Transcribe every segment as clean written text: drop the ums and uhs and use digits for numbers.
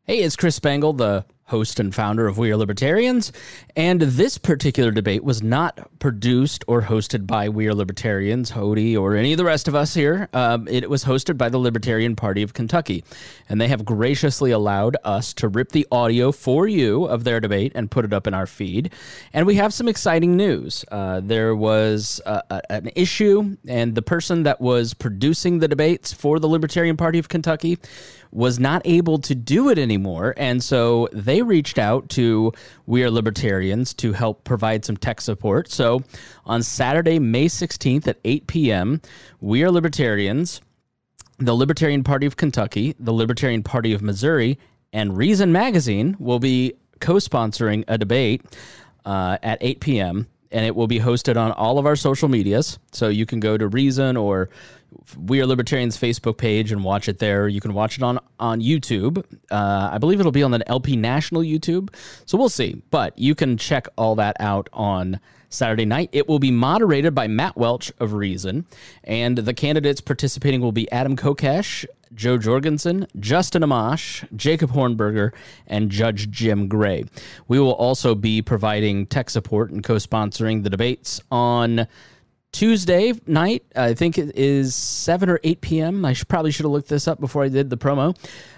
Hey, it's Chris Spangle, the host and founder of We Are Libertarians, and this particular debate was not produced or hosted by We Are Libertarians, Hody, or any of the rest of us here. It was hosted by the Libertarian Party of Kentucky, and they have graciously allowed us to rip the audio for you of their debate and put it up in our feed. And we have some exciting news. There was an issue, and the person that was producing the debates for the Libertarian Party of Kentucky was not able to do it anymore, and so they reached out to We Are Libertarians to help provide some tech support. So on Saturday, May 16th at 8 p.m., We Are Libertarians, the Libertarian Party of Kentucky, the Libertarian Party of Missouri, and Reason Magazine will be co-sponsoring a debate at 8 p.m., and it will be hosted on all of our social medias. So you can go to Reason or We Are Libertarians Facebook page and watch it there. You can watch it on YouTube. I believe it'll be on the LP National YouTube. So we'll see. But you can check all that out on Saturday night. It will be moderated by Matt Welch of Reason. And the candidates participating will be Adam Kokesh, Joe Jorgensen, Justin Amash, Jacob Hornberger, and Judge Jim Gray. We will also be providing tech support and co-sponsoring the debates on Tuesday night. I think it is 7 or 8 p.m. I probably should have looked this up before I did the promo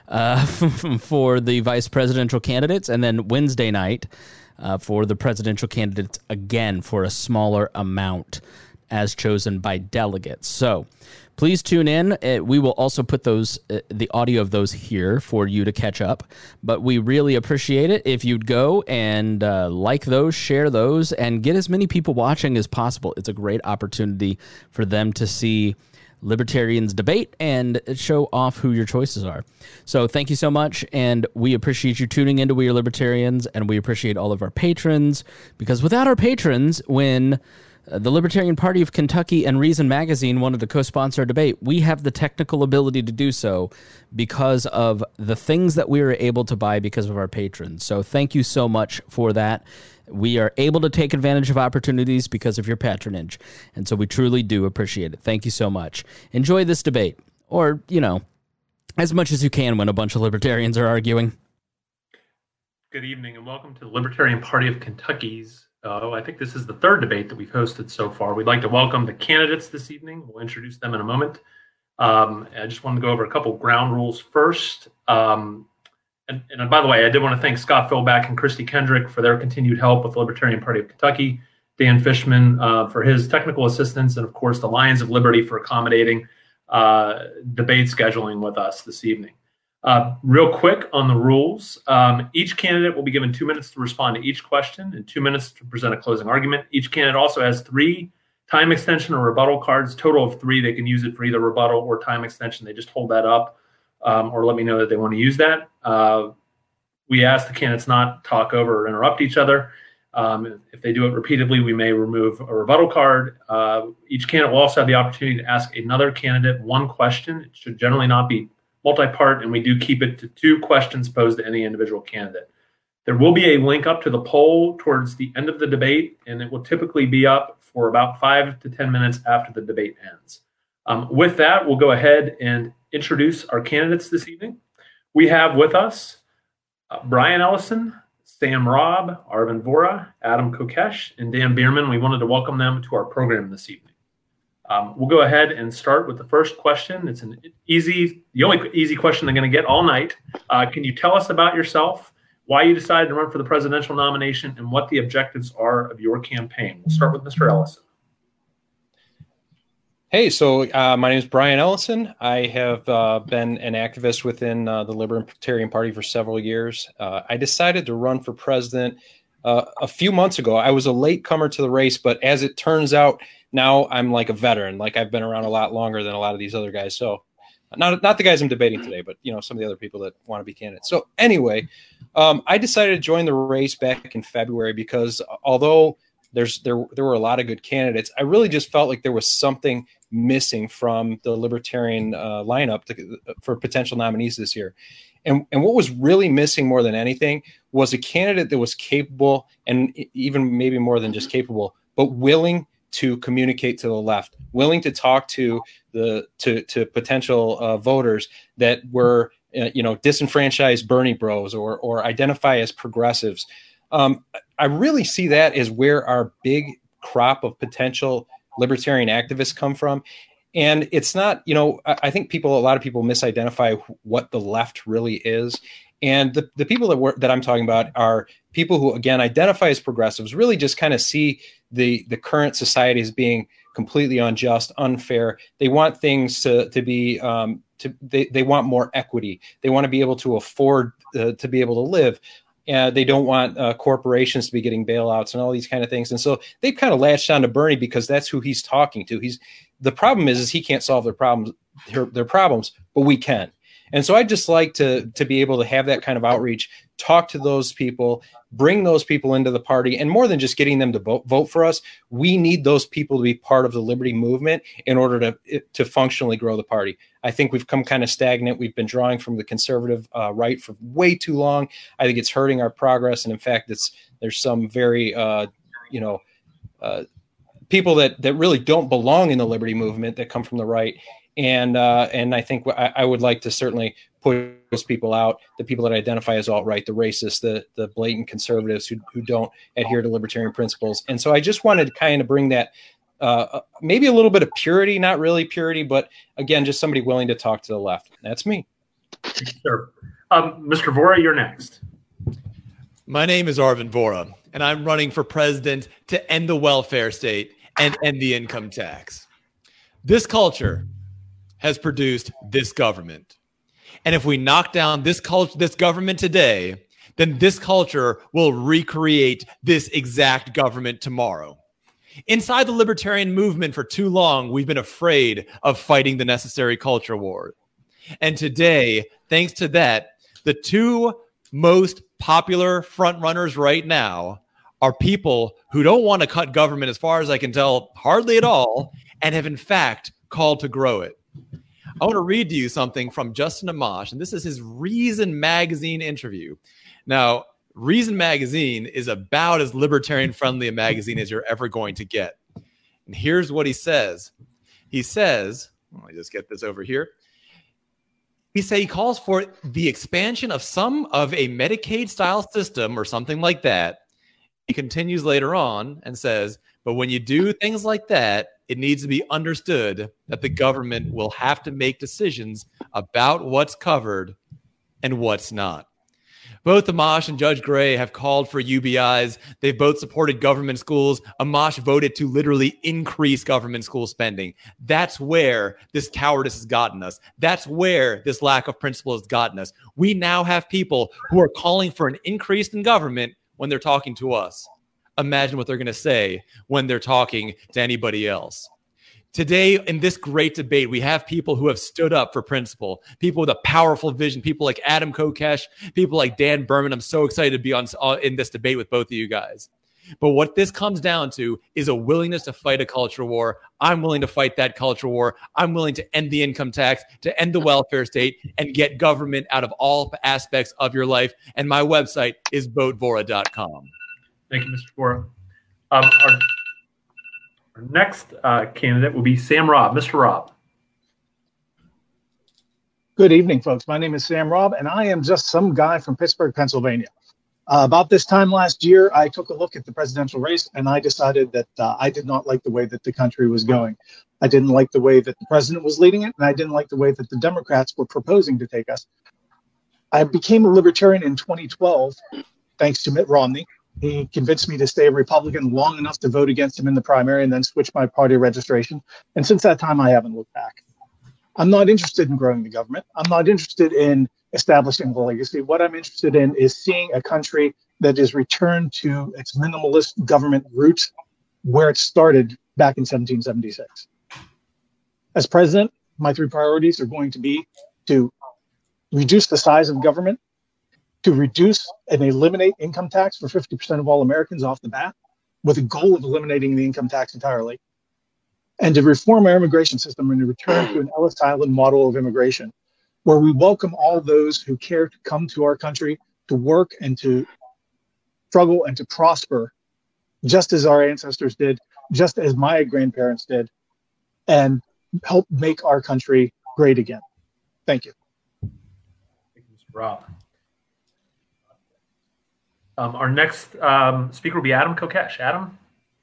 for the vice presidential candidates, and then Wednesday night for the presidential candidates again for a smaller amount as chosen by delegates. So please tune in. We will also put those the audio of those here for you to catch up. But we really appreciate it if you'd go and like those, share those, and get as many people watching as possible. It's a great opportunity for them to see libertarians debate and show off who your choices are. So thank you so much, and we appreciate you tuning into We Are Libertarians, and we appreciate all of our patrons, because without our patrons, when the Libertarian Party of Kentucky and Reason Magazine wanted to co-sponsor a debate, we have the technical ability to do so because of the things that we were able to buy because of our patrons. So thank you so much for that. We are able to take advantage of opportunities because of your patronage, and so we truly do appreciate it. Thank you so much. Enjoy this debate, or, as much as you can when a bunch of libertarians are arguing. Good evening, and welcome to the Libertarian Party of Kentucky's I think this is the third debate that we've hosted so far. We'd like to welcome the candidates this evening. We'll introduce them in a moment. I just want to go over a couple ground rules first. And by the way, I did want to thank Scott Philback and Christy Kendrick for their continued help with the Libertarian Party of Kentucky, Dan Fishman for his technical assistance, and of course the Lions of Liberty for accommodating debate scheduling with us this evening. Real quick on the rules, each candidate will be given 2 minutes to respond to each question and 2 minutes to present a closing argument. Each candidate also has 3 time extension or rebuttal cards, total of 3. They can use it for either rebuttal or time extension. They just hold that up or let me know that they want to use that. We ask the candidates not talk over or interrupt each other. If they do it repeatedly, we may remove a rebuttal card. Each candidate will also have the opportunity to ask another candidate one question. It should generally not be multi-part, and we do keep it to 2 questions posed to any individual candidate. There will be a link up to the poll towards the end of the debate, and it will typically be up for about 5 to 10 minutes after the debate ends. With that, we'll go ahead and introduce our candidates this evening. We have with us Brian Ellison, Sam Robb, Arvind Vora, Adam Kokesh, and Dan Bierman. We wanted to welcome them to our program this evening. We'll go ahead and start with the first question. It's the only easy question they're going to get all night. Can you tell us about yourself, why you decided to run for the presidential nomination, and what the objectives are of your campaign? We'll start with Mr. Ellison. Hey, so my name is Brian Ellison. I have been an activist within the Libertarian Party for several years. I decided to run for president a few months ago. I was a late comer to the race, but as it turns out, now I'm like a veteran. Like, I've been around a lot longer than a lot of these other guys. So not the guys I'm debating today, but some of the other people that want to be candidates. So anyway, I decided to join the race back in February because although there were a lot of good candidates, I really just felt like there was something missing from the Libertarian lineup for potential nominees this year. And what was really missing more than anything was a candidate that was capable, and even maybe more than just capable, but willing to communicate to the left, willing to talk to potential voters that were disenfranchise Bernie bros or identify as progressives. I really see that as where our big crop of potential libertarian activists come from. And it's not, I think a lot of people misidentify what the left really is. And the people that I'm talking about are people who, again, identify as progressives, really just kind of see the current society as being completely unjust, unfair. They want things to be, they want more equity. They want to be able to afford to be able to live. They don't want corporations to be getting bailouts and all these kind of things. And so they've kind of latched on to Bernie because that's who he's talking to. The problem is he can't solve their problems, but we can. And so I'd just like to be able to have that kind of outreach, talk to those people, bring those people into the party, and more than just getting them to vote for us, we need those people to be part of the liberty movement in order to functionally grow the party. I think we've come kind of stagnant. We've been drawing from the conservative right for way too long. I think it's hurting our progress. And in fact, there's some very, people that really don't belong in the liberty movement that come from the right. And I think I would like to certainly push those people out, the people that identify as alt-right, the racists, the blatant conservatives who don't adhere to libertarian principles. And so I just wanted to kind of bring that maybe a little bit of purity, not really purity, but again, just somebody willing to talk to the left. That's me. Sure. Mr. Vora, you're next. My name is Arvind Vora, and I'm running for president to end the welfare state and end the income tax. This culture has produced this government. And if we knock down this government today, then this culture will recreate this exact government tomorrow. Inside the libertarian movement for too long, we've been afraid of fighting the necessary culture war. And today, thanks to that, the two most popular frontrunners right now are people who don't want to cut government, as far as I can tell, hardly at all, and have in fact called to grow it. I want to read to you something from Justin Amash, and this is his Reason Magazine interview. Now, Reason Magazine is about as libertarian-friendly a magazine as you're ever going to get. And here's what he says. He says, let me just get this over here. He calls for the expansion of a Medicaid-style system or something like that. He continues later on and says, but when you do things like that, it needs to be understood that the government will have to make decisions about what's covered and what's not. Both Amash and Judge Gray have called for UBIs. They've both supported government schools. Amash voted to literally increase government school spending. That's where this cowardice has gotten us. That's where this lack of principle has gotten us. We now have people who are calling for an increase in government when they're talking to us. Imagine what they're going to say when they're talking to anybody else. Today, in this great debate, we have people who have stood up for principle, people with a powerful vision, people like Adam Kokesh, people like Dan Berman. I'm so excited to be in this debate with both of you guys. But what this comes down to is a willingness to fight a culture war. I'm willing to fight that culture war. I'm willing to end the income tax, to end the welfare state, and get government out of all aspects of your life. And my website is voteVora.com. Thank you, Mr. Vora. Our next candidate will be Sam Robb. Mr. Robb. Good evening, folks. My name is Sam Robb, and I am just some guy from Pittsburgh, Pennsylvania. About this time last year, I took a look at the presidential race, and I decided that I did not like the way that the country was going. I didn't like the way that the president was leading it, and I didn't like the way that the Democrats were proposing to take us. I became a libertarian in 2012, thanks to Mitt Romney. He convinced me to stay a Republican long enough to vote against him in the primary and then switch my party registration. And since that time, I haven't looked back. I'm not interested in growing the government. I'm not interested in establishing a legacy. What I'm interested in is seeing a country that is returned to its minimalist government roots where it started back in 1776. As president, my three priorities are going to be to reduce the size of government, to reduce and eliminate income tax for 50% of all Americans off the bat, with a goal of eliminating the income tax entirely, and to reform our immigration system and to return to an Ellis Island model of immigration, where we welcome all those who care to come to our country to work and to struggle and to prosper, just as our ancestors did, just as my grandparents did, and help make our country great again. Thank you. Rob. Our next speaker will be Adam Kokesh. Adam?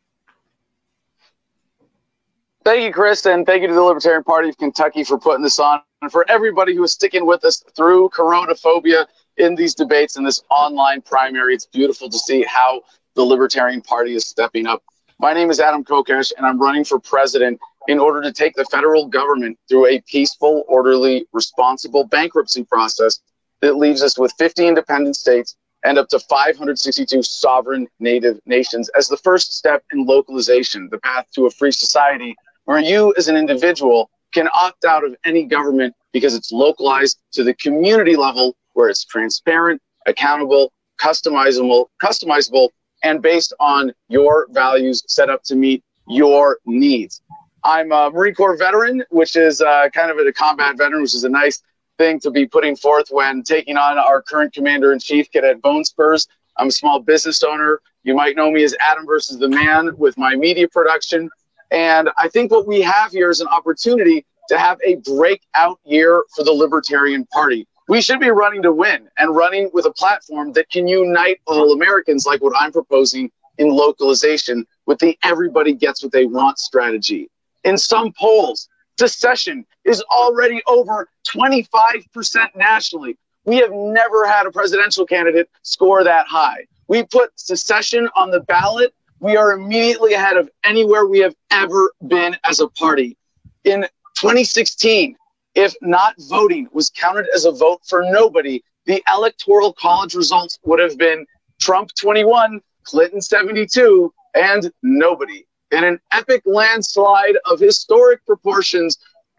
Thank you, Chris, and thank you to the Libertarian Party of Kentucky for putting this on, and for everybody who is sticking with us through coronaphobia in these debates in this online primary. It's beautiful to see how the Libertarian Party is stepping up. My name is Adam Kokesh, and I'm running for president in order to take the federal government through a peaceful, orderly, responsible bankruptcy process that leaves us with 50 independent states and up to 562 sovereign native nations as the first step in localization, the path to a free society where you as an individual can opt out of any government because it's localized to the community level, where it's transparent, accountable, customizable, and based on your values set up to meet your needs. I'm a Marine Corps veteran, which is kind of a combat veteran, which is a nice thing to be putting forth when taking on our current Commander-in-Chief, Cadet Bone Spurs. I'm a small business owner. You might know me as Adam versus the Man with my media production. And I think what we have here is an opportunity to have a breakout year for the Libertarian Party. We should be running to win, and running with a platform that can unite all Americans, like what I'm proposing in localization, with the everybody gets what they want strategy. In some polls, secession is already over 25% nationally. We have never had a presidential candidate score that high. We put secession on the ballot, we are immediately ahead of anywhere we have ever been as a party. In 2016, if not voting was counted as a vote for nobody, the Electoral College results would have been Trump 21, Clinton 72, and nobody. In an epic landslide of historic proportions,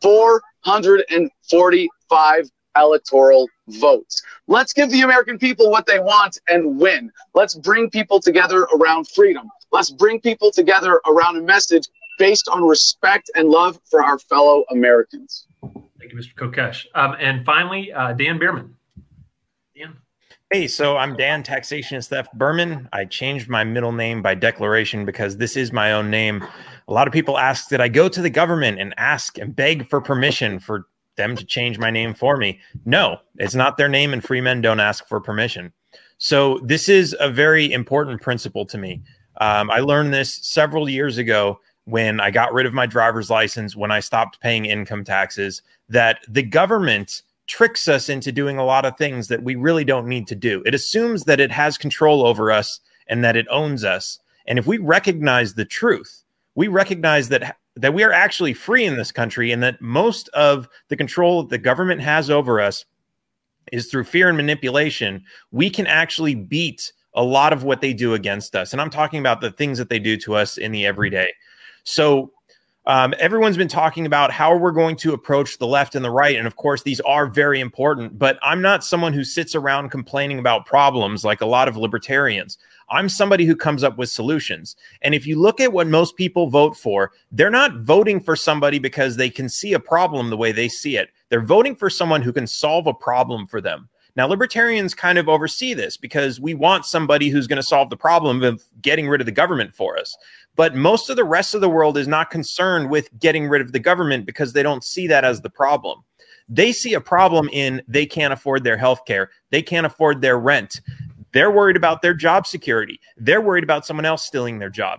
445 electoral votes. Let's give the American people what they want and win. Let's bring people together around freedom. Let's bring people together around a message based on respect and love for our fellow Americans. Thank you, Mr. Kokesh. And finally, Dan Bierman. Dan. Hey, so I'm Dan Taxationist Theft Berman. I changed my middle name by declaration because this is my own name. A lot of people ask, did I go to the government and ask and beg for permission for them to change my name for me? No, it's not their name, and free men don't ask for permission. So this is a very important principle to me. I learned this several years ago when I got rid of my driver's license, when I stopped paying income taxes, that the government tricks us into doing a lot of things that we really don't need to do. It assumes that it has control over us and that it owns us. And if we recognize the truth, we recognize that we are actually free in this country, and that most of the control that the government has over us is through fear and manipulation. We can actually beat a lot of what they do against us. And I'm talking about the things that they do to us in the everyday. So everyone's been talking about how we're going to approach the left and the right. And of course, these are very important, but I'm not someone who sits around complaining about problems like a lot of libertarians. I'm somebody who comes up with solutions. And if you look at what most people vote for, they're not voting for somebody because they can see a problem the way they see it. They're voting for someone who can solve a problem for them. Now, libertarians kind of oversee this because we want somebody who's going to solve the problem of getting rid of the government for us. But most of the rest of the world is not concerned with getting rid of the government because they don't see that as the problem. They see a problem in they can't afford their health care. They can't afford their rent. They're worried about their job security. They're worried about someone else stealing their job.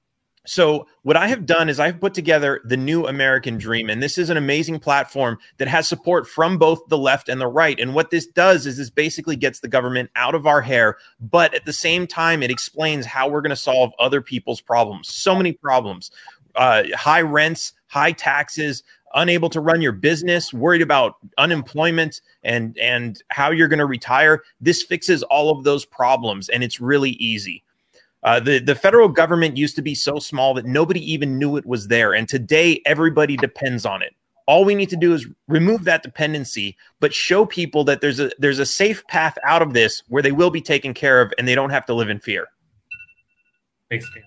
So what I have done is I've put together the New American Dream, and this is an amazing platform that has support from both the left and the right. And what this does is this basically gets the government out of our hair, but at the same time, it explains how we're going to solve other people's problems. So many problems, high rents, high taxes, unable to run your business, worried about unemployment and how you're going to retire. This fixes all of those problems, and it's really easy. The federal government used to be so small that nobody even knew it was there. And today, everybody depends on it. All we need to do is remove that dependency, but show people that there's a safe path out of this where they will be taken care of and they don't have to live in fear. Thanks, Dan.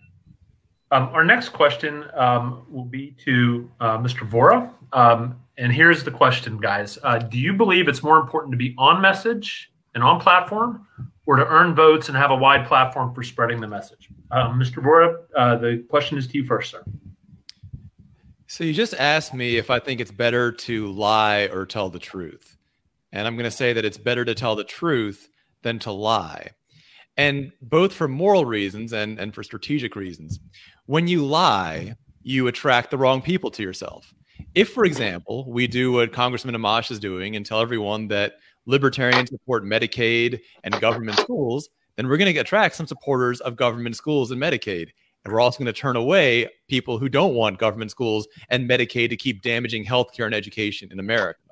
Our next question will be to Mr. Vora. And here's the question, guys. Do you believe it's more important to be on message and on platform, or to earn votes and have a wide platform for spreading the message? Mr. Vora, the question is to you first, sir. So you just asked me if I think it's better to lie or tell the truth. And I'm going to say that it's better to tell the truth than to lie. And both for moral reasons and for strategic reasons. When you lie, you attract the wrong people to yourself. If, for example, we do what Congressman Amash is doing and tell everyone that libertarians support Medicaid and government schools, then we're going to attract some supporters of government schools and Medicaid. And we're also going to turn away people who don't want government schools and Medicaid to keep damaging healthcare and education in America.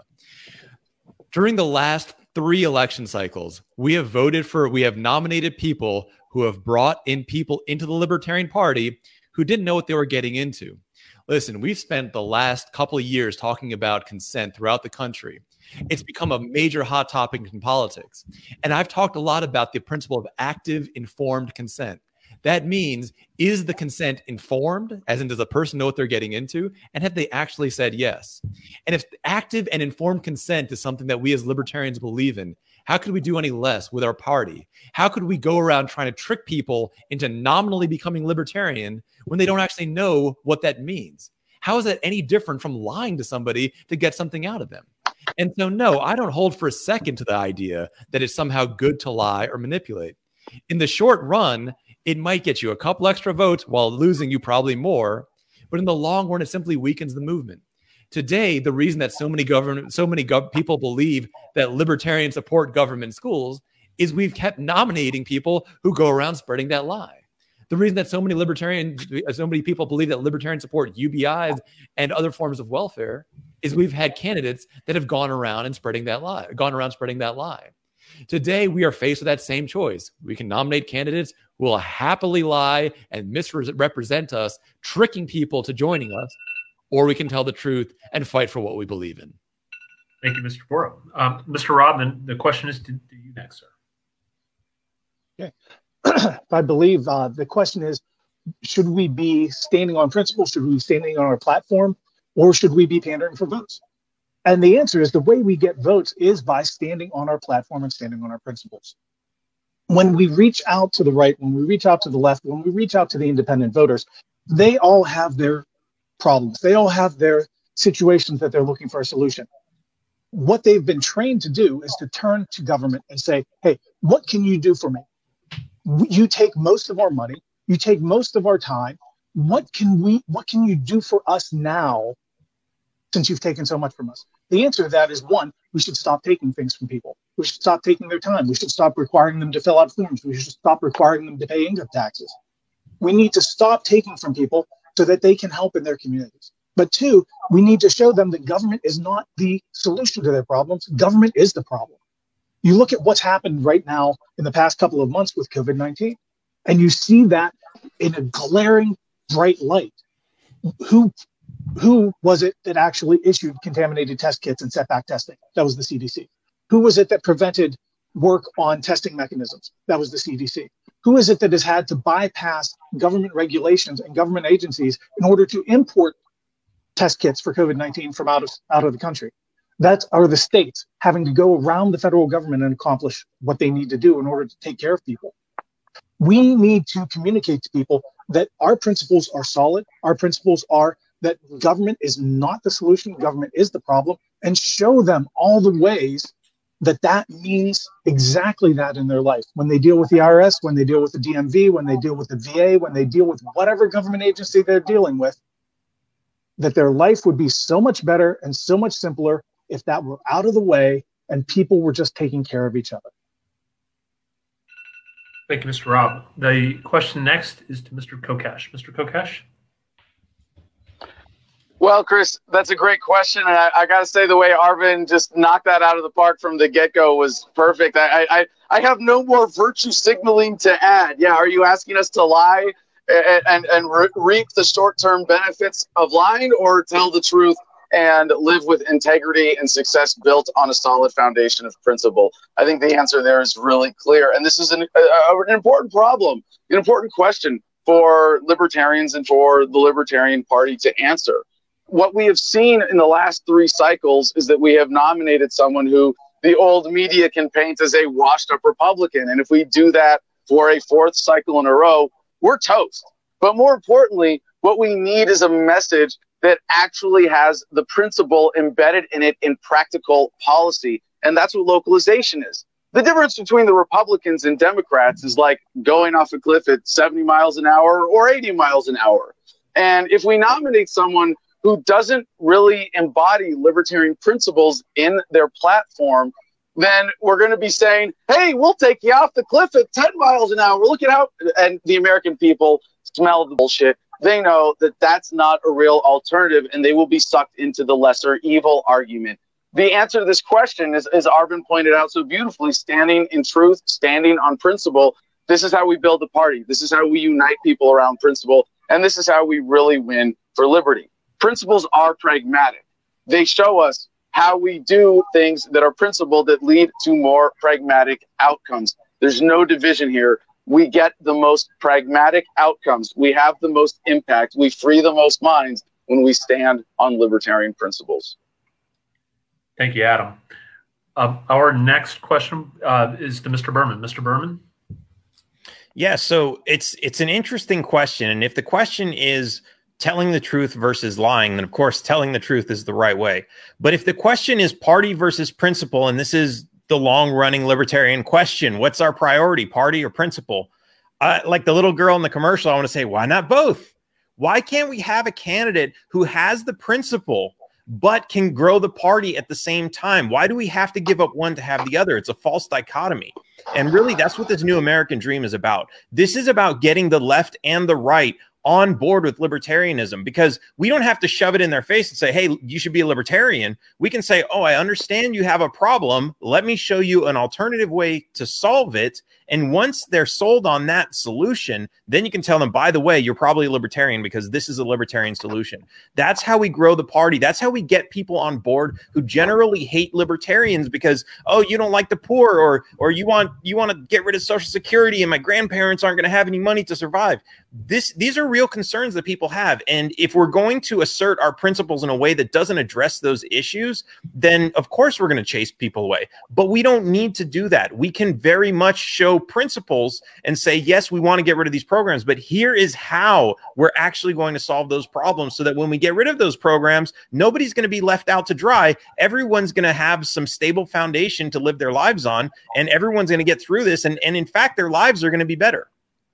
During the last 3 election cycles, we have nominated people who have brought in people into the Libertarian Party who didn't know what they were getting into. Listen, we've spent the last couple of years talking about consent throughout the country. It's become a major hot topic in politics. And I've talked a lot about the principle of active, informed consent. That means, is the consent informed, as in does the person know what they're getting into, and have they actually said yes? And if active and informed consent is something that we as libertarians believe in, how could we do any less with our party? How could we go around trying to trick people into nominally becoming libertarian when they don't actually know what that means? How is that any different from lying to somebody to get something out of them? And so, no, I don't hold for a second to the idea that it's somehow good to lie or manipulate. In the short run, it might get you a couple extra votes while losing you probably more, but in the long run, it simply weakens the movement. Today, the reason that so many people believe that libertarians support government schools is we've kept nominating people who go around spreading that lie. The reason that so many people believe that libertarians support UBIs and other forms of welfare is we've had candidates that have gone around spreading that lie. Today, we are faced with that same choice. We can nominate candidates who will happily lie and misrepresent us, tricking people to joining us, or we can tell the truth and fight for what we believe in. Thank you, Mr. Bora. Mr. Rodman, the question is to you next, sir. Okay. I believe the question is, should we be standing on principle? Should we be standing on our platform? Or should we be pandering for votes? And the answer is the way we get votes is by standing on our platform and standing on our principles. When we reach out to the right, when we reach out to the left, when we reach out to the independent voters, they all have their problems. They all have their situations that they're looking for a solution. What they've been trained to do is to turn to government and say, hey, what can you do for me? You take most of our money. You take most of our time. What can you do for us now since you've taken so much from us? The answer to that is, one, we should stop taking things from people. We should stop taking their time. We should stop requiring them to fill out forms. We should stop requiring them to pay income taxes. We need to stop taking from people so that they can help in their communities. But 2, we need to show them that government is not the solution to their problems. Government is the problem. You look at what's happened right now in the past couple of months with COVID-19, and you see that in a glaring, bright light. Who was it that actually issued contaminated test kits and set back testing? That was the CDC. Who was it that prevented work on testing mechanisms? That was the CDC. Who is it that has had to bypass government regulations and government agencies in order to import test kits for COVID-19 from out of the country? That are the states having to go around the federal government and accomplish what they need to do in order to take care of people. We need to communicate to people that our principles are solid. Our principles are that government is not the solution, government is the problem, and show them all the ways that means exactly that in their life. When they deal with the IRS, when they deal with the DMV, when they deal with the VA, when they deal with whatever government agency they're dealing with, that their life would be so much better and so much simpler if that were out of the way and people were just taking care of each other. Thank you, Mr. Rob. The question next is to Mr. Kokesh. Mr. Kokesh? Well, Chris, that's a great question. And I got to say, the way Arvin just knocked that out of the park from the get-go was perfect. I have no more virtue signaling to add. Yeah, are you asking us to lie and reap the short-term benefits of lying, or tell the truth and live with integrity and success built on a solid foundation of principle? I think the answer there is really clear. And this is an important problem, an important question for libertarians and for the Libertarian Party to answer. What we have seen in the last 3 cycles is that we have nominated someone who the old media can paint as a washed-up Republican. And if we do that for a 4th cycle in a row, we're toast. But more importantly, what we need is a message that actually has the principle embedded in it in practical policy. And that's what localization is. The difference between the Republicans and Democrats is like going off a cliff at 70 miles an hour or 80 miles an hour. And if we nominate someone who doesn't really embody libertarian principles in their platform, then we're going to be saying, hey, we'll take you off the cliff at 10 miles an hour. Look at how, and the American people smell the bullshit. They know that that's not a real alternative, and they will be sucked into the lesser evil argument. The answer to this question is, as Arvin pointed out so beautifully, standing in truth, standing on principle. This is how we build the party. This is how we unite people around principle. And this is how we really win for liberty. Principles are pragmatic. They show us how we do things that are principled that lead to more pragmatic outcomes. There's no division here. We get the most pragmatic outcomes. We have the most impact. We free the most minds when we stand on libertarian principles. Thank you, Adam. Our next question is to Mr. Berman. Mr. Berman? Yeah, so it's an interesting question. And if the question is telling the truth versus lying, then of course telling the truth is the right way. But if the question is party versus principle, and this is the long-running libertarian question, what's our priority, party or principle? Like the little girl in the commercial, I want to say, why not both? Why can't we have a candidate who has the principle but can grow the party at the same time? Why do we have to give up one to have the other? It's a false dichotomy. And really, that's what this new American dream is about. This is about getting the left and the right on board with libertarianism, because we don't have to shove it in their face and say, hey, you should be a libertarian. We can say, oh, I understand you have a problem. Let me show you an alternative way to solve it. And once they're sold on that solution, then you can tell them, by the way, you're probably a libertarian because this is a libertarian solution. That's how we grow the party. That's how we get people on board who generally hate libertarians because, oh, you don't like the poor, or you want to get rid of Social Security and my grandparents aren't going to have any money to survive. These are real concerns that people have. And if we're going to assert our principles in a way that doesn't address those issues, then of course we're going to chase people away. But we don't need to do that. We can very much show principles and say, yes, we want to get rid of these programs, but here is how we're actually going to solve those problems so that when we get rid of those programs, nobody's going to be left out to dry. Everyone's going to have some stable foundation to live their lives on, and everyone's going to get through this. And in fact, their lives are going to be better.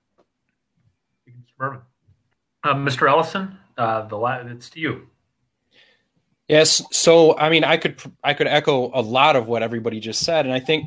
Mr. Ellison, it's to you. Yes. So, I mean, I could echo a lot of what everybody just said. And I think,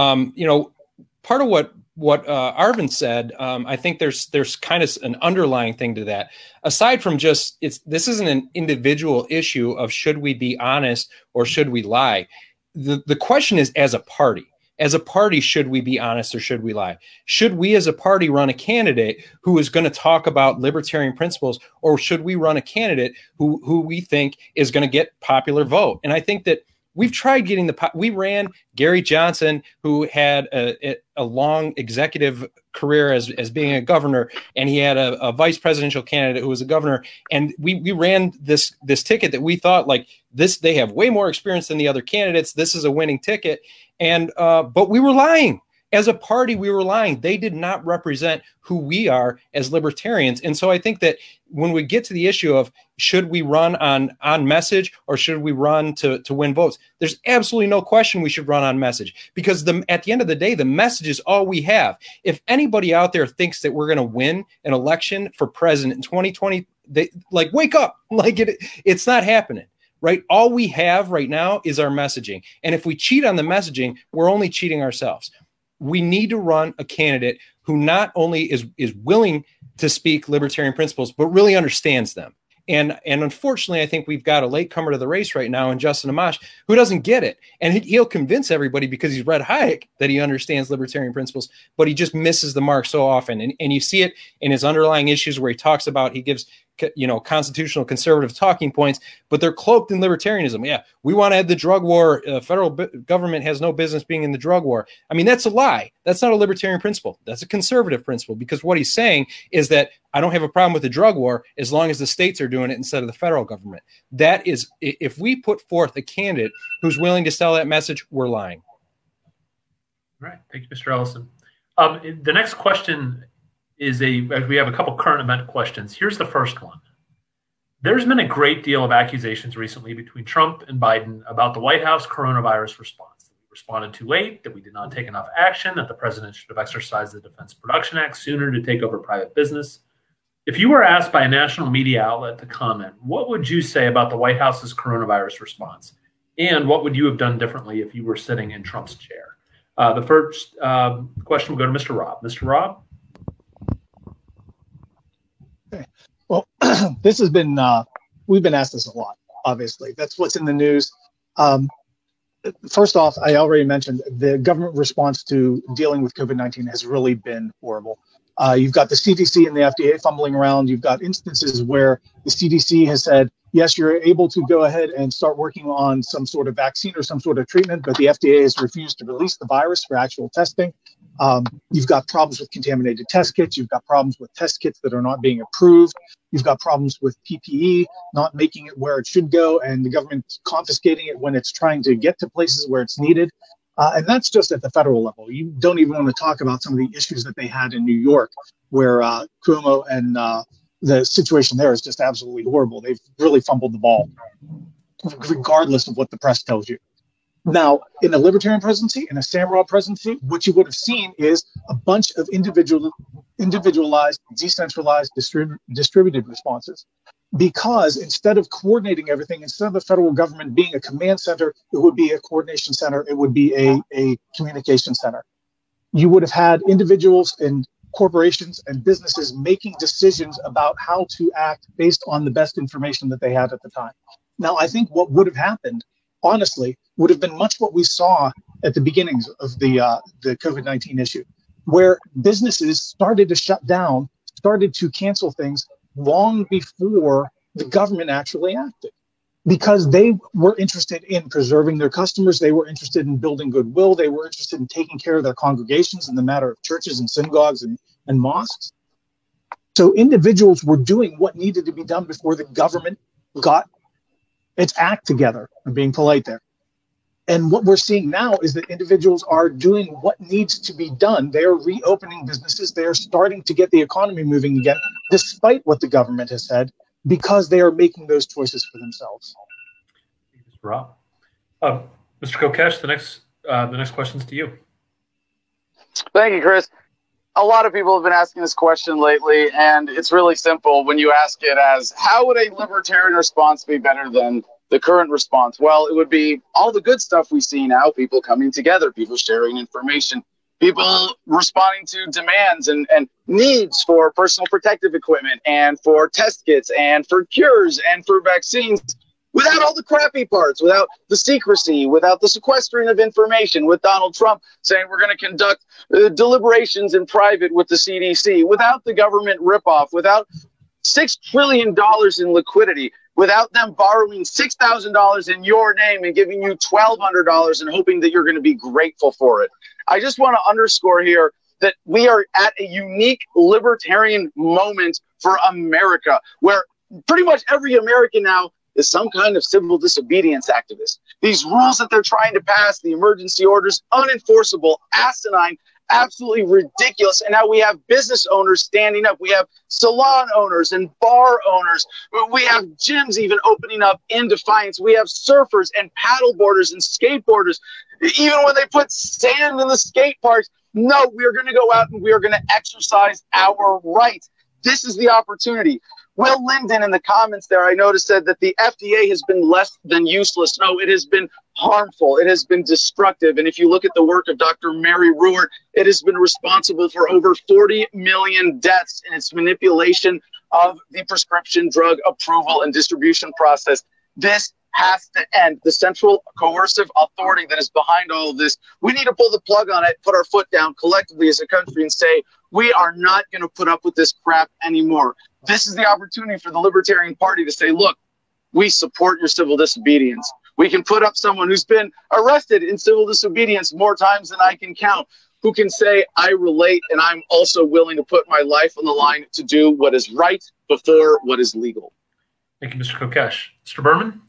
part of what Arvin said, I think there's kind of an underlying thing to that. Aside from just, this isn't an individual issue of should we be honest or should we lie? The question is, as a party, should we be honest or should we lie? Should we as a party run a candidate who is going to talk about libertarian principles, or should we run a candidate who we think is going to get popular vote? And I think that we've tried getting we ran Gary Johnson, who had a long executive career as being a governor, and he had a vice presidential candidate who was a governor. And we ran this ticket that we thought, like, this, they have way more experience than the other candidates. This is a winning ticket. And but we were lying. As a party, we were lying. They did not represent who we are as libertarians. And so I think that when we get to the issue of should we run on message or should we run to win votes, there's absolutely no question we should run on message, because at the end of the day, the message is all we have. If anybody out there thinks that we're going to win an election for president in 2020, they wake up. It's not happening. Right? All we have right now is our messaging. And if we cheat on the messaging, we're only cheating ourselves. We need to run a candidate who not only is willing to speak libertarian principles, but really understands them. And unfortunately, I think we've got a latecomer to the race right now in Justin Amash who doesn't get it. And he'll convince everybody because he's read Hayek that he understands libertarian principles, but he just misses the mark so often. And you see it in his underlying issues where he talks about, he gives constitutional conservative talking points, but they're cloaked in libertarianism. Yeah, we want to end the drug war. Federal government has no business being in the drug war. I mean, that's a lie. That's not a libertarian principle. That's a conservative principle, because what he's saying is that I don't have a problem with the drug war as long as the states are doing it instead of the federal government. That is, if we put forth a candidate who's willing to sell that message, we're lying. All right. Thank you, Mr. Ellison. The next question is we have a couple current event questions. Here's the first one. There's been a great deal of accusations recently between Trump and Biden about the White House coronavirus response. responded too late, that we did not take enough action, that the president should have exercised the Defense Production Act sooner to take over private business. If you were asked by a national media outlet to comment, what would you say about the White House's coronavirus response? And what would you have done differently if you were sitting in Trump's chair? The first question will go to Mr. Robb. Mr. Robb? Okay. Well, this has been, we've been asked this a lot, obviously. That's what's in the news. First off, I already mentioned the government response to dealing with COVID-19 has really been horrible. You've got the CDC and the FDA fumbling around. You've got instances where the CDC has said, yes, you're able to go ahead and start working on some sort of vaccine or some sort of treatment, but the FDA has refused to release the virus for actual testing. You've got problems with contaminated test kits. You've got problems with test kits that are not being approved. You've got problems with PPE not making it where it should go, and the government confiscating it when it's trying to get to places where it's needed. And that's just at the federal level. You don't even want to talk about some of the issues that they had in New York, where Cuomo and the situation there is just absolutely horrible. They've really fumbled the ball, regardless of what the press tells you. Now, in a libertarian presidency, in a Sam Raw presidency, what you would have seen is a bunch of individualized, decentralized, distributed responses. Because instead of coordinating everything, instead of the federal government being a command center, it would be a coordination center. It would be a communication center. You would have had individuals and corporations and businesses making decisions about how to act based on the best information that they had at the time. Now, I think what would have happened, honestly, would have been much what we saw at the beginnings of the COVID-19 issue, where businesses started to shut down, started to cancel things long before the government actually acted, because they were interested in preserving their customers. They were interested in building goodwill. They were interested in taking care of their congregations in the matter of churches and synagogues and mosques. So individuals were doing what needed to be done before the government got its act together. I'm being polite there. And what we're seeing now is that individuals are doing what needs to be done. They are reopening businesses. They are starting to get the economy moving again, despite what the government has said, because they are making those choices for themselves. Mr. Robb. Mr. Kokesh, the next question's to you. Thank you, Chris. A lot of people have been asking this question lately, and it's really simple when you ask it as, how would a libertarian response be better than the current response? Well, it would be all the good stuff we see now, people coming together, people sharing information, people responding to demands and needs for personal protective equipment and for test kits and for cures and for vaccines, without all the crappy parts, without the secrecy, without the sequestering of information, with Donald Trump saying we're going to conduct deliberations in private with the CDC, without the government ripoff, without $6 trillion in liquidity, without them borrowing $6,000 in your name and giving you $1,200 and hoping that you're going to be grateful for it. I just want to underscore here that we are at a unique libertarian moment for America, where pretty much every American now is some kind of civil disobedience activist. These rules that they're trying to pass, the emergency orders, unenforceable, asinine, absolutely ridiculous. And now we have business owners standing up. We have salon owners and bar owners. We have gyms even opening up in defiance. We have surfers and paddleboarders and skateboarders. Even when they put sand in the skate parks, no, we are going to go out and we are going to exercise our rights. This is the opportunity. Will Linden in the comments there, I noticed, said that the FDA has been less than useless. No, it has been harmful. It has been destructive. And if you look at the work of Dr. Mary Ruwart, it has been responsible for over 40 million deaths in its manipulation of the prescription drug approval and distribution process. This has to end. The central coercive authority that is behind all of this, we need to pull the plug on it, put our foot down collectively as a country and say, we are not going to put up with this crap anymore. This is the opportunity for the Libertarian Party to say, look, we support your civil disobedience. We can put up someone who's been arrested in civil disobedience more times than I can count, who can say, I relate, and I'm also willing to put my life on the line to do what is right before what is legal. Thank you, Mr. Kokesh. Mr. Berman?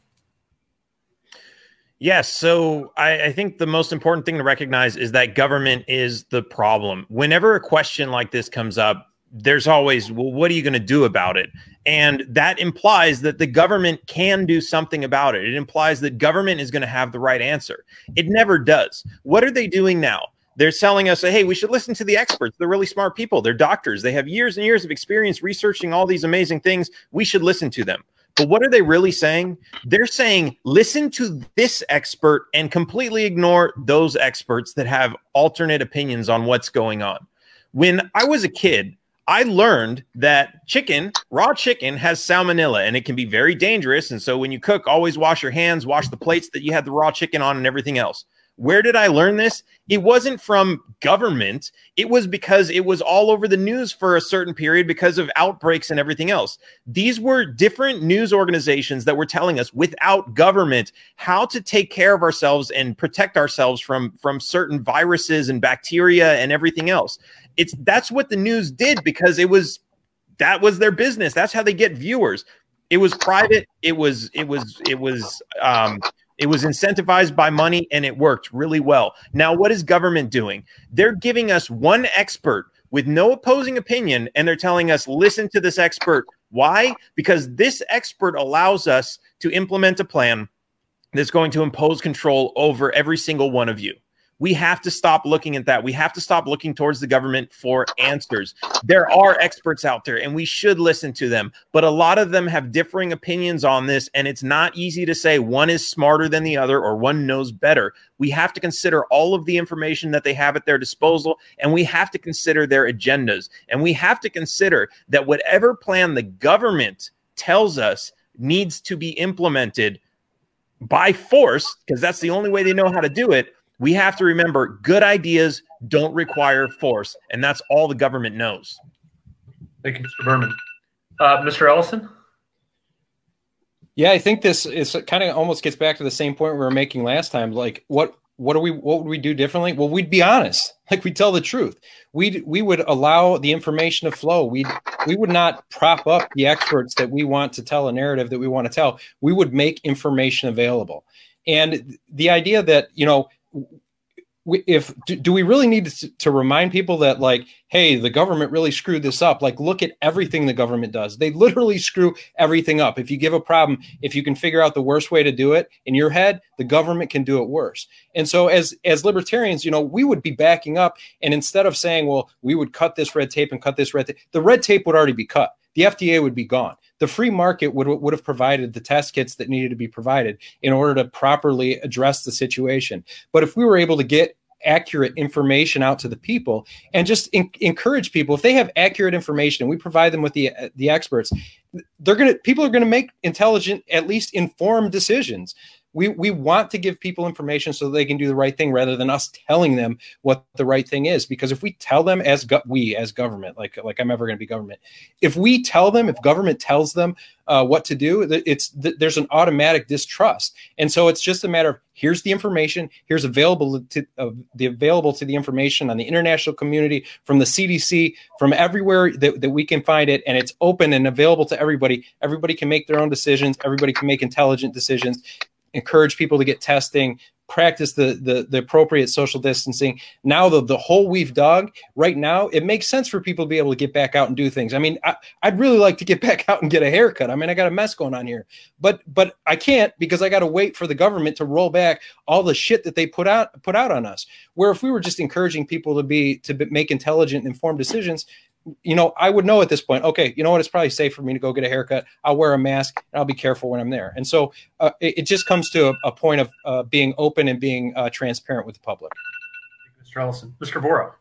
Yes. So I think the most important thing to recognize is that government is the problem. Whenever a question like this comes up, there's always, well, what are you going to do about it? And that implies that the government can do something about it. It implies that government is going to have the right answer. It never does. What are they doing now? They're telling us, hey, we should listen to the experts. They're really smart people. They're doctors. They have years and years of experience researching all these amazing things. We should listen to them. But what are they really saying? They're saying, listen to this expert and completely ignore those experts that have alternate opinions on what's going on. When I was a kid, I learned that raw chicken has salmonella, and it can be very dangerous. And so when you cook, always wash your hands, wash the plates that you had the raw chicken on and everything else. Where did I learn this? It wasn't from government. It was because it was all over the news for a certain period because of outbreaks and everything else. These were different news organizations that were telling us without government how to take care of ourselves and protect ourselves from certain viruses and bacteria and everything else. That's what the news did because that was their business. That's how they get viewers. It was private. It was incentivized by money, and it worked really well. Now, what is government doing? They're giving us one expert with no opposing opinion, and they're telling us, listen to this expert. Why? Because this expert allows us to implement a plan that's going to impose control over every single one of you. We have to stop looking at that. We have to stop looking towards the government for answers. There are experts out there, and we should listen to them. But a lot of them have differing opinions on this, and it's not easy to say one is smarter than the other or one knows better. We have to consider all of the information that they have at their disposal, and we have to consider their agendas. And we have to consider that whatever plan the government tells us needs to be implemented by force, because that's the only way they know how to do it. We have to remember good ideas don't require force, and that's all the government knows. Thank you, Mr. Berman. Mr. Ellison? Yeah, I think this is kind of almost gets back to the same point we were making last time. Like, what would we do differently? Well, we'd be honest. Like, we'd tell the truth. We would allow the information to flow. We would not prop up the experts that we want to tell a narrative that we want to tell. We would make information available. And the idea that, do we really need to remind people that, like, hey, the government really screwed this up? Like, look at everything the government does. They literally screw everything up. If you give a problem, if you can figure out the worst way to do it in your head, the government can do it worse. And so as libertarians, we would be backing up. And instead of saying, well, we would cut this red tape and cut this red tape, the red tape would already be cut. The FDA would be gone. The free market would have provided the test kits that needed to be provided in order to properly address the situation. But if we were able to get accurate information out to the people and just encourage people, if they have accurate information and we provide them with the experts, people are going to make intelligent, at least informed decisions. We want to give people information so they can do the right thing rather than us telling them what the right thing is. Because if we tell them as government, like I'm ever going to be government, if government tells them what to do, there's an automatic distrust. And so it's just a matter of, here's the information, here's available to the information on the international community, from the CDC, from everywhere that we can find it, and it's open and available to everybody. Everybody can make their own decisions. Everybody can make intelligent decisions. Encourage people to get testing, practice the appropriate social distancing. Now the hole we've dug right now, it makes sense for people to be able to get back out and do things. I mean, I'd really like to get back out and get a haircut. I mean, I got a mess going on here, but I can't, because I got to wait for the government to roll back all the shit that they put out on us. Where if we were just encouraging people to make intelligent, informed decisions, I would know at this point, okay, you know what? It's probably safe for me to go get a haircut. I'll wear a mask and I'll be careful when I'm there. And so it just comes to a point of being open and being transparent with the public. Mr. Ellison. Mr. Vora.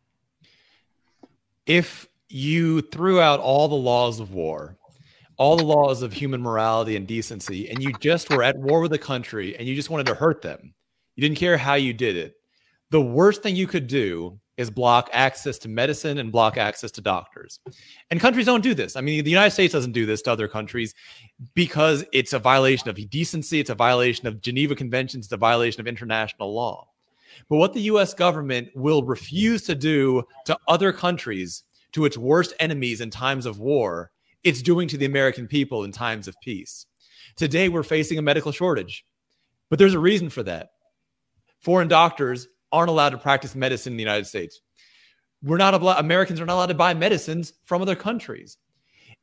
If you threw out all the laws of war, all the laws of human morality and decency, and you just were at war with a country and you just wanted to hurt them, you didn't care how you did it, the worst thing you could do is block access to medicine and block access to doctors. And countries don't do this. I mean, the United States doesn't do this to other countries because it's a violation of decency. It's a violation of Geneva Conventions. It's a violation of international law. But what the U.S. government will refuse to do to other countries, to its worst enemies in times of war, it's doing to the American people in times of peace. Today, we're facing a medical shortage, but there's a reason for that. Foreign doctors aren't allowed to practice medicine in the United States. Americans are not allowed to buy medicines from other countries.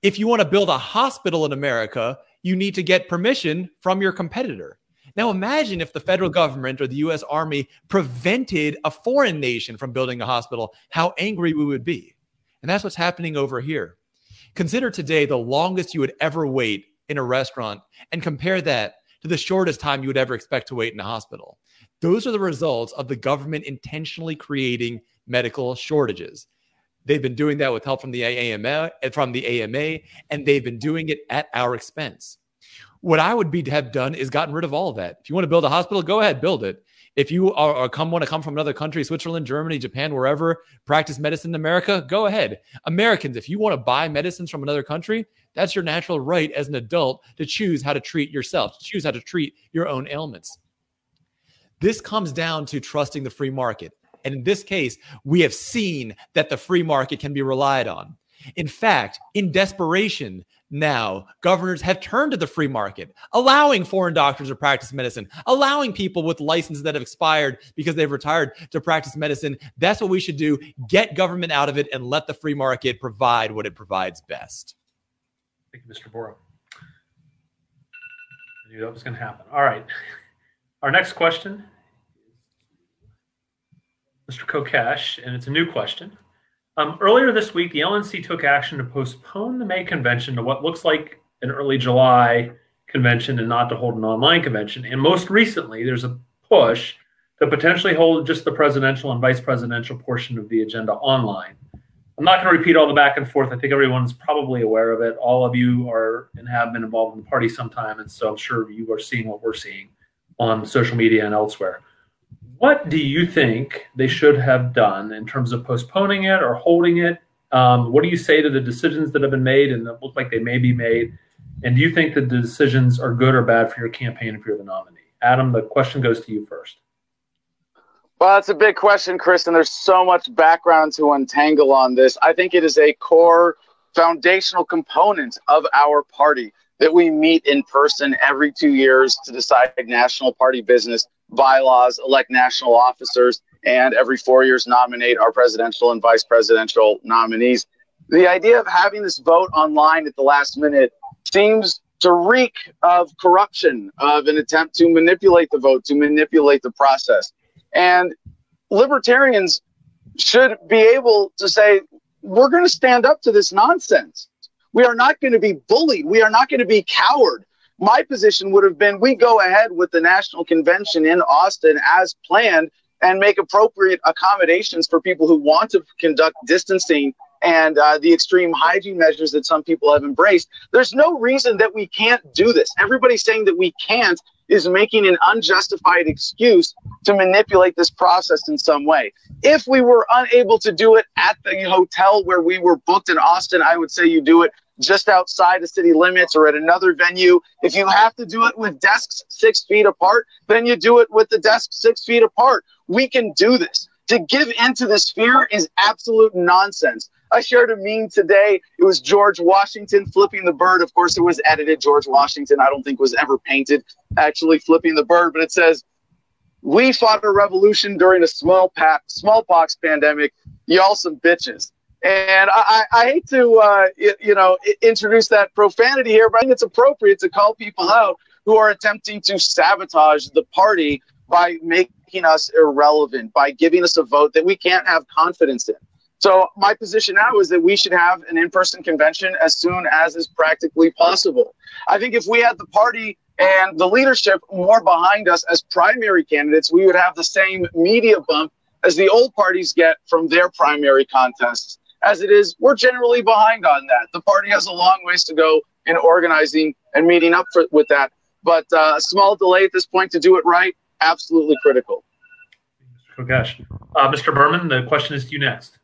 If you want to build a hospital in America, you need to get permission from your competitor. Now imagine if the federal government or the U.S. Army prevented a foreign nation from building a hospital, how angry we would be. And that's what's happening over here. Consider today the longest you would ever wait in a restaurant and compare that to the shortest time you would ever expect to wait in a hospital. Those are the results of the government intentionally creating medical shortages. They've been doing that with help from the AMA, and they've been doing it at our expense. What I would have done is gotten rid of all of that. If you want to build a hospital, go ahead, build it. If you want to come from another country, Switzerland, Germany, Japan, wherever, practice medicine in America, go ahead. Americans, if you want to buy medicines from another country, that's your natural right as an adult to choose how to treat yourself, to choose how to treat your own ailments. This comes down to trusting the free market. And in this case, we have seen that the free market can be relied on. In fact, in desperation, now governors have turned to the free market, allowing foreign doctors to practice medicine, allowing people with licenses that have expired because they've retired to practice medicine. That's what we should do. Get government out of it and let the free market provide what it provides best. Thank you, Mr. Bora. I knew that was going to happen. All right. Our next question, Mr. Kokesh, and it's a new question. Earlier this week, the LNC took action to postpone the May convention to what looks like an early July convention and not to hold an online convention. And most recently, there's a push to potentially hold just the presidential and vice presidential portion of the agenda online. I'm not going to repeat all the back and forth. I think everyone's probably aware of it. All of you are and have been involved in the party sometime, and so I'm sure you are seeing what we're seeing on social media and elsewhere. What do you think they should have done in terms of postponing it or holding it? What do you say to the decisions that have been made and that look like they may be made? And do you think that the decisions are good or bad for your campaign if you're the nominee? Adam, the question goes to you first. Well, that's a big question, Chris, and there's so much background to untangle on this. I think it is a core foundational component of our party that we meet in person every 2 years to decide national party business, bylaws, elect national officers, and every 4 years nominate our presidential and vice presidential nominees. The idea of having this vote online at the last minute seems to reek of corruption, of an attempt to manipulate the vote, to manipulate the process. And libertarians should be able to say, we're going to stand up to this nonsense. We are not going to be bullied. We are not going to be cowed. My position would have been we go ahead with the national convention in Austin as planned and make appropriate accommodations for people who want to conduct distancing and the extreme hygiene measures that some people have embraced. There's no reason that we can't do this. Everybody saying that we can't is making an unjustified excuse to manipulate this process in some way. If we were unable to do it at the hotel where we were booked in Austin, I would say you do it just outside the city limits or at another venue. If you have to do it with desks 6 feet apart, then you do it with the desks 6 feet apart. We can do this. To give into this fear is absolute nonsense. I shared a meme today. It was George Washington flipping the bird. Of course, it was edited. George Washington, I don't think, was ever painted actually flipping the bird. But it says, "We fought a revolution during a smallpox pandemic. Y'all some bitches." And I hate to, introduce that profanity here, but I think it's appropriate to call people out who are attempting to sabotage the party by making us irrelevant, by giving us a vote that we can't have confidence in. So my position now is that we should have an in-person convention as soon as is practically possible. I think if we had the party and the leadership more behind us as primary candidates, we would have the same media bump as the old parties get from their primary contests. As it is, we're generally behind on that. The party has a long ways to go in organizing and meeting up with that. But a small delay at this point to do it right, absolutely critical. Oh, gosh. Mr. Berman, the question is to you next.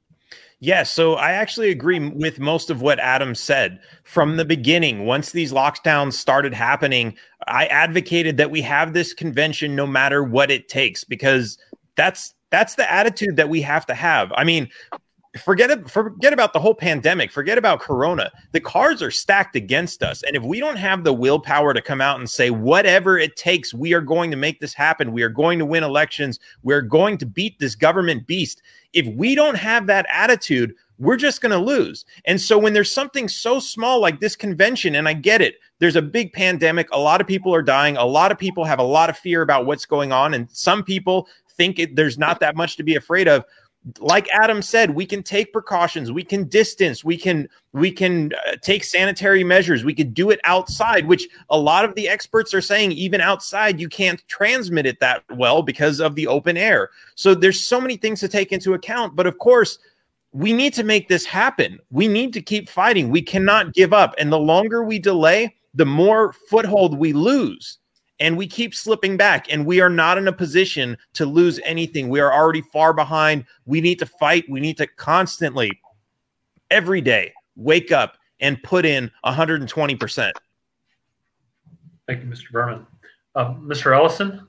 Yes, so I actually agree with most of what Adam said. From the beginning, once these lockdowns started happening, I advocated that we have this convention no matter what it takes, because that's the attitude that we have to have. I mean, forget about the whole pandemic. Forget about Corona. The cards are stacked against us. And if we don't have the willpower to come out and say, whatever it takes, we are going to make this happen. We are going to win elections. We're going to beat this government beast. If we don't have that attitude, we're just going to lose. And so when there's something so small like this convention, and I get it, there's a big pandemic, a lot of people are dying, a lot of people have a lot of fear about what's going on, and some people think there's not that much to be afraid of. Like Adam said, we can take precautions, we can distance, we can take sanitary measures, we could do it outside, which a lot of the experts are saying even outside you can't transmit it that well because of the open air. So there's so many things to take into account. But of course, we need to make this happen. We need to keep fighting. We cannot give up. And the longer we delay, the more foothold we lose. And we keep slipping back, and we are not in a position to lose anything. We are already far behind. We need to fight. We need to constantly, every day, wake up and put in 120%. Thank you, Mr. Berman. Mr. Ellison?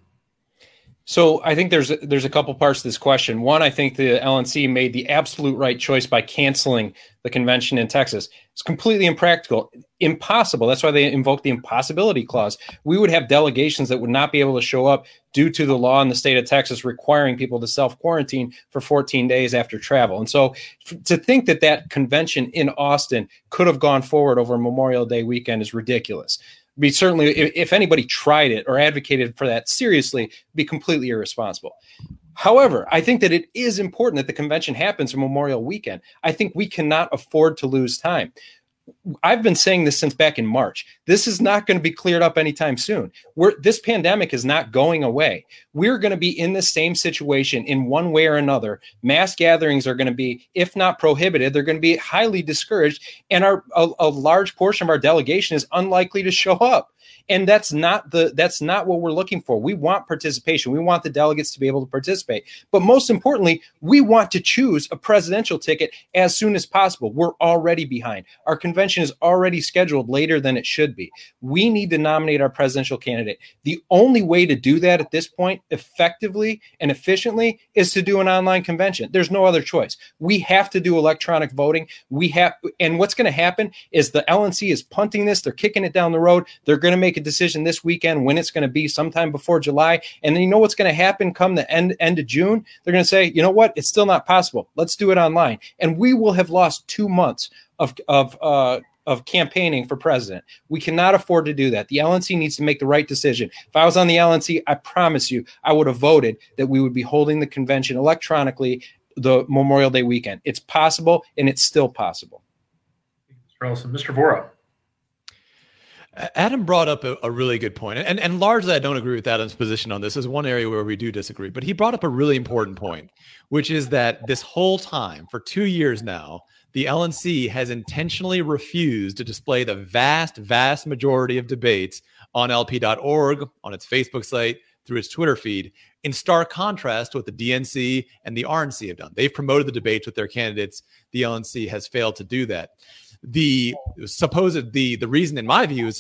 So I think there's a couple parts to this question. One, I think the LNC made the absolute right choice by canceling the convention in Texas. It's completely impractical, impossible. That's why they invoked the impossibility clause. We would have delegations that would not be able to show up due to the law in the state of Texas requiring people to self-quarantine for 14 days after travel. And so to think that convention in Austin could have gone forward over Memorial Day weekend is ridiculous. Certainly, if anybody tried it or advocated for that seriously, be completely irresponsible. However, I think that it is important that the convention happens on Memorial Weekend. I think we cannot afford to lose time. I've been saying this since back in March. This is not going to be cleared up anytime soon. This pandemic is not going away. We're going to be in the same situation in one way or another. Mass gatherings are going to be, if not prohibited, they're going to be highly discouraged. And a large portion of our delegation is unlikely to show up. And that's not what we're looking for. We want participation. We want the delegates to be able to participate. But most importantly, we want to choose a presidential ticket as soon as possible. We're already behind. Our convention is already scheduled later than it should be. We need to nominate our presidential candidate. The only way to do that at this point, effectively and efficiently, is to do an online convention. There's no other choice. We have to do electronic voting. And what's going to happen is the LNC is punting this. They're kicking it down the road. They're going to make a decision this weekend when it's going to be, sometime before July. And then you know what's going to happen come the end of June? They're going to say, you know what? It's still not possible. Let's do it online. And we will have lost 2 months of campaigning for president. We cannot afford to do that. The LNC needs to make the right decision. If I was on the LNC, I promise you, I would have voted that we would be holding the convention electronically the Memorial Day weekend. It's possible, and it's still possible. Mr. Ellison. Mr. Vora. Adam brought up a really good point, and largely I don't agree with Adam's position on this. There's one area where we do disagree, but he brought up a really important point, which is that this whole time, for 2 years now, the LNC has intentionally refused to display the vast, vast majority of debates on LP.org, on its Facebook site, through its Twitter feed, in stark contrast to what the DNC and the RNC have done. They've promoted the debates with their candidates. The LNC has failed to do that. The reason, in my view,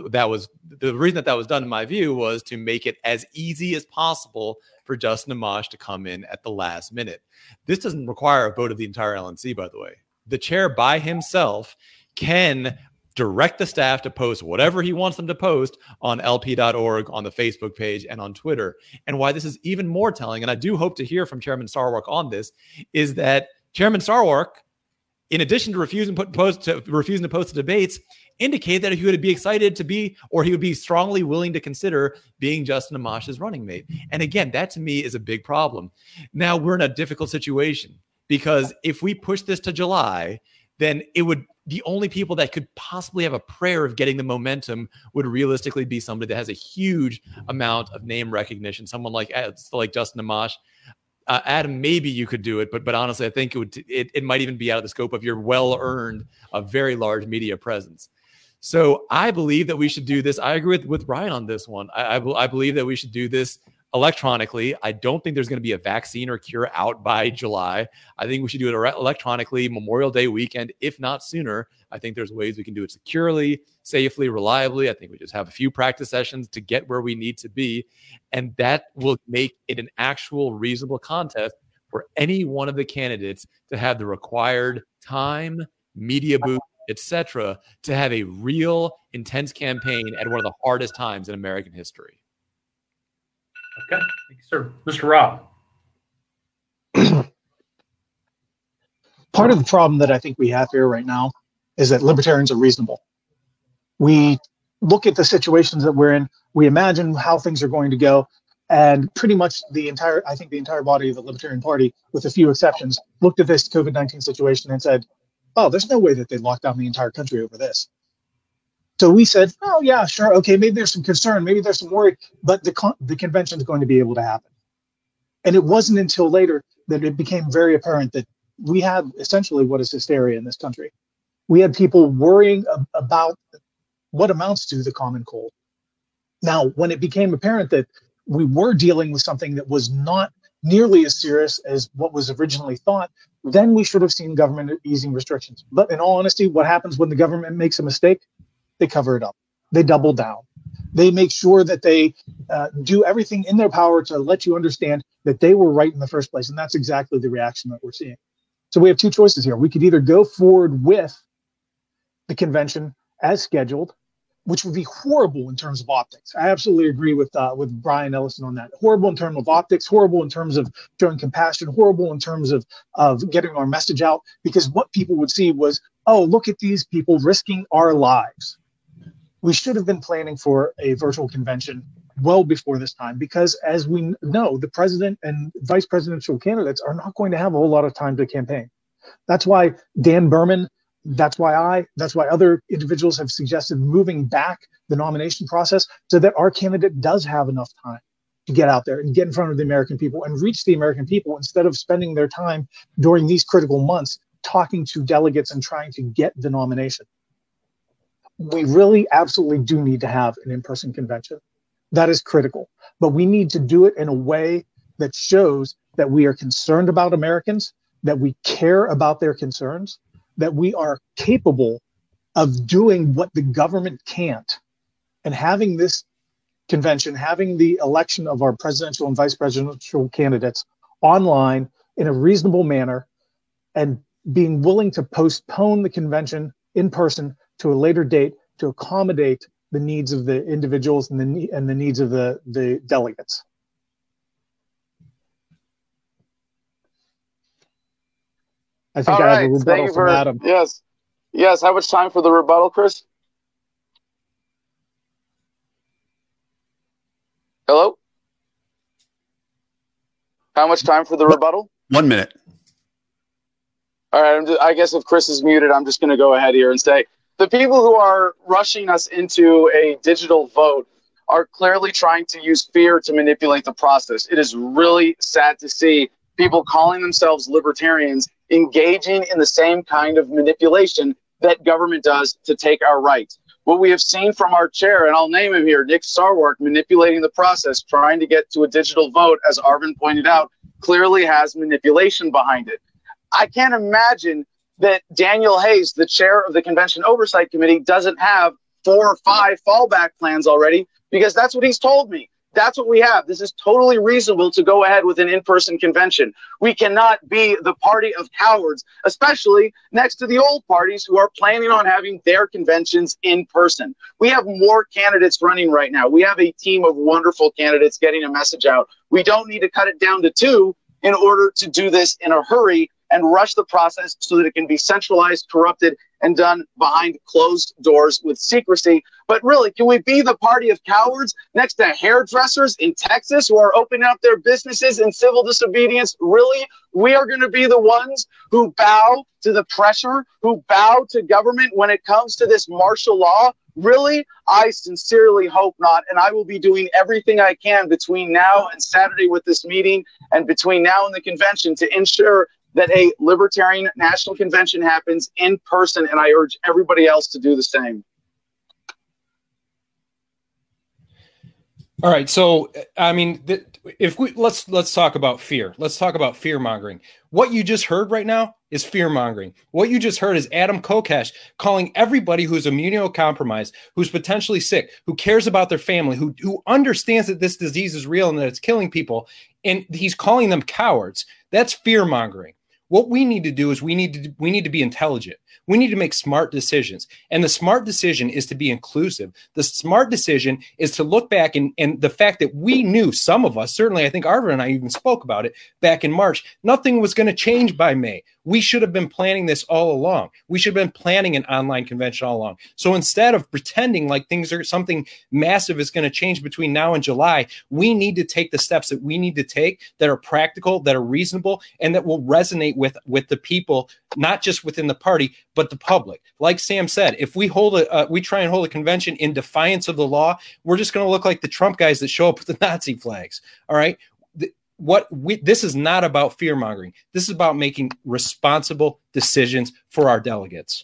the reason that was done, in my view, was to make it as easy as possible for Justin Amash to come in at the last minute. This doesn't require a vote of the entire LNC, by the way. The chair by himself can direct the staff to post whatever he wants them to post on LP.org, on the Facebook page, and on Twitter. And why this is even more telling, and I do hope to hear from Chairman Sarwark on this, is that Chairman Sarwark, in addition to refusing to post the debates, indicated that he would be excited to be, or he would be strongly willing to consider being Justin Amash's running mate. And again, that to me is a big problem. Now we're in a difficult situation because if we push this to July, then the only people that could possibly have a prayer of getting the momentum would realistically be somebody that has a huge amount of name recognition, someone like Justin Amash. Adam, maybe you could do it, but honestly, I think it might even be out of the scope of your well-earned, a very large media presence. So I believe that we should do this. I agree with Brian on this one. I believe that we should do this electronically. I don't think there's going to be a vaccine or cure out by July. I think we should do it electronically Memorial Day weekend, if not sooner. I think there's ways we can do it securely, safely, reliably. I think we just have a few practice sessions to get where we need to be. And that will make it an actual reasonable contest for any one of the candidates to have the required time, media booth, etc., to have a real intense campaign at one of the hardest times in American history. Okay, thank you, sir. Mr. Rob. Part of the problem that I think we have here right now is that libertarians are reasonable. We look at the situations that we're in, we imagine how things are going to go, and pretty much the entire body of the Libertarian Party, with a few exceptions, looked at this COVID-19 situation and said, oh, there's no way that they'd lock down the entire country over this. So we said, oh, yeah, sure. Okay, maybe there's some concern. Maybe there's some worry, but the convention is going to be able to happen. And it wasn't until later that it became very apparent that we had essentially what is hysteria in this country. We had people worrying about what amounts to the common cold. Now, when it became apparent that we were dealing with something that was not nearly as serious as what was originally thought, then we should have seen government easing restrictions. But in all honesty, what happens when the government makes a mistake? They cover it up. They double down. They make sure that they do everything in their power to let you understand that they were right in the first place. And that's exactly the reaction that we're seeing. So we have two choices here. We could either go forward with the convention as scheduled, which would be horrible in terms of optics. I absolutely agree with Brian Ellison on that. Horrible in terms of optics, horrible in terms of showing compassion, horrible in terms of getting our message out, because what people would see was, oh, look at these people risking our lives. We should have been planning for a virtual convention well before this time, because as we know, the president and vice presidential candidates are not going to have a whole lot of time to campaign. That's why Dan Berman, that's why other individuals have suggested moving back the nomination process so that our candidate does have enough time to get out there and get in front of the American people and reach the American people instead of spending their time during these critical months talking to delegates and trying to get the nomination. We really absolutely do need to have an in-person convention. That is critical. But we need to do it in a way that shows that we are concerned about Americans, that we care about their concerns, that we are capable of doing what the government can't. And having this convention, having the election of our presidential and vice presidential candidates online in a reasonable manner, and being willing to postpone the convention in person to a later date to accommodate the needs of the individuals and the needs of the delegates. I think I have a rebuttal from Adam. Yes. How much time for the rebuttal, Chris? Hello? How much time for the rebuttal? 1 minute. All right. I guess if Chris is muted, I'm just going to go ahead here and say, the people who are rushing us into a digital vote are clearly trying to use fear to manipulate the process. It is really sad to see people calling themselves libertarians engaging in the same kind of manipulation that government does to take our rights. What we have seen from our chair, and I'll name him here, Nick Sarwark, manipulating the process, trying to get to a digital vote, as Arvin pointed out, clearly has manipulation behind it. I can't imagine that Daniel Hayes, the chair of the Convention Oversight Committee, doesn't have 4 or 5 fallback plans already, because that's what he's told me. That's what we have. This is totally reasonable to go ahead with an in-person convention. We cannot be the party of cowards, especially next to the old parties who are planning on having their conventions in person. We have more candidates running right now. We have a team of wonderful candidates getting a message out. We don't need to cut it down to 2 in order to do this in a hurry and rush the process so that it can be centralized, corrupted, and done behind closed doors with secrecy. But really, can we be the party of cowards next to hairdressers in Texas who are opening up their businesses in civil disobedience? Really? We are going to be the ones who bow to the pressure, who bow to government when it comes to this martial law? Really? I sincerely hope not. And I will be doing everything I can between now and Saturday with this meeting and between now and the convention to ensure that a libertarian national convention happens in person, and I urge everybody else to do the same. All right, so I mean, if we let's talk about fear. Let's talk about fear mongering. What you just heard right now is fear mongering. What you just heard is Adam Kokesh calling everybody who's immunocompromised, who's potentially sick, who cares about their family, who understands that this disease is real and that it's killing people, and he's calling them cowards. That's fear mongering. What we need to do is we need to be intelligent. We need to make smart decisions. And the smart decision is to be inclusive. The smart decision is to look back and the fact that we knew, some of us, certainly I think Arvin and I even spoke about it back in March, nothing was going to change by May. We should have been planning this all along. We should have been planning an online convention all along. So instead of pretending like something massive is going to change between now and July, we need to take the steps that we need to take that are practical, that are reasonable, and that will resonate with the people, not just within the party, but the public. Like Sam said, if we try and hold a convention in defiance of the law, we're just going to look like the Trump guys that show up with the Nazi flags. All right. This is not about fear mongering. This is about making responsible decisions for our delegates.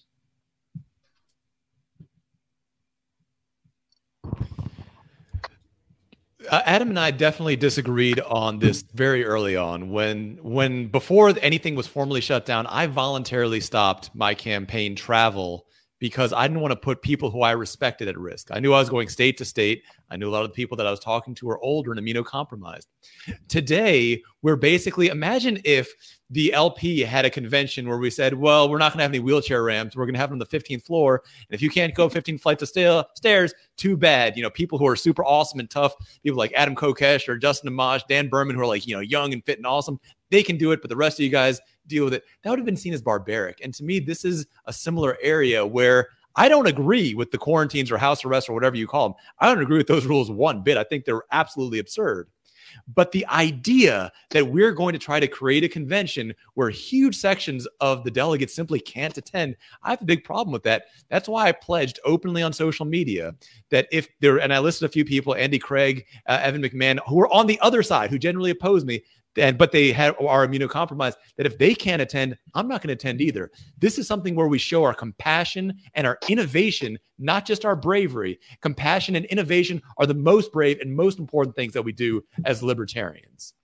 Adam and I definitely disagreed on this very early on. When before anything was formally shut down, I voluntarily stopped my campaign travel because I didn't want to put people who I respected at risk. I knew I was going state to state. I knew a lot of the people that I was talking to were older and immunocompromised. Today, we're basically, imagine if the LP had a convention where we said, well, we're not going to have any wheelchair ramps. We're going to have them on the 15th floor. And if you can't go 15 flights of stairs, too bad. People who are super awesome and tough, people like Adam Kokesh or Justin Amash, Dan Berman, who are like, young and fit and awesome, they can do it, but the rest of you guys deal with it. That would have been seen as barbaric. And to me, this is a similar area where I don't agree with the quarantines or house arrests or whatever you call them. I don't agree with those rules one bit. I think they're absolutely absurd. But the idea that we're going to try to create a convention where huge sections of the delegates simply can't attend, I have a big problem with that. That's why I pledged openly on social media that if there, and I listed a few people, Andy Craig, Evan McMahon, who are on the other side, who generally oppose me, but they are immunocompromised, that if they can't attend, I'm not going to attend either. This is something where we show our compassion and our innovation, not just our bravery. Compassion and innovation are the most brave and most important things that we do as libertarians.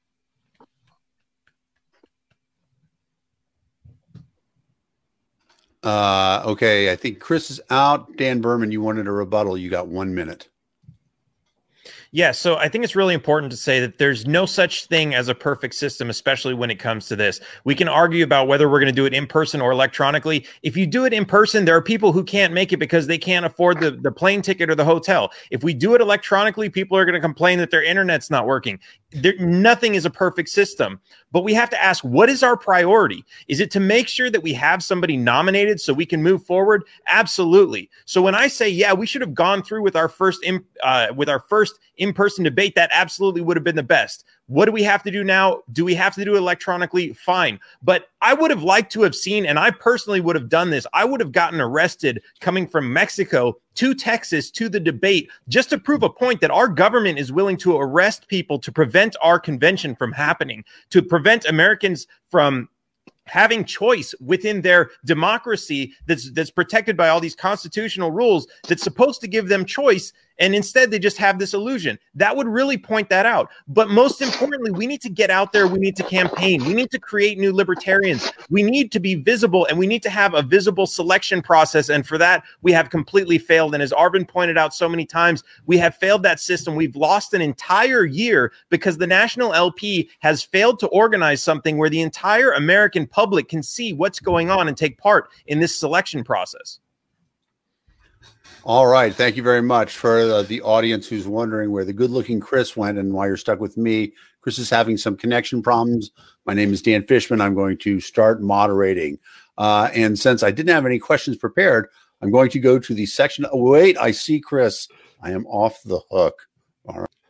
Okay, I think Chris is out. Dan Berman, you wanted a rebuttal. You got 1 minute. Yeah, so I think it's really important to say that there's no such thing as a perfect system, especially when it comes to this. We can argue about whether we're going to do it in person or electronically. If you do it in person, there are people who can't make it because they can't afford the plane ticket or the hotel. If we do it electronically, people are going to complain that their internet's not working. Nothing is a perfect system, but we have to ask, what is our priority? Is it to make sure that we have somebody nominated so we can move forward? Absolutely. So when I say, yeah, we should have gone through with our first in-person debate, that absolutely would have been the best. What do we have to do now? Do we have to do it electronically? Fine. But I would have liked to have seen, and I personally would have done this, I would have gotten arrested coming from Mexico to Texas to the debate just to prove a point that our government is willing to arrest people to prevent our convention from happening, to prevent Americans from having choice within their democracy that's protected by all these constitutional rules that's supposed to give them choice. And instead, they just have this illusion. That would really point that out. But most importantly, we need to get out there. We need to campaign. We need to create new libertarians. We need to be visible, and we need to have a visible selection process. And for that, we have completely failed. And as Arvin pointed out so many times, we have failed that system. We've lost an entire year because the National LP has failed to organize something where the entire American public can see what's going on and take part in this selection process. All right. Thank you very much. For the audience who's wondering where the good-looking Chris went and why you're stuck with me, Chris is having some connection problems. My name is Dan Fishman. I'm going to start moderating. And since I didn't have any questions prepared, I'm going to go to the section. Oh, wait, I see Chris. I am off the hook. All right.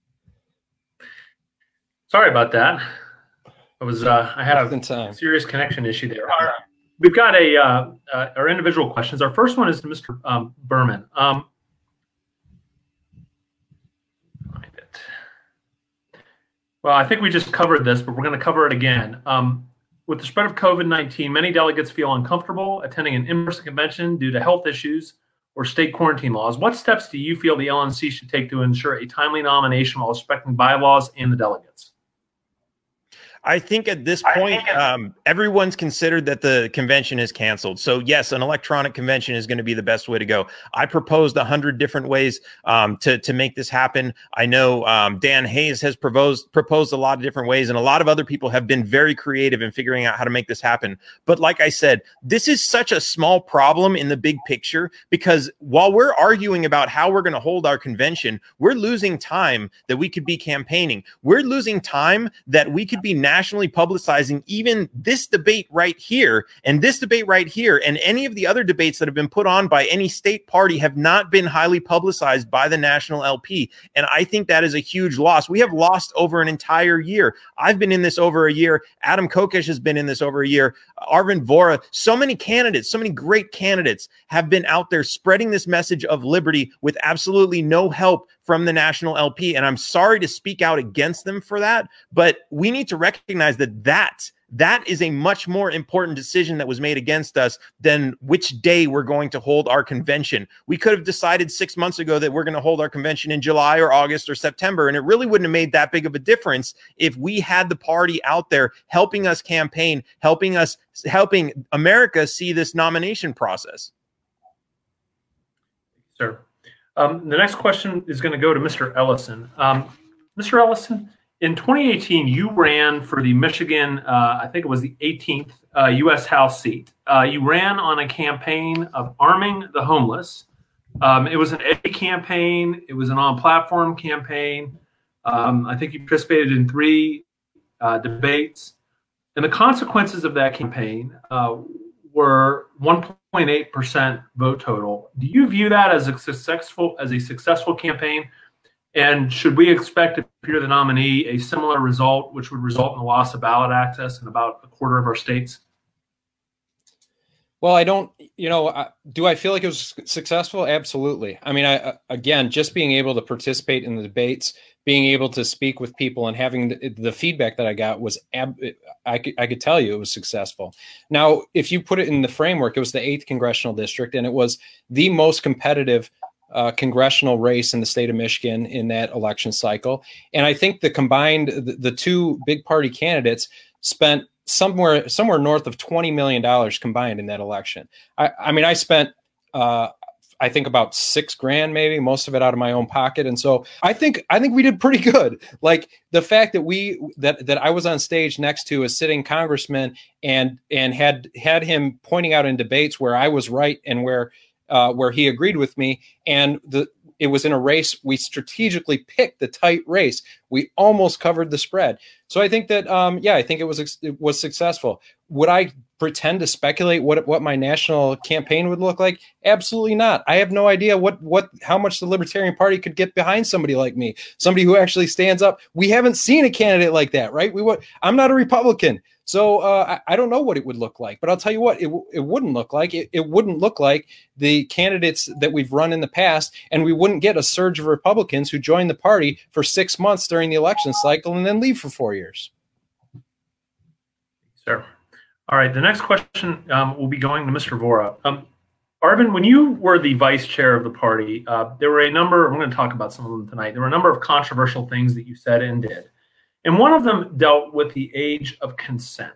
Sorry about that. I had a serious connection issue there. All right. We've got our individual questions. Our first one is to Mr. Berman. Find it. Well, I think we just covered this, but we're going to cover it again. With the spread of COVID-19, many delegates feel uncomfortable attending an in-person convention due to health issues or state quarantine laws. What steps do you feel the LNC should take to ensure a timely nomination while respecting bylaws and the delegates? I think at this point, everyone's considered that the convention is canceled. So yes, an electronic convention is going to be the best way to go. I proposed 100 different ways to make this happen. I know Dan Hayes has proposed a lot of different ways, and a lot of other people have been very creative in figuring out how to make this happen. But like I said, this is such a small problem in the big picture, because while we're arguing about how we're going to hold our convention, we're losing time that we could be campaigning. We're losing time that we could be nationally publicizing even this debate right here and this debate right here, and any of the other debates that have been put on by any state party have not been highly publicized by the national LP. And I think that is a huge loss. We have lost over an entire year. I've been in this over a year. Adam Kokesh has been in this over a year. Arvind Vora, so many candidates, so many great candidates have been out there spreading this message of liberty with absolutely no help from the national LP. And I'm sorry to speak out against them for that, but we need to recognize that is a much more important decision that was made against us than which day we're going to hold our convention. We could have decided 6 months ago that we're going to hold our convention in July or August or September, and it really wouldn't have made that big of a difference if we had the party out there helping us campaign, helping America see this nomination process. Sir. The next question is going to go to Mr. Ellison. Mr. Ellison, in 2018, you ran for the Michigan, I think it was the 18th U.S. House seat. You ran on a campaign of arming the homeless. It was an edgy campaign. It was an on-platform campaign. I think you participated in 3 debates. And the consequences of that campaign were 1.8% vote total. Do you view that as a successful campaign? And should we expect, if you're the nominee, a similar result, which would result in the loss of ballot access in about a quarter of our states? Well, I don't, do I feel like it was successful? Absolutely. I mean, again, just being able to participate in the debates, being able to speak with people and having the feedback that I got was, I could tell you it was successful. Now, if you put it in the framework, it was the 8th congressional district, and it was the most competitive congressional race in the state of Michigan in that election cycle. And I think the 2 big party candidates spent somewhere north of $20 million combined in that election. I mean, I spent, I think about $6,000, maybe, most of it out of my own pocket. And so I think we did pretty good. Like the fact that that I was on stage next to a sitting congressman and had him pointing out in debates where I was right and where he agreed with me. And it was in a race. We strategically picked the tight race. We almost covered the spread. So I think that, I think it was successful. Would I pretend to speculate what my national campaign would look like? Absolutely not. I have no idea how much the Libertarian Party could get behind somebody like me, somebody who actually stands up. We haven't seen a candidate like that, right? I'm not a Republican. So I don't know what it would look like, but I'll tell you what, it wouldn't look like. It wouldn't look like the candidates that we've run in the past, and we wouldn't get a surge of Republicans who join the party for 6 months during the election cycle and then leave for 4 years. Sure. All right. The next question will be going to Mr. Vora. Arvind, when you were the vice chair of the party, there were a number, I'm going to talk about some of them tonight. There were a number of controversial things that you said and did. And one of them dealt with the age of consent.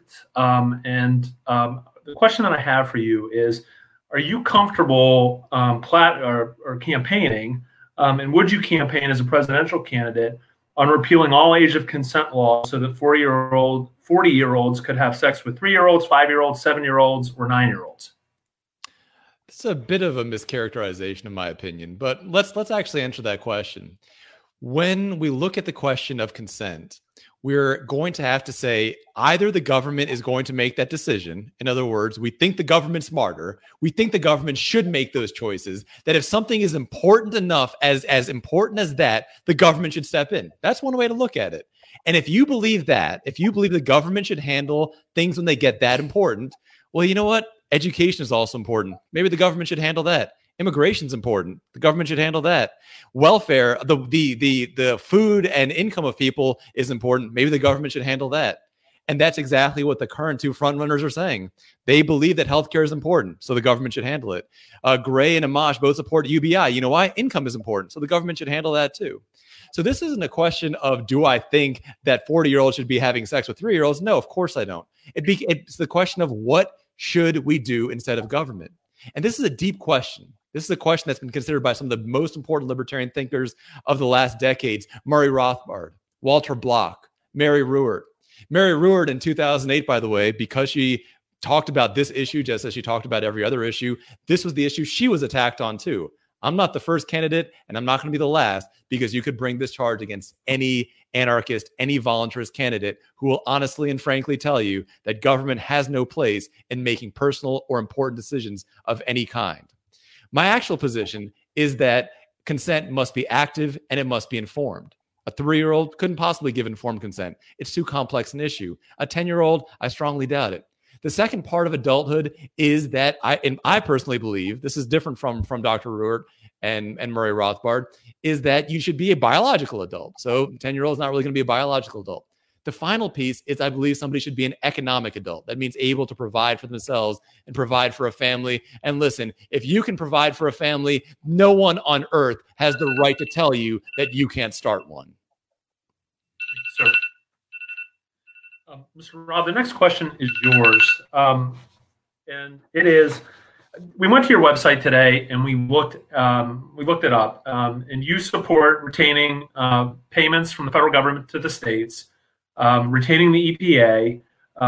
The question that I have for you is, are you comfortable campaigning, and would you campaign as a presidential candidate on repealing all age of consent laws so that 40-year-olds could have sex with 3-year-olds, 5-year-olds, 7-year-olds, or 9-year-olds? It's a bit of a mischaracterization, in my opinion, but let's actually answer that question. When we look at the question of consent, we're going to have to say either the government is going to make that decision. In other words, we think the government's smarter. We think the government should make those choices, that if something is important enough, as important as that, the government should step in. That's one way to look at it. And if you believe that, if you believe the government should handle things when they get that important, well, you know what? Education is also important. Maybe the government should handle that. Immigration's important. The government should handle that. Welfare, the food and income of people is important. Maybe the government should handle that. And that's exactly what the current 2 frontrunners are saying. They believe that healthcare is important, so the government should handle it. Gray and Amash both support UBI. You know why? Income is important, so the government should handle that too. So this isn't a question of, do I think that 40-year-olds should be having sex with 3-year-olds? No, of course I don't. It's the question of, what should we do instead of government? And this is a deep question. This is a question that's been considered by some of the most important libertarian thinkers of the last decades: Murray Rothbard, Walter Block, Mary Ruwart. Mary Ruwart in 2008, by the way, because she talked about this issue just as she talked about every other issue, this was the issue she was attacked on too. I'm not the first candidate, and I'm not going to be the last, because you could bring this charge against any anarchist, any voluntarist candidate who will honestly and frankly tell you that government has no place in making personal or important decisions of any kind. My actual position is that consent must be active and it must be informed. A 3-year-old couldn't possibly give informed consent. It's too complex an issue. A 10-year-old, I strongly doubt it. The second part of adulthood is that I personally believe, this is different from Dr. Ruert and Murray Rothbard, is that you should be a biological adult. So 10-year-old is not really going to be a biological adult. The final piece is I believe somebody should be an economic adult. That means able to provide for themselves and provide for a family. And listen, if you can provide for a family, no one on earth has the right to tell you that you can't start one. Sir. Mr. Rob, the next question is yours. And it is, we went to your website today and we looked it up, and you support retaining payments from the federal government to the states, retaining the EPA,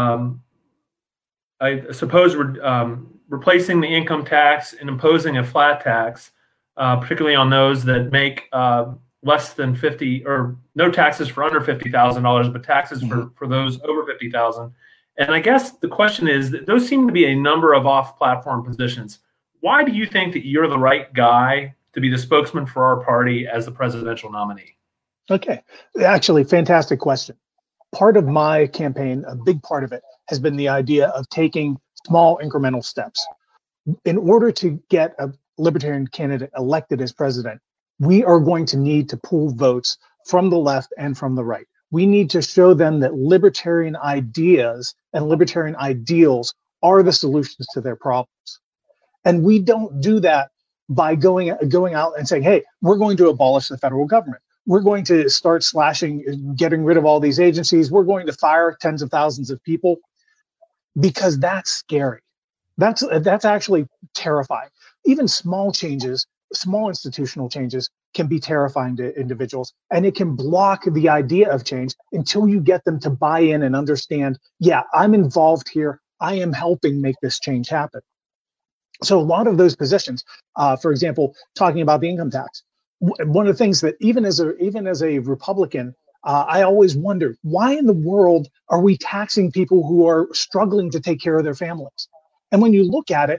I suppose replacing the income tax and imposing a flat tax, particularly on those that make less than 50, or no taxes for under $50,000, but taxes for those over 50,000. And I guess the question is that those seem to be a number of off-platform positions. Why do you think that you're the right guy to be the spokesman for our party as the presidential nominee? Okay, actually, fantastic question. Part of my campaign, a big part of it, has been the idea of taking small incremental steps. In order to get a libertarian candidate elected as president, we are going to need to pull votes from the left and from the right. We need to show them that libertarian ideas and libertarian ideals are the solutions to their problems. And we don't do that by going out and saying, hey, we're going to abolish the federal government. We're going to start slashing, getting rid of all these agencies. We're going to fire tens of thousands of people, because that's scary. That's actually terrifying. Even small changes, small institutional changes, can be terrifying to individuals, and it can block the idea of change until you get them to buy in and understand, yeah, I'm involved here. I am helping make this change happen. So a lot of those positions, for example, talking about the income tax, one of the things that even as a Republican, I always wondered, why in the world are we taxing people who are struggling to take care of their families? And when you look at it,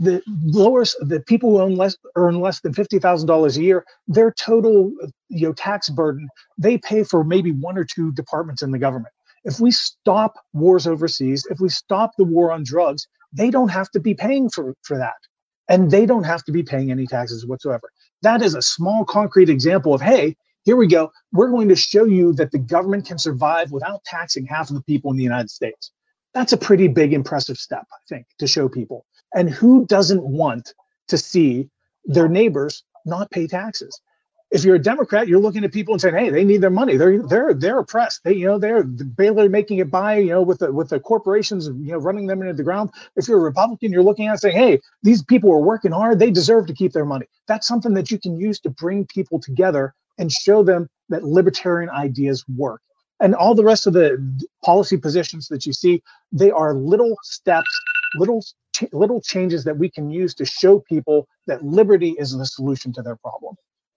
the people who earn less than $50,000 a year, their total tax burden, they pay for maybe 1 or 2 departments in the government. If we stop wars overseas, if we stop the war on drugs, they don't have to be paying for that. And they don't have to be paying any taxes whatsoever. That is a small concrete example of, hey, here we go. We're going to show you that the government can survive without taxing half of the people in the United States. That's a pretty big, impressive step, I think, to show people. And who doesn't want to see their neighbors not pay taxes? If you're a Democrat, you're looking at people and saying, "Hey, they need their money. They're oppressed. They're barely making it by. With the corporations, running them into the ground." If you're a Republican, you're looking at it saying, "Hey, these people are working hard. They deserve to keep their money." That's something that you can use to bring people together and show them that libertarian ideas work. And all the rest of the policy positions that you see, they are little steps, little changes that we can use to show people that liberty is the solution to their problem.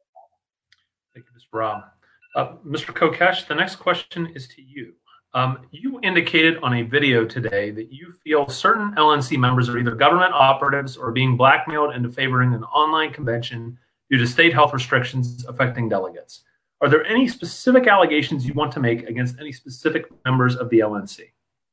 Thank you, Mr. Rob. Mr. Kokesh, the next question is to you. You indicated on a video today that you feel certain LNC members are either government operatives or being blackmailed into favoring an online convention due to state health restrictions affecting delegates. Are there any specific allegations you want to make against any specific members of the LNC?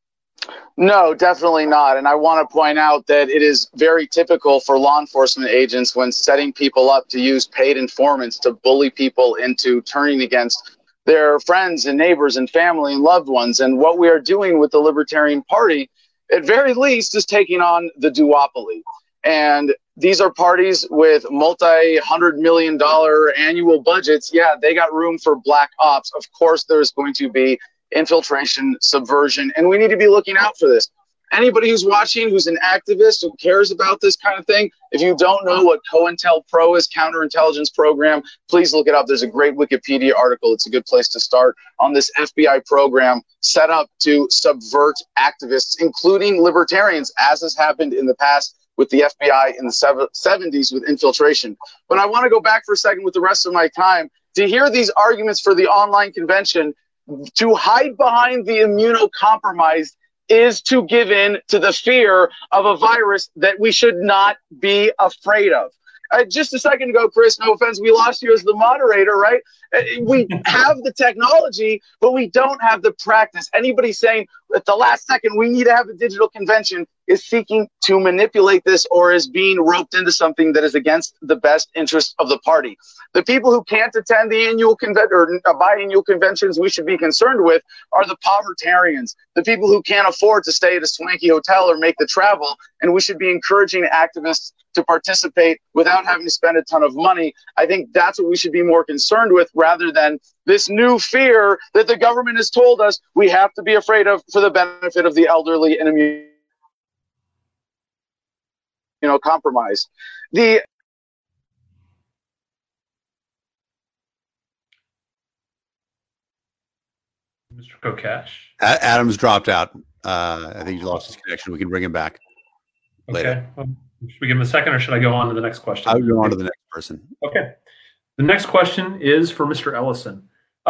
No, definitely not. And I want to point out that it is very typical for law enforcement agents, when setting people up, to use paid informants to bully people into turning against their friends and neighbors and family and loved ones. And what we are doing with the Libertarian Party, at very least, is taking on the duopoly. And these are parties with multi-$100 million annual budgets. Yeah, they got room for black ops. Of course, there's going to be infiltration, subversion, and we need to be looking out for this. Anybody who's watching, who's an activist, who cares about this kind of thing, if you don't know what COINTELPRO is, counterintelligence program, please look it up. There's a great Wikipedia article. It's a good place to start on this FBI program set up to subvert activists, including libertarians, as has happened in the past with the FBI in the 70s with infiltration. But I want to go back for a second with the rest of my time to hear these arguments for the online convention. To hide behind the immunocompromised is to give in to the fear of a virus that we should not be afraid of. Just a second ago, Chris, no offense, we lost you as the moderator, right? We have the technology, but we don't have the practice. Anybody saying at the last second we need to have a digital convention is seeking to manipulate this or is being roped into something that is against the best interest of the party. The people who can't attend the annual convention or biannual conventions we should be concerned with are the povertarians, the people who can't afford to stay at a swanky hotel or make the travel, and we should be encouraging activists to participate without having to spend a ton of money. I think that's what we should be more concerned with rather than this new fear that the government has told us we have to be afraid of for the benefit of the elderly and compromised. Mr. Kokesh. Adam's dropped out. I think he lost his connection. We can bring him back later. Okay. Should we give him a second or should I go on to the next question? I'll go on to the next person. Okay. The next question is for Mr. Ellison.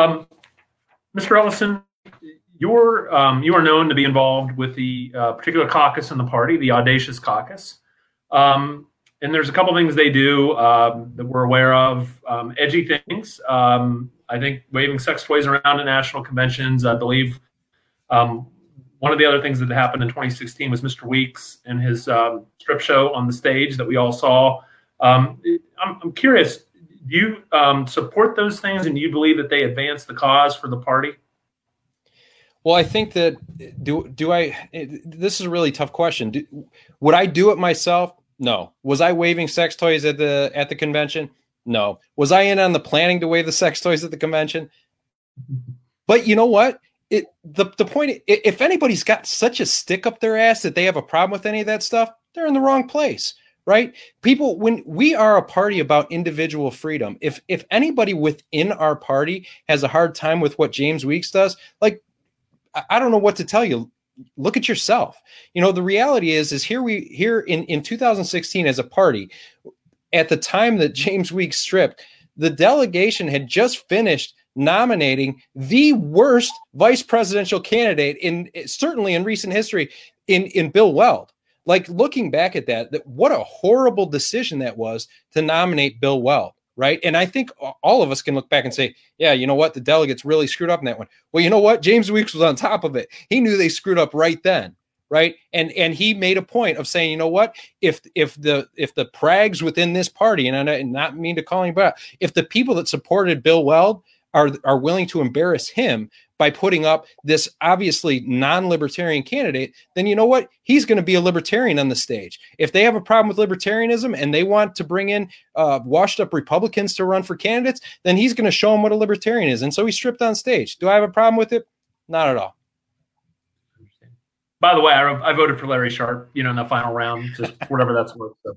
Mr. Ellison, you are known to be involved with the particular caucus in the party, the Audacious Caucus. And there's a couple things they do that we're aware of, edgy things. I think waving sex toys around at national conventions. I believe one of the other things that happened in 2016 was Mr. Weeks and his strip show on the stage that we all saw. I'm curious, do you support those things and do you believe that they advance the cause for the party? Well, I think that this is a really tough question. Would I do it myself? No. Was I waving sex toys at the convention? No. Was I in on the planning to wave the sex toys at the convention? But you know what? The point, if anybody's got such a stick up their ass that they have a problem with any of that stuff, they're in the wrong place, right? People, when we are a party about individual freedom, if anybody within our party has a hard time with what James Weeks does, like, I don't know what to tell you. Look at yourself. The reality is here in 2016 as a party, at the time that James Weeks stripped, the delegation had just finished nominating the worst vice presidential candidate certainly in recent history in Bill Weld. Like, looking back at that, what a horrible decision that was to nominate Bill Weld. Right. And I think all of us can look back and say, yeah, you know what? The delegates really screwed up in that one. Well, you know what? James Weeks was on top of it. He knew they screwed up right then. Right. And he made a point of saying, you know what? If the prags within this party, and I not mean to call anybody out, if the people that supported Bill Weld are willing to embarrass him by putting up this obviously non-libertarian candidate, then you know what? He's going to be a libertarian on the stage. If they have a problem with libertarianism and they want to bring in washed up Republicans to run for candidates, then he's going to show them what a libertarian is. And so he stripped on stage. Do I have a problem with it? Not at all. By the way, I voted for Larry Sharpe, in the final round, just whatever that's worth. So.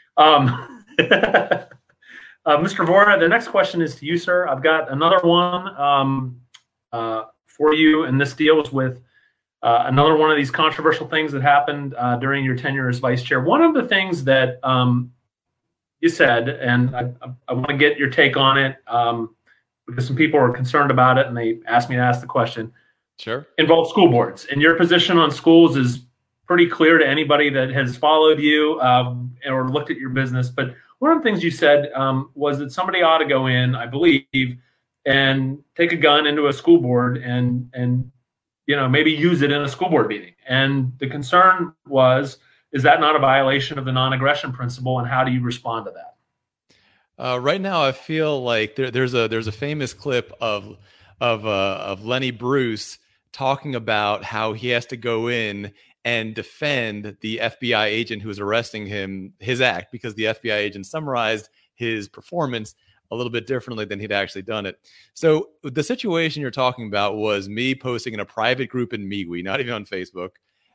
Mr. Vora, the next question is to you, sir. I've got another one for you, and this deals with another one of these controversial things that happened during your tenure as vice chair. One of the things that you said, and I want to get your take on it because some people are concerned about it, and they asked me to ask the question. Sure. Involves school boards. And your position on schools is pretty clear to anybody that has followed you or looked at your business. But one of the things you said was that somebody ought to go in, I believe, and take a gun into a school board and maybe use it in a school board meeting. And the concern was, is that not a violation of the non-aggression principle, and how do you respond to that? Right now, I feel like there's a famous clip of Lenny Bruce talking about how he has to go in and defend the FBI agent who was arresting him, his act, because the FBI agent summarized his performance a little bit differently than he'd actually done it. So the situation you're talking about was me posting in a private group in MeWe, not even on Facebook,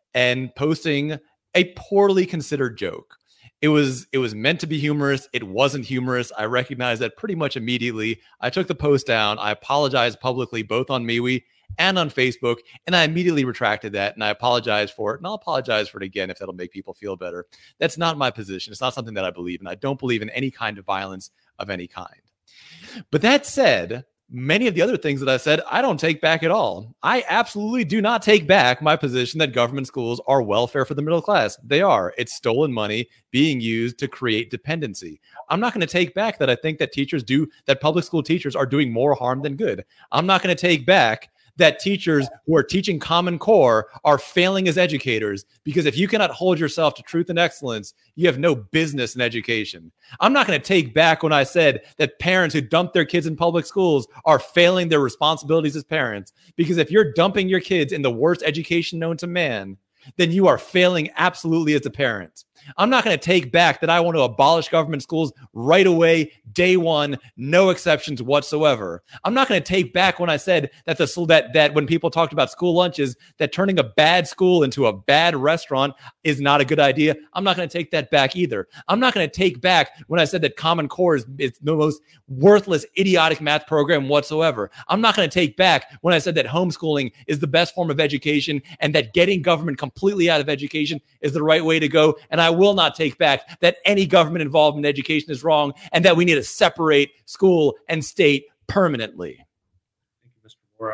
and posting a poorly considered joke. It was meant to be humorous. It wasn't humorous. I recognized that pretty much immediately. I took the post down. I apologized publicly, both on MeWe and on Facebook, and I immediately retracted that, and I apologized for it, and I'll apologize for it again if that'll make people feel better. That's not my position. It's not something that I believe in. I don't believe in any kind of violence of any kind. But that said, many of the other things that I said, I don't take back at all. I absolutely do not take back my position that government schools are welfare for the middle class. They are. It's stolen money being used to create dependency. I'm not going to take back that I think that public school teachers are doing more harm than good. I'm not going to take back that teachers who are teaching Common Core are failing as educators, because if you cannot hold yourself to truth and excellence, you have no business in education. I'm not going to take back when I said that parents who dump their kids in public schools are failing their responsibilities as parents, because if you're dumping your kids in the worst education known to man, then you are failing absolutely as a parent. I'm not going to take back that I want to abolish government schools right away, day one, no exceptions whatsoever. I'm not going to take back when I said that that when people talked about school lunches, that turning a bad school into a bad restaurant is not a good idea. I'm not going to take that back either. I'm not going to take back when I said that Common Core is the most worthless, idiotic math program whatsoever. I'm not going to take back when I said that homeschooling is the best form of education and that getting government completely out of education is the right way to go. And I will not take back that any government involvement in education is wrong and that we need to separate school and state permanently. Thank you, Mr. Bora.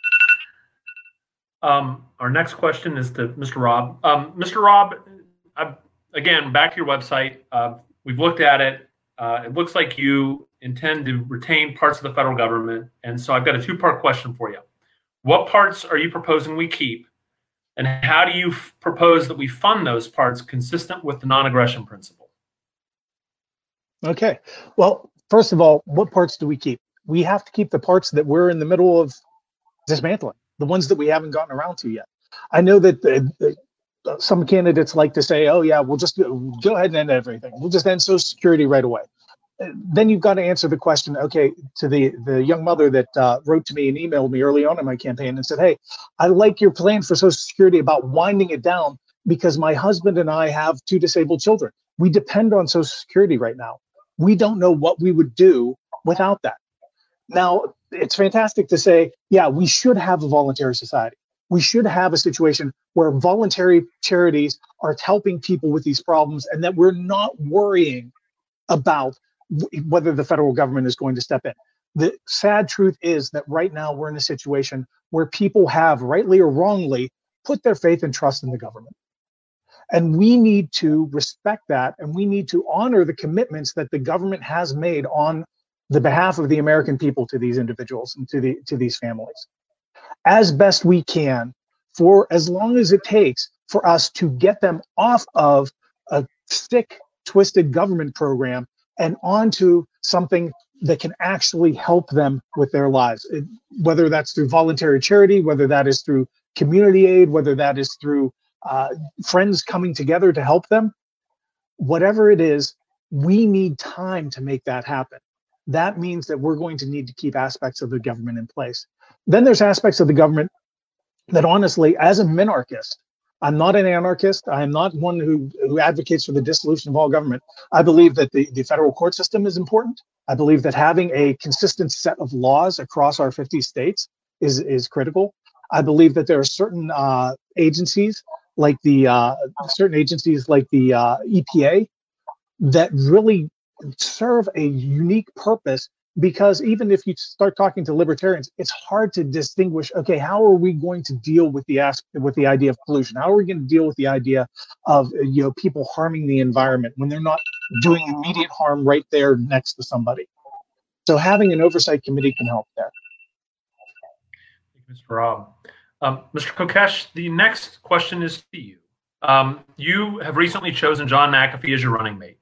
Our next question is to Mr. Rob. Mr. Rob, again, back to your website. We've looked at it. It looks like you intend to retain parts of the federal government. And so I've got a two-part question for you. What parts are you proposing we keep? And how do you propose that we fund those parts consistent with the non-aggression principle? Okay. Well, first of all, what parts do we keep? We have to keep the parts that we're in the middle of dismantling, the ones that we haven't gotten around to yet. I know that some candidates like to say, oh, yeah, we'll just go ahead and end everything. We'll just end Social Security right away. Then you've got to answer the question, okay, to the young mother that wrote to me and emailed me early on in my campaign and said, hey, I like your plan for Social Security about winding it down because my husband and I have 2 disabled children. We depend on Social Security right now. We don't know what we would do without that. Now, it's fantastic to say, yeah, we should have a voluntary society. We should have a situation where voluntary charities are helping people with these problems and that we're not worrying about whether the federal government is going to step in. The sad truth is that right now we're in a situation where people have, rightly or wrongly, put their faith and trust in the government. And we need to respect that, and we need to honor the commitments that the government has made on the behalf of the American people to these individuals and to these families, as best we can, for as long as it takes for us to get them off of a sick, twisted government program and onto something that can actually help them with their lives, whether that's through voluntary charity, whether that is through community aid, whether that is through friends coming together to help them. Whatever it is, we need time to make that happen. That means that we're going to need to keep aspects of the government in place. Then there's aspects of the government that, honestly, as a minarchist, I'm not an anarchist. I am not one who advocates for the dissolution of all government. I believe that the federal court system is important. I believe that having a consistent set of laws across our 50 states is critical. I believe that there are certain agencies like the EPA that really serve a unique purpose, because even if you start talking to libertarians, it's hard to distinguish, okay, how are we going to deal with the idea of pollution? How are we going to deal with the idea of people harming the environment when they're not doing immediate harm right there next to somebody? So having an oversight committee can help there. Thank you, Mr. Rob. Mr. Kokesh, the next question is to you. You have recently chosen John McAfee as your running mate.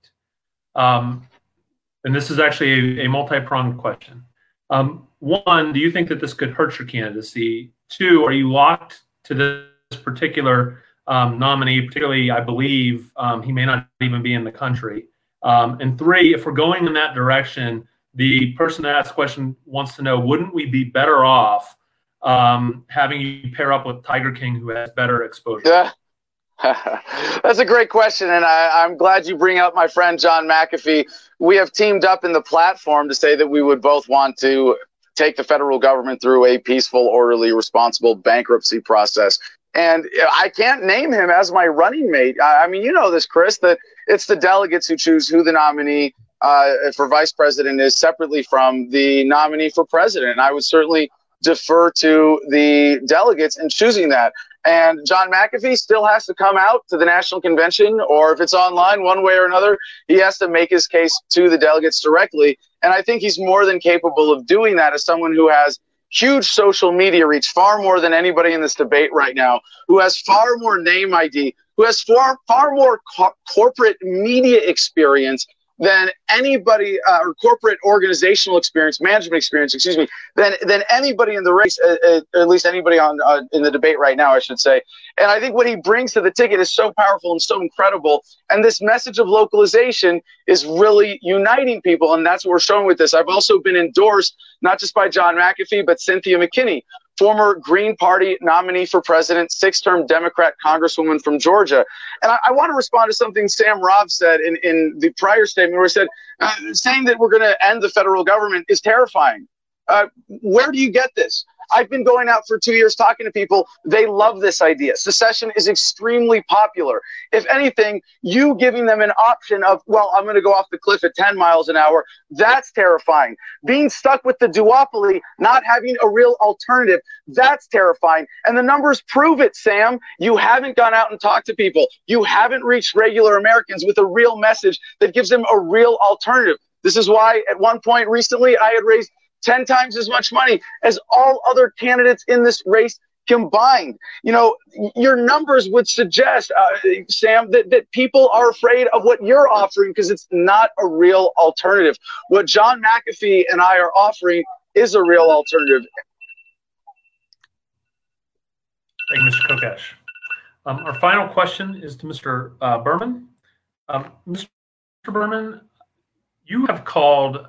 And this is actually a multi-pronged question. One, do you think that this could hurt your candidacy? Two, are you locked to this particular nominee? Particularly, I believe he may not even be in the country. And three, if we're going in that direction, the person that asked the question wants to know, wouldn't we be better off having you pair up with Tiger King, who has better exposure? Yeah. That's a great question, and I'm glad you bring up my friend John McAfee. We have teamed up in the platform to say that we would both want to take the federal government through a peaceful, orderly, responsible bankruptcy process. And I can't name him as my running mate. I mean, you know this, Chris, that it's the delegates who choose who the nominee for vice president is separately from the nominee for president. And I would certainly defer to the delegates in choosing that. And John McAfee still has to come out to the national convention, or if it's online one way or another, he has to make his case to the delegates directly. And I think he's more than capable of doing that as someone who has huge social media reach, far more than anybody in this debate right now, who has far more name ID, who has far more corporate media experience than anybody, or corporate organizational experience, management experience, excuse me, than anybody in the race, at least anybody on in the debate right now, I should say. And I think what he brings to the ticket is so powerful and so incredible. And this message of localization is really uniting people, and that's what we're showing with this. I've also been endorsed not just by John McAfee, but Cynthia McKinney, former Green Party nominee for president, 6-term Democrat congresswoman from Georgia. And I want to respond to something Sam Robb said in the prior statement, where he said, saying that we're going to end the federal government is terrifying. Where do you get this? I've been going out for 2 years talking to people. They love this idea. Secession is extremely popular. If anything, you giving them an option of, well, I'm going to go off the cliff at 10 miles an hour, that's terrifying. Being stuck with the duopoly, not having a real alternative, that's terrifying. And the numbers prove it, Sam. You haven't gone out and talked to people. You haven't reached regular Americans with a real message that gives them a real alternative. This is why at one point recently I had raised 10 times as much money as all other candidates in this race combined. You know, your numbers would suggest, Sam, that people are afraid of what you're offering because it's not a real alternative. What John McAfee and I are offering is a real alternative. Thank you, Mr. Kokesh. Our final question is to Mr. Berman. Mr. Berman, you have called,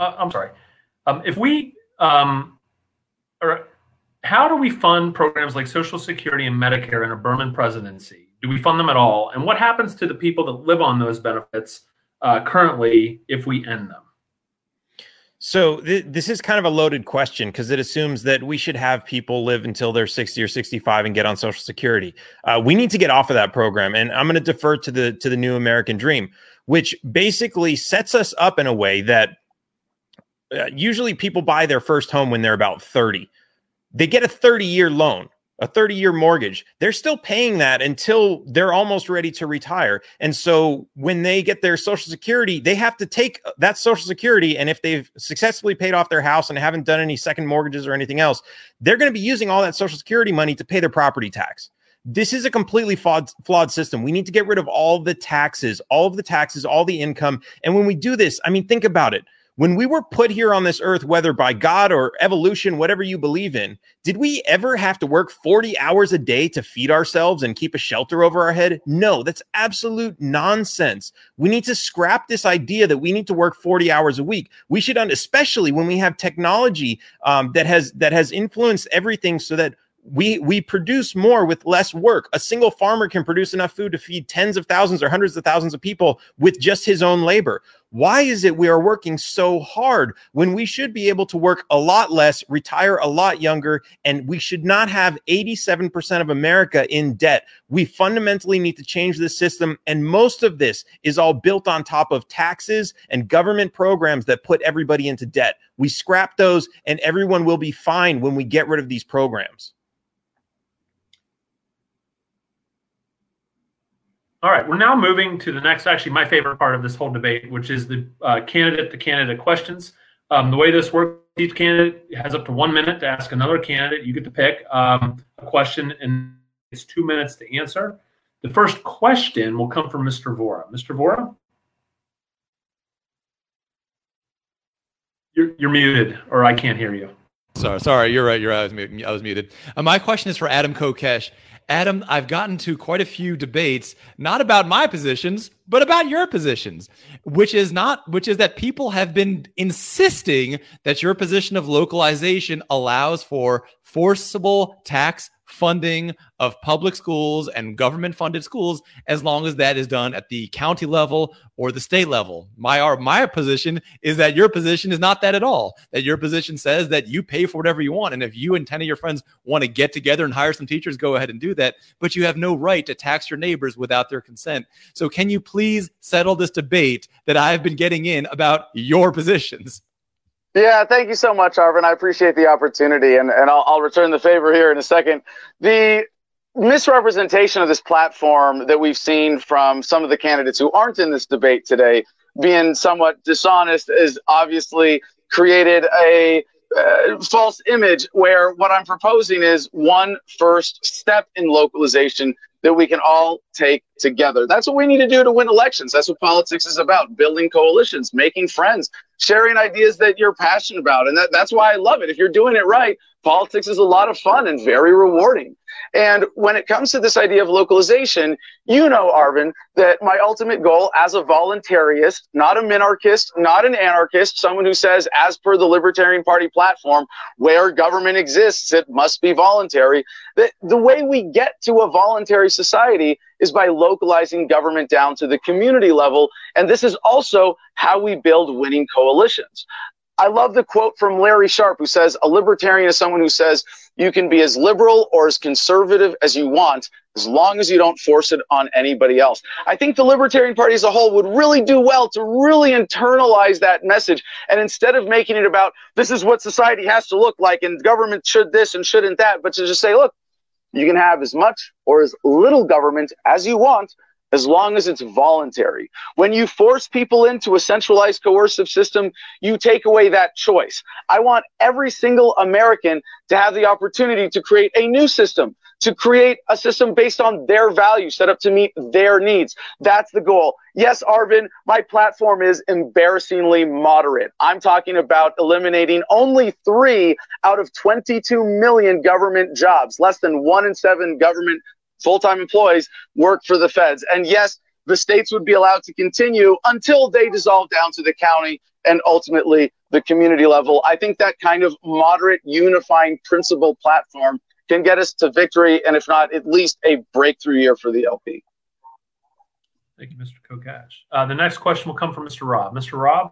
how do we fund programs like Social Security and Medicare in a Berman presidency? Do we fund them at all? And what happens to the people that live on those benefits currently if we end them? So this is kind of a loaded question because it assumes that we should have people live until they're 60 or 65 and get on Social Security. We need to get off of that program. And I'm going to defer to the New American Dream, which basically sets us up in a way that usually people buy their first home when they're about 30. They get a 30-year loan, a 30-year mortgage. They're still paying that until they're almost ready to retire. And so when they get their Social Security, they have to take that Social Security. And if they've successfully paid off their house and haven't done any second mortgages or anything else, they're going to be using all that Social Security money to pay their property tax. This is a completely flawed system. We need to get rid of all the taxes, all the income. And when we do this, I mean, think about it. When we were put here on this earth, whether by God or evolution, whatever you believe in, did we ever have to work 40 hours a day to feed ourselves and keep a shelter over our head? No, that's absolute nonsense. We need to scrap this idea that we need to work 40 hours a week. We should, especially when we have technology that has influenced everything so that we produce more with less work. A single farmer can produce enough food to feed tens of thousands or hundreds of thousands of people with just his own labor. Why is it we are working so hard when we should be able to work a lot less, retire a lot younger, and we should not have 87% of America in debt? We fundamentally need to change this system, and most of this is all built on top of taxes and government programs that put everybody into debt. We scrap those, and everyone will be fine when we get rid of these programs. All right, we're now moving to the next, actually my favorite part of this whole debate, which is the candidate questions. The way this works, each candidate has up to 1 minute to ask another candidate. You get to pick a question, and it's 2 minutes to answer. The first question will come from Mr. Vora. Mr. Vora? You're muted, or I can't hear you. Sorry, you're right. I was muted. My question is for Adam Kokesh. Adam, I've gotten to quite a few debates, not about my positions, but about your positions, which is that people have been insisting that your position of localization allows for forcible tax funding of public schools and government funded schools, as long as that is done at the county level or the state level. My position is that your position is not that at all, that your position says that you pay for whatever you want. And if you and 10 of your friends want to get together and hire some teachers, go ahead and do that. But you have no right to tax your neighbors without their consent. So can you please settle this debate that I've been getting in about your positions? Yeah, thank you so much, Arvin. I appreciate the opportunity, and I'll return the favor here in a second. The misrepresentation of this platform that we've seen from some of the candidates who aren't in this debate today being somewhat dishonest is obviously created a false image, where what I'm proposing is one first step in localization that we can all take together. That's what we need to do to win elections. That's what politics is about: building coalitions, making friends, sharing ideas that you're passionate about. And that's why I love it. If you're doing it right, politics is a lot of fun and very rewarding. And when it comes to this idea of localization, you know, Arvin, that my ultimate goal as a voluntarist, not a minarchist, not an anarchist, someone who says, as per the Libertarian Party platform, where government exists, it must be voluntary. That the way we get to a voluntary society is by localizing government down to the community level. And this is also how we build winning coalitions. I love the quote from Larry Sharpe, who says, a libertarian is someone who says you can be as liberal or as conservative as you want, as long as you don't force it on anybody else. I think the Libertarian Party as a whole would really do well to really internalize that message. And instead of making it about, this is what society has to look like and government should this and shouldn't that, but to just say, look, you can have as much or as little government as you want, as long as it's voluntary. When you force people into a centralized coercive system, you take away that choice. I want every single American to have the opportunity to create a new system, to create a system based on their values, set up to meet their needs. That's the goal. Yes, Arvin, my platform is embarrassingly moderate. I'm talking about eliminating only 3 out of 22 million government jobs. Less than 1 in 7 government full-time employees work for the feds. And yes, the states would be allowed to continue until they dissolve down to the county and ultimately the community level. I think that kind of moderate, unifying principle platform can get us to victory, and if not, at least a breakthrough year for the LP. Thank you, Mr. Kokach. The next question will come from Mr. Robb. Mr. Robb?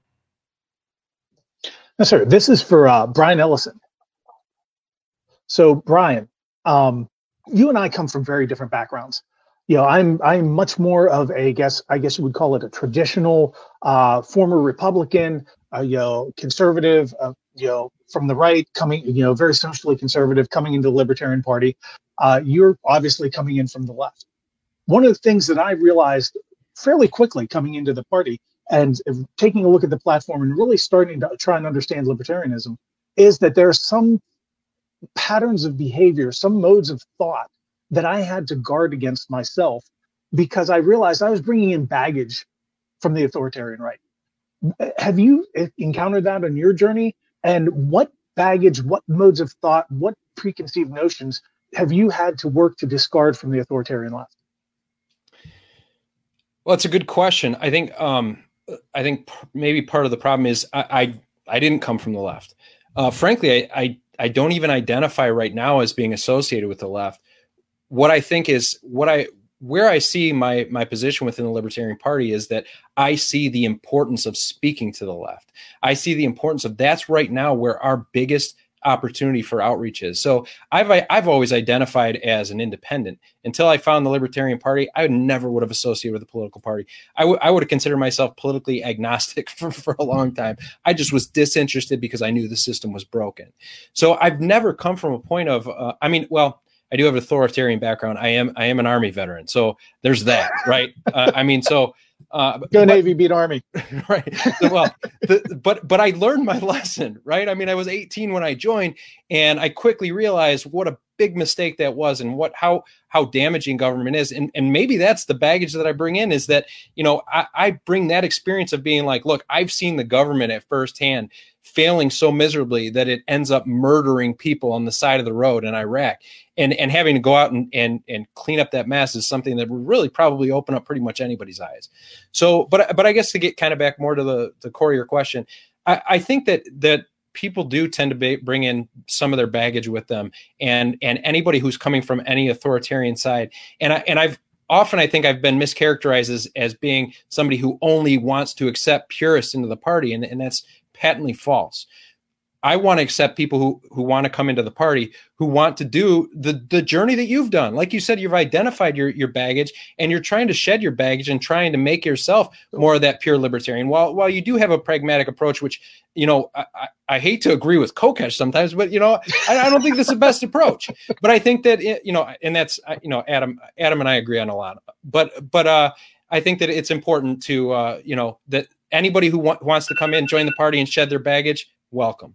Yes, sir. This is for Brian Ellison. So, Brian, you and I come from very different backgrounds. You know, I'm much more of a I guess you would call it a traditional former Republican, conservative, from the right, coming, very socially conservative, coming into the Libertarian Party. You're obviously coming in from the left. One of the things that I realized fairly quickly coming into the party and taking a look at the platform and really starting to try and understand libertarianism is that there are some patterns of behavior, some modes of thought that I had to guard against myself, because I realized I was bringing in baggage from the authoritarian right. Have you encountered that on your journey? And what baggage, what modes of thought, what preconceived notions have you had to work to discard from the authoritarian left? Well, it's a good question. I think maybe part of the problem is I didn't come from the left. Frankly, I don't even identify right now as being associated with the left. What I think is where I see my position within the Libertarian Party is that I see the importance of speaking to the left. I see the importance of that's right now where our biggest opportunity for outreach is. So I've always identified as an independent. Until I found the Libertarian Party, I never would have associated with a political party. I would have considered myself politically agnostic for a long time. I just was disinterested because I knew the system was broken. So I've never come from a point of, I do have an authoritarian background. I am an Army veteran. So there's that, right? Go Navy, beat Army. Right. Well, but I learned my lesson, right? I mean, I was 18 when I joined, and I quickly realized what a big mistake that was, and how damaging government is. And maybe that's the baggage that I bring in, is that, I bring that experience of being like, look, I've seen the government at firsthand failing so miserably that it ends up murdering people on the side of the road in Iraq. And having to go out and clean up that mess is something that would really probably open up pretty much anybody's eyes. So, but I guess to get kind of back more to the core of your question, I think that people do tend to bring in some of their baggage with them, and anybody who's coming from any authoritarian side. And I've often, I think I've been mischaracterized as being somebody who only wants to accept purists into the party, and that's patently false. I want to accept people who want to come into the party, who want to do the journey that you've done. Like you said, you've identified your baggage, and you're trying to shed your baggage and trying to make yourself more of that pure libertarian. While you do have a pragmatic approach, which, I hate to agree with Kokesh sometimes, but, I don't think this is the best approach. But I think that, and that's, Adam and I agree on a lot. But I think that it's important to, that anybody who wants to come in, join the party, and shed their baggage, welcome.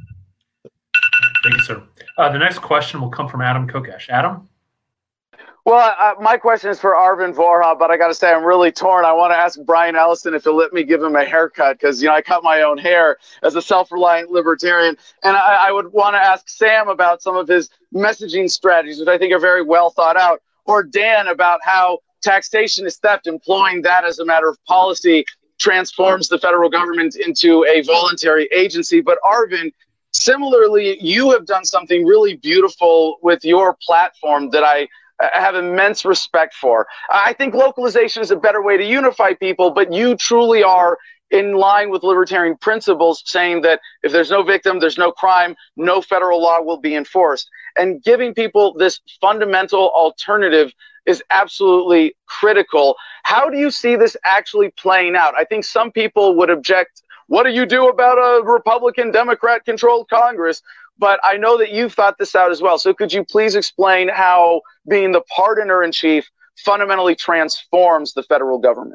Thank you, sir. The next question will come from Adam Kokesh. Adam? Well, my question is for Arvin Vohra, but I got to say I'm really torn. I want to ask Brian Ellison if he'll let me give him a haircut because, I cut my own hair as a self-reliant libertarian. And I would want to ask Sam about some of his messaging strategies, which I think are very well thought out, or Dan about how taxation is theft, employing that as a matter of policy transforms the federal government into a voluntary agency. But Arvin, similarly, you have done something really beautiful with your platform that I have immense respect for. I think localization is a better way to unify people, but you truly are in line with libertarian principles, saying that if there's no victim, there's no crime, no federal law will be enforced. And giving people this fundamental alternative is absolutely critical. How do you see this actually playing out? I think some people would object, what do you do about a Republican, Democrat-controlled Congress? But I know that you've thought this out as well. So could you please explain how being the pardoner-in-chief fundamentally transforms the federal government?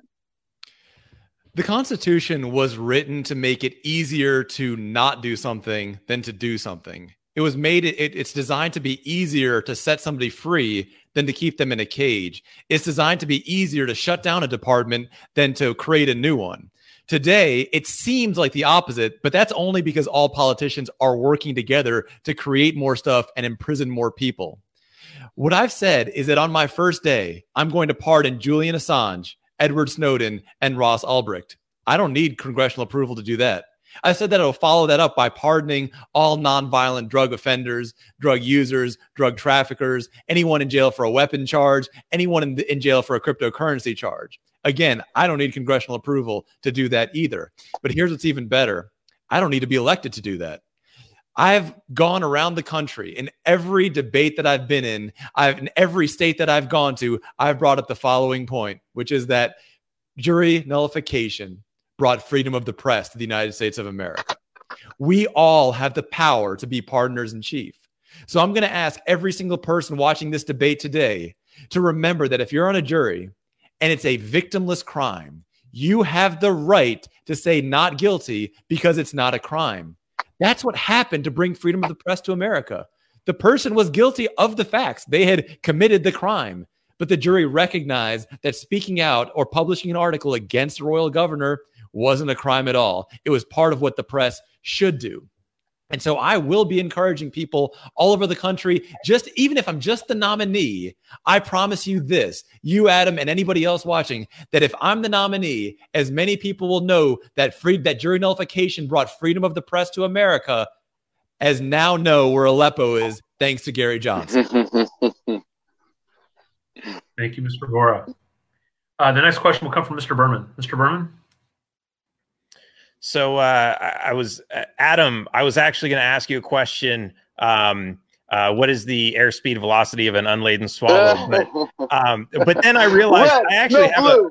The Constitution was written to make it easier to not do something than to do something. It was it's designed to be easier to set somebody free than to keep them in a cage. It's designed to be easier to shut down a department than to create a new one. Today, it seems like the opposite, but that's only because all politicians are working together to create more stuff and imprison more people. What I've said is that on my first day, I'm going to pardon Julian Assange, Edward Snowden, and Ross Ulbricht. I don't need congressional approval to do that. I said that I'll follow that up by pardoning all nonviolent drug offenders, drug users, drug traffickers, anyone in jail for a weapon charge, anyone in jail for a cryptocurrency charge. Again, I don't need congressional approval to do that either. But here's what's even better. I don't need to be elected to do that. I've gone around the country in every debate that I've been in every state that I've gone to, I've brought up the following point, which is that jury nullification brought freedom of the press to the United States of America. We all have the power to be partners in chief. So I'm going to ask every single person watching this debate today to remember that if you're on a jury and it's a victimless crime, you have the right to say not guilty because it's not a crime. That's what happened to bring freedom of the press to America. The person was guilty of the facts. They had committed the crime, but the jury recognized that speaking out or publishing an article against the royal governor wasn't a crime at all. It was part of what the press should do. And so I will be encouraging people all over the country, even if I'm just the nominee, I promise you this, you, Adam, and anybody else watching, that if I'm the nominee, as many people will know that jury nullification brought freedom of the press to America, as now know where Aleppo is, thanks to Gary Johnson. Thank you, Mr. Vohra. The next question will come from Mr. Berman. Mr. Berman? So Adam, I was actually going to ask you a question. What is the airspeed velocity of an unladen swallow? But then I realized I actually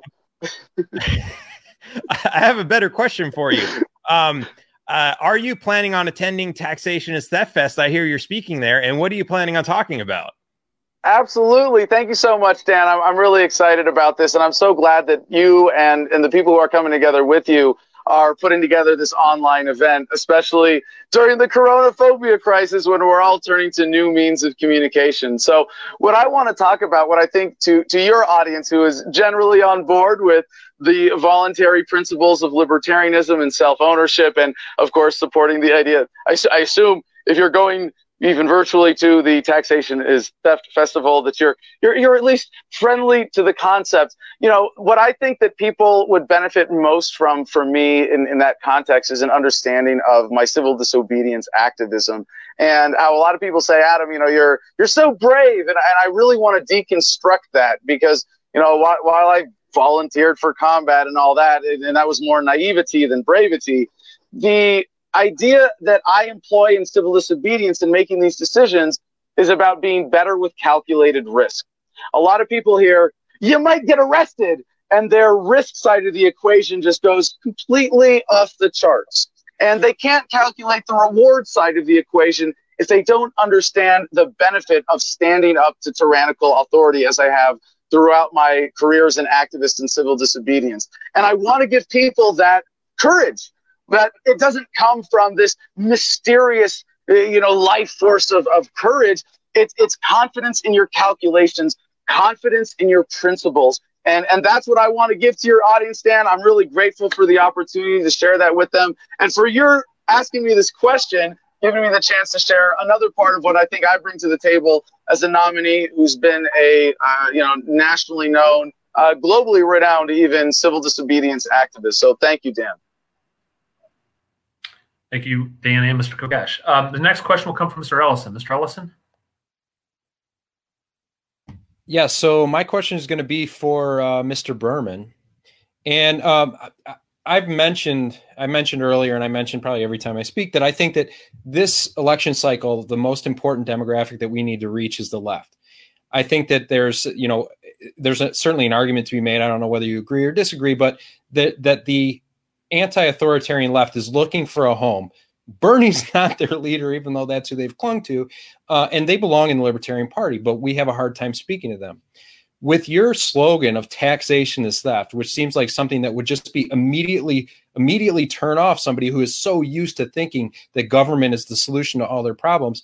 have a better question for you. Are you planning on attending Taxation is Theft Fest? I hear you're speaking there. And what are you planning on talking about? Absolutely. Thank you so much, Dan. I'm really excited about this. And I'm so glad that you and the people who are coming together with you are putting together this online event, especially during the coronaphobia crisis when we're all turning to new means of communication. So what I want to talk about, what I think to your audience who is generally on board with the voluntary principles of libertarianism and self-ownership, and of course supporting the idea, I assume if you're going even virtually, to the Taxation is Theft Festival, that you're at least friendly to the concept. You know, what I think that people would benefit most from, for me, in that context, is an understanding of my civil disobedience activism, and how a lot of people say, Adam, you know, you're so brave, and I really want to deconstruct that, because, you know, while I volunteered for combat and all that, and that was more naivety than bravity, the idea that I employ in civil disobedience in making these decisions is about being better with calculated risk. A lot of people hear, you might get arrested, and their risk side of the equation just goes completely off the charts. And they can't calculate the reward side of the equation if they don't understand the benefit of standing up to tyrannical authority, as I have throughout my career as an activist in civil disobedience. And I want to give people that courage, but it doesn't come from this mysterious, life force of courage. It's confidence in your calculations, confidence in your principles. And that's what I want to give to your audience, Dan. I'm really grateful for the opportunity to share that with them. And for your asking me this question, giving me the chance to share another part of what I think I bring to the table as a nominee who's been a nationally known, globally renowned even civil disobedience activist. So thank you, Dan. Thank you, Dan and Mr. Kokesh. The next question will come from Mr. Ellison. Mr. Ellison? Yeah, so my question is going to be for Mr. Berman. And I mentioned earlier, and I mentioned probably every time I speak, that I think that this election cycle, the most important demographic that we need to reach is the left. I think that there's certainly an argument to be made. I don't know whether you agree or disagree, but that the anti-authoritarian left is looking for a home. Bernie's not their leader, even though that's who they've clung to, and they belong in the Libertarian Party, but we have a hard time speaking to them. With your slogan of taxation is theft, which seems like something that would just be immediately turn off somebody who is so used to thinking that government is the solution to all their problems,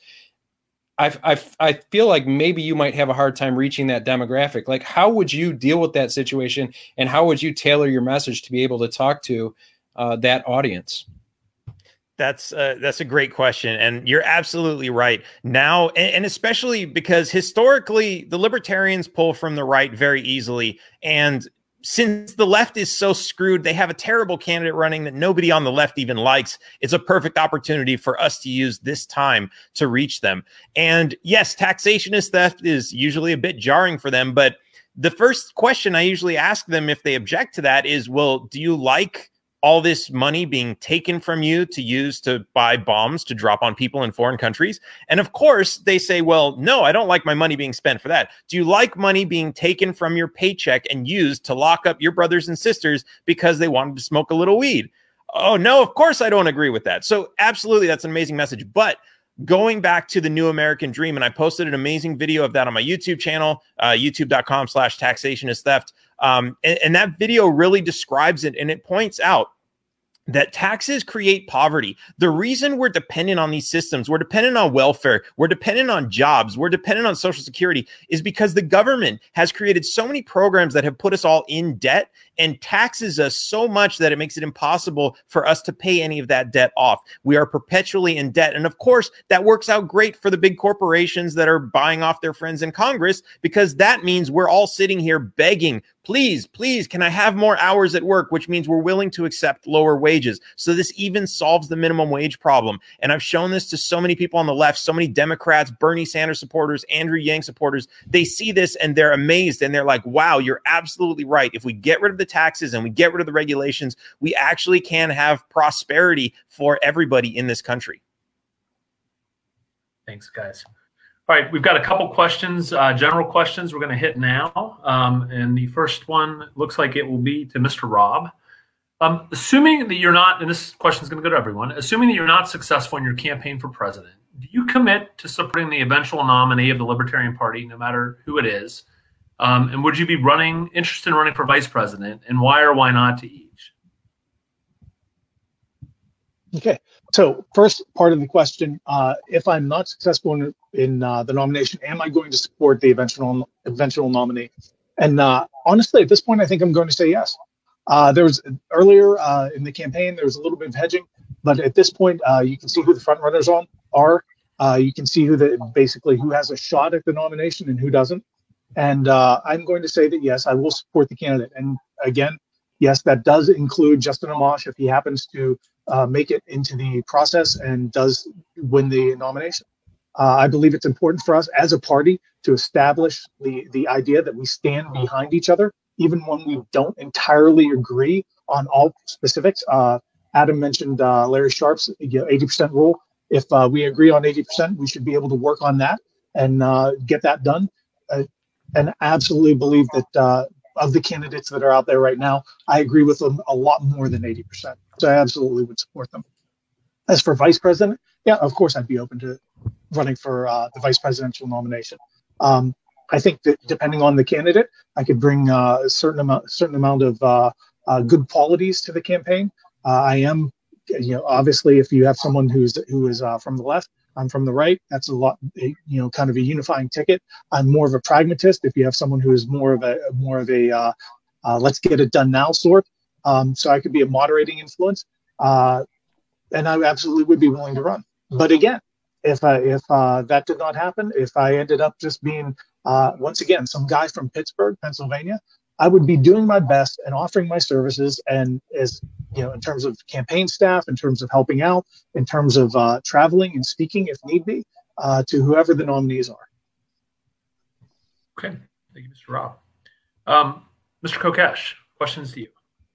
I feel like maybe you might have a hard time reaching that demographic. Like, how would you deal with that situation, and how would you tailor your message to be able to talk to that audience? That's a great question. And you're absolutely right. Now, and especially because historically, the libertarians pull from the right very easily. And since the left is so screwed, they have a terrible candidate running that nobody on the left even likes. It's a perfect opportunity for us to use this time to reach them. And yes, taxation is theft is usually a bit jarring for them. But the first question I usually ask them if they object to that is, well, do you like all this money being taken from you to use to buy bombs to drop on people in foreign countries? And of course, they say, well, no, I don't like my money being spent for that. Do you like money being taken from your paycheck and used to lock up your brothers and sisters because they wanted to smoke a little weed? Oh, no, of course I don't agree with that. So absolutely, that's an amazing message. But going back to the new American dream, and I posted an amazing video of that on my YouTube channel, youtube.com/taxationistheft. And that video really describes it, and it points out that taxes create poverty. The reason we're dependent on these systems, we're dependent on welfare, we're dependent on jobs, we're dependent on Social Security, is because the government has created so many programs that have put us all in debt and taxes us so much that it makes it impossible for us to pay any of that debt off. We are perpetually in debt. And of course, that works out great for the big corporations that are buying off their friends in Congress, because that means we're all sitting here begging, please, can I have more hours at work? Which means we're willing to accept lower wages. So this even solves the minimum wage problem. And I've shown this to so many people on the left, so many Democrats, Bernie Sanders supporters, Andrew Yang supporters. They see this and they're amazed and they're like, wow, you're absolutely right. If we get rid of the taxes and we get rid of the regulations, we actually can have prosperity for everybody in this country. Thanks, guys. All right, we've got a couple questions, general questions we're going to hit now. And the first one looks like it will be to Mr. Rob. Assuming that you're not, and this question is going to go to everyone, assuming that you're not successful in your campaign for president, do you commit to supporting the eventual nominee of the Libertarian Party, no matter who it is? And would you be interested in running for vice president, and why or why not to each? Okay, so first part of the question, if I'm not successful in the nomination, am I going to support the eventual nominee? And honestly, at this point, I think I'm going to say yes. There was earlier in the campaign, there was a little bit of hedging, but at this point, you can see who the front runners are. You can see who has a shot at the nomination and who doesn't. And I'm going to say that, yes, I will support the candidate. And again, yes, that does include Justin Amash if he happens to make it into the process and does win the nomination. I believe it's important for us as a party to establish the idea that we stand behind each other, even when we don't entirely agree on all specifics. Adam mentioned Larry Sharp's 80% rule. If we agree on 80%, we should be able to work on that and get that done. And absolutely believe that of the candidates that are out there right now, I agree with them a lot more than 80%. So I absolutely would support them. As for vice president, yeah, of course I'd be open to running for the vice presidential nomination. I think that depending on the candidate, I could bring a certain amount of good qualities to the campaign. I am, obviously, if you have someone who is from the left, I'm from the right. That's a lot, kind of a unifying ticket. I'm more of a pragmatist. If you have someone who is more of a let's get it done now sort, so I could be a moderating influence, and I absolutely would be willing to run. But again, if that did not happen, if I ended up just being once again some guy from Pittsburgh, Pennsylvania, I would be doing my best and offering my services, and as in terms of campaign staff, in terms of helping out, in terms of traveling and speaking if need be, to whoever the nominees are. Okay, thank you, Mr. Robb. Mr. Kokesh, questions to you.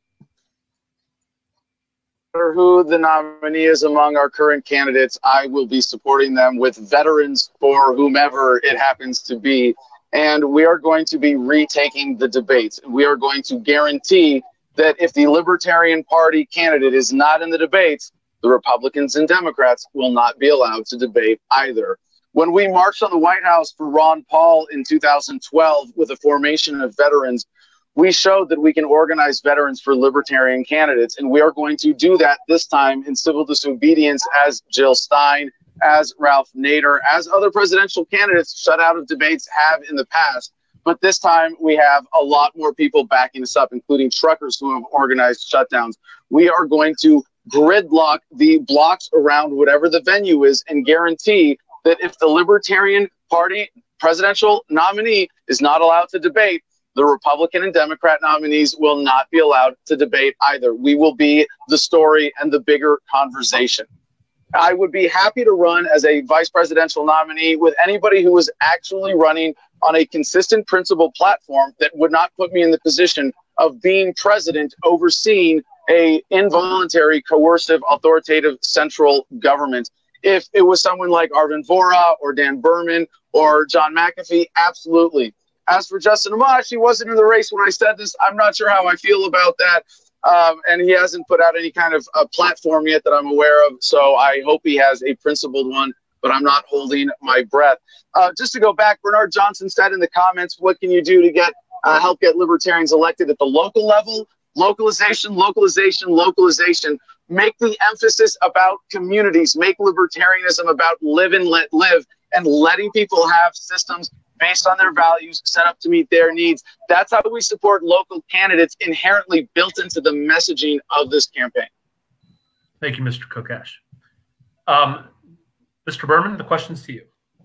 Who the nominee is among our current candidates, I will be supporting them with veterans for whomever it happens to be. And we are going to be retaking the debates. We are going to guarantee that if the Libertarian Party candidate is not in the debates, the Republicans and Democrats will not be allowed to debate either. When we marched on the White House for Ron Paul in 2012 with the formation of veterans, we showed that we can organize veterans for Libertarian candidates, and we are going to do that this time in civil disobedience as Jill Stein, as Ralph Nader, as other presidential candidates shut out of debates have in the past. But this time we have a lot more people backing us up, including truckers who have organized shutdowns. We are going to gridlock the blocks around whatever the venue is and guarantee that if the Libertarian Party presidential nominee is not allowed to debate, the Republican and Democrat nominees will not be allowed to debate either. We will be the story and the bigger conversation. I would be happy to run as a vice presidential nominee with anybody who is actually running on a consistent principle platform that would not put me in the position of being president overseeing a involuntary, coercive, authoritative central government. If it was someone like Arvin Vohra or Dan Berman or John McAfee, absolutely. As for Justin Amash, he wasn't in the race when I said this. I'm not sure how I feel about that. And he hasn't put out any kind of platform yet that I'm aware of. So I hope he has a principled one, but I'm not holding my breath. Just to go back, Bernard Johnson said in the comments, what can you do to get help get libertarians elected at the local level? Localization, localization, localization. Make the emphasis about communities. Make libertarianism about live and let live, and letting people have systems based on their values set up to meet their needs. That's how we support local candidates inherently built into the messaging of this campaign. Thank you, Mr. Kokesh. Mr. Berman, the question's to you.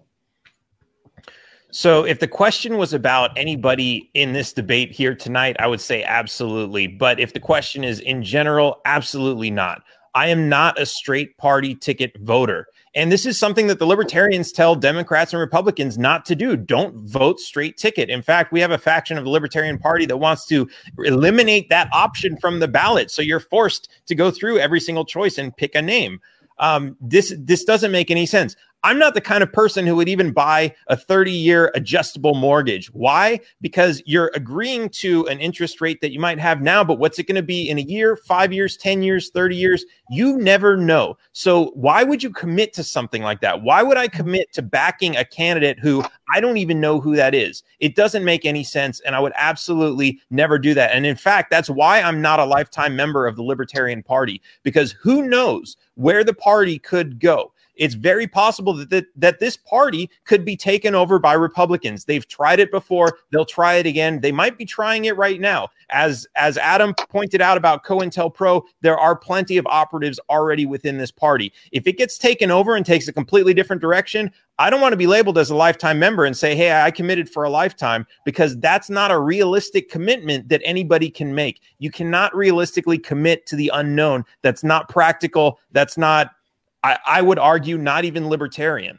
So if the question was about anybody in this debate here tonight, I would say absolutely. But if the question is in general, absolutely not. I am not a straight party ticket voter. And this is something that the libertarians tell Democrats and Republicans not to do. Don't vote straight ticket. In fact, we have a faction of the Libertarian Party that wants to eliminate that option from the ballot. So you're forced to go through every single choice and pick a name. This doesn't make any sense. I'm not the kind of person who would even buy a 30-year adjustable mortgage. Why? Because you're agreeing to an interest rate that you might have now, but what's it going to be in a year, 5 years, 10 years, 30 years? You never know. So why would you commit to something like that? Why would I commit to backing a candidate who I don't even know who that is? It doesn't make any sense, and I would absolutely never do that. And in fact, that's why I'm not a lifetime member of the Libertarian Party, because who knows where the party could go. It's very possible that this party could be taken over by Republicans. They've tried it before. They'll try it again. They might be trying it right now. As Adam pointed out about COINTELPRO, there are plenty of operatives already within this party. If it gets taken over and takes a completely different direction, I don't want to be labeled as a lifetime member and say, hey, I committed for a lifetime, because that's not a realistic commitment that anybody can make. You cannot realistically commit to the unknown. That's not practical. That's not, I would argue, not even libertarian.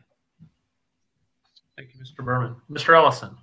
Thank you, Mr. Berman. Mr. Ellison.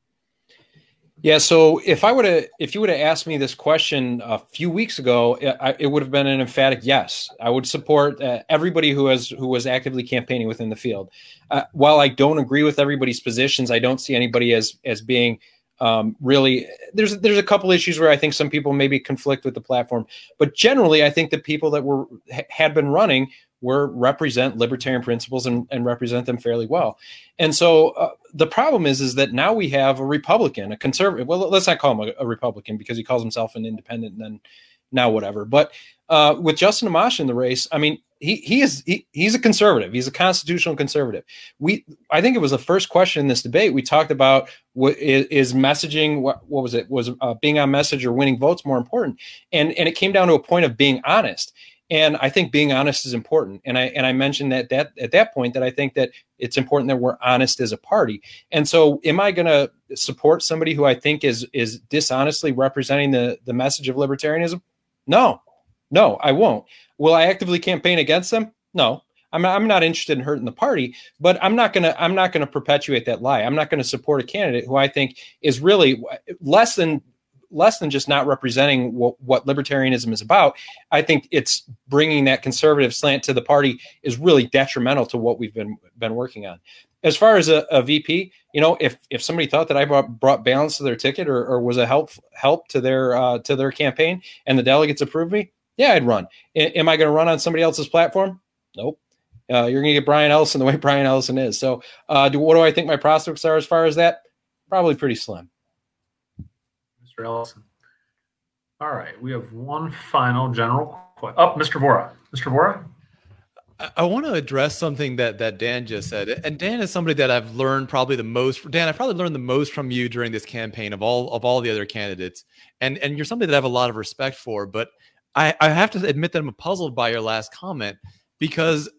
Yeah, so if you would have asked me this question a few weeks ago, it would have been an emphatic yes. I would support everybody who was actively campaigning within the field. While I don't agree with everybody's positions, I don't see anybody as being really. There's a couple issues where I think some people maybe conflict with the platform, but generally, I think the people that had been running represent libertarian principles and represent them fairly well. And so the problem is that now we have a Republican, a conservative. Well, let's not call him a Republican because he calls himself an independent, and then now whatever. But with Justin Amash in the race, I mean, he's a conservative. He's a constitutional conservative. I think it was the first question in this debate. We talked about what is messaging. What was it? Was being on message or winning votes more important? And it came down to a point of being honest. And I think being honest is important. And I mentioned that at that point that I think that it's important that we're honest as a party. And so am I going to support somebody who I think is dishonestly representing the message of libertarianism? No, I won't. Will I actively campaign against them? No. I'm not interested in hurting the party, but I'm not gonna perpetuate that lie. I'm not going to support a candidate who I think is really less than just not representing what libertarianism is about. I think it's bringing that conservative slant to the party is really detrimental to what we've been working on. As far as a VP, if somebody thought that I brought balance to their ticket or was a help to their campaign and the delegates approved me, yeah, I'd run. Am I going to run on somebody else's platform? Nope. You're going to get Brian Ellison the way Brian Ellison is. So what do I think my prospects are as far as that? Probably pretty slim. Mr. Ellison. All right. We have one final general question. Oh, Mr. Vora. Mr. Vora? I want to address something that Dan just said. And Dan is somebody that I've learned probably the most. Dan, I probably learned the most from you during this campaign of all the other candidates. And you're somebody that I have a lot of respect for. But I have to admit that I'm puzzled by your last comment, because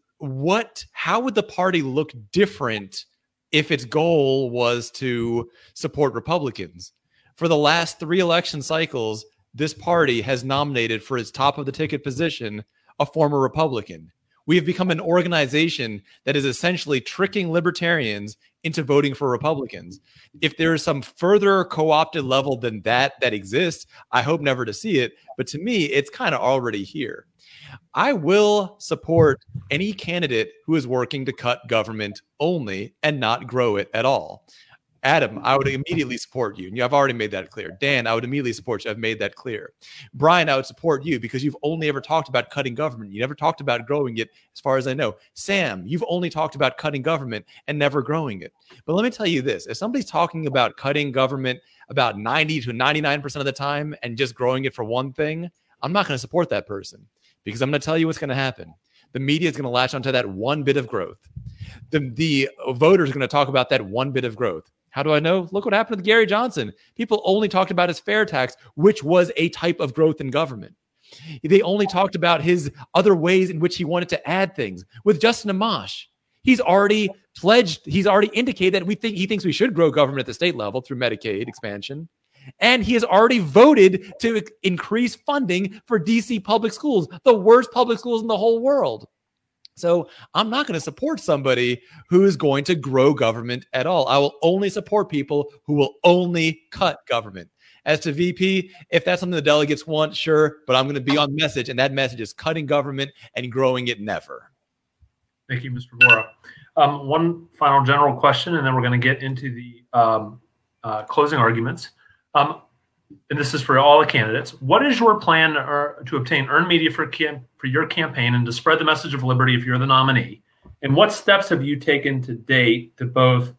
how would the party look different if its goal was to support Republicans? For the last 3 election cycles, this party has nominated for its top of the ticket position a former Republican. We have become an organization that is essentially tricking libertarians into voting for Republicans. If there is some further co-opted level than that exists, I hope never to see it. But to me, it's kind of already here. I will support any candidate who is working to cut government only and not grow it at all. Adam, I would immediately support you. And I've already made that clear. Dan, I would immediately support you. I've made that clear. Brian, I would support you because you've only ever talked about cutting government. You never talked about growing it, as far as I know. Sam, you've only talked about cutting government and never growing it. But let me tell you this. If somebody's talking about cutting government about 90 to 99% of the time and just growing it for one thing, I'm not going to support that person, because I'm going to tell you what's going to happen. The media is going to latch onto that one bit of growth. The voters are going to talk about that one bit of growth. How do I know? Look what happened with Gary Johnson. People only talked about his fair tax, which was a type of growth in government. They only talked about his other ways in which he wanted to add things. With Justin Amash, he's already indicated that he thinks we should grow government at the state level through Medicaid expansion. And he has already voted to increase funding for DC public schools, the worst public schools in the whole world. So I'm not going to support somebody who is going to grow government at all. I will only support people who will only cut government. As to VP, if that's something the delegates want, sure, but I'm going to be on message, and that message is cutting government and growing it never. Thank you, Mr. Vora. One final general question, and then we're going to get into the closing arguments. And this is for all the candidates. What is your plan to obtain earned media for your campaign and to spread the message of liberty if you're the nominee? And what steps have you taken to date to both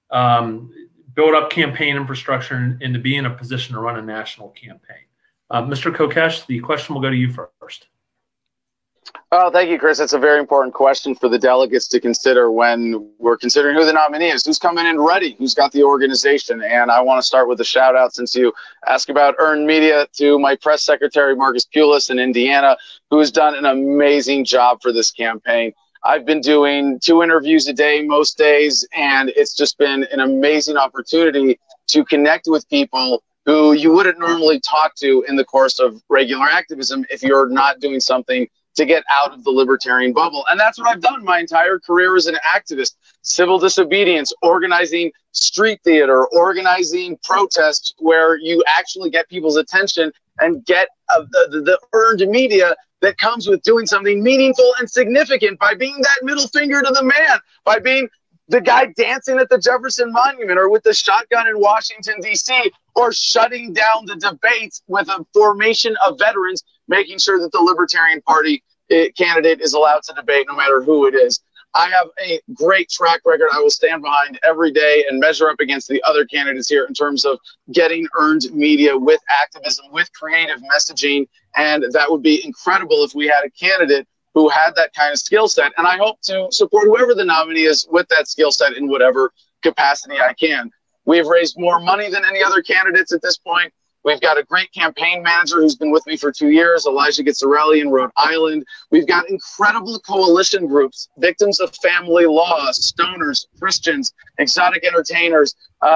build up campaign infrastructure and to be in a position to run a national campaign? Mr. Kokesh, the question will go to you first. Oh, thank you, Chris. That's a very important question for the delegates to consider when we're considering who the nominee is, who's coming in ready, who's got the organization. And I want to start with a shout out, since you asked about earned media, to my press secretary, Marcus Pulis in Indiana, who has done an amazing job for this campaign. I've been doing 2 interviews a day most days, and it's just been an amazing opportunity to connect with people who you wouldn't normally talk to in the course of regular activism if you're not doing something to get out of the libertarian bubble. And that's what I've done my entire career as an activist. Civil disobedience, organizing street theater, organizing protests where you actually get people's attention and get the earned media that comes with doing something meaningful and significant, by being that middle finger to the man, by being the guy dancing at the Jefferson Monument, or with the shotgun in Washington, D.C., or shutting down the debates with a formation of veterans, making sure that the Libertarian Party candidate is allowed to debate no matter who it is. I have a great track record I will stand behind every day and measure up against the other candidates here in terms of getting earned media with activism, with creative messaging. And that would be incredible if we had a candidate who had that kind of skill set. And I hope to support whoever the nominee is with that skill set in whatever capacity I can. We've raised more money than any other candidates at this point. We've got a great campaign manager who's been with me for 2 years, Elijah Gitzarelli in Rhode Island. We've got incredible coalition groups, victims of family law, stoners, Christians, exotic entertainers,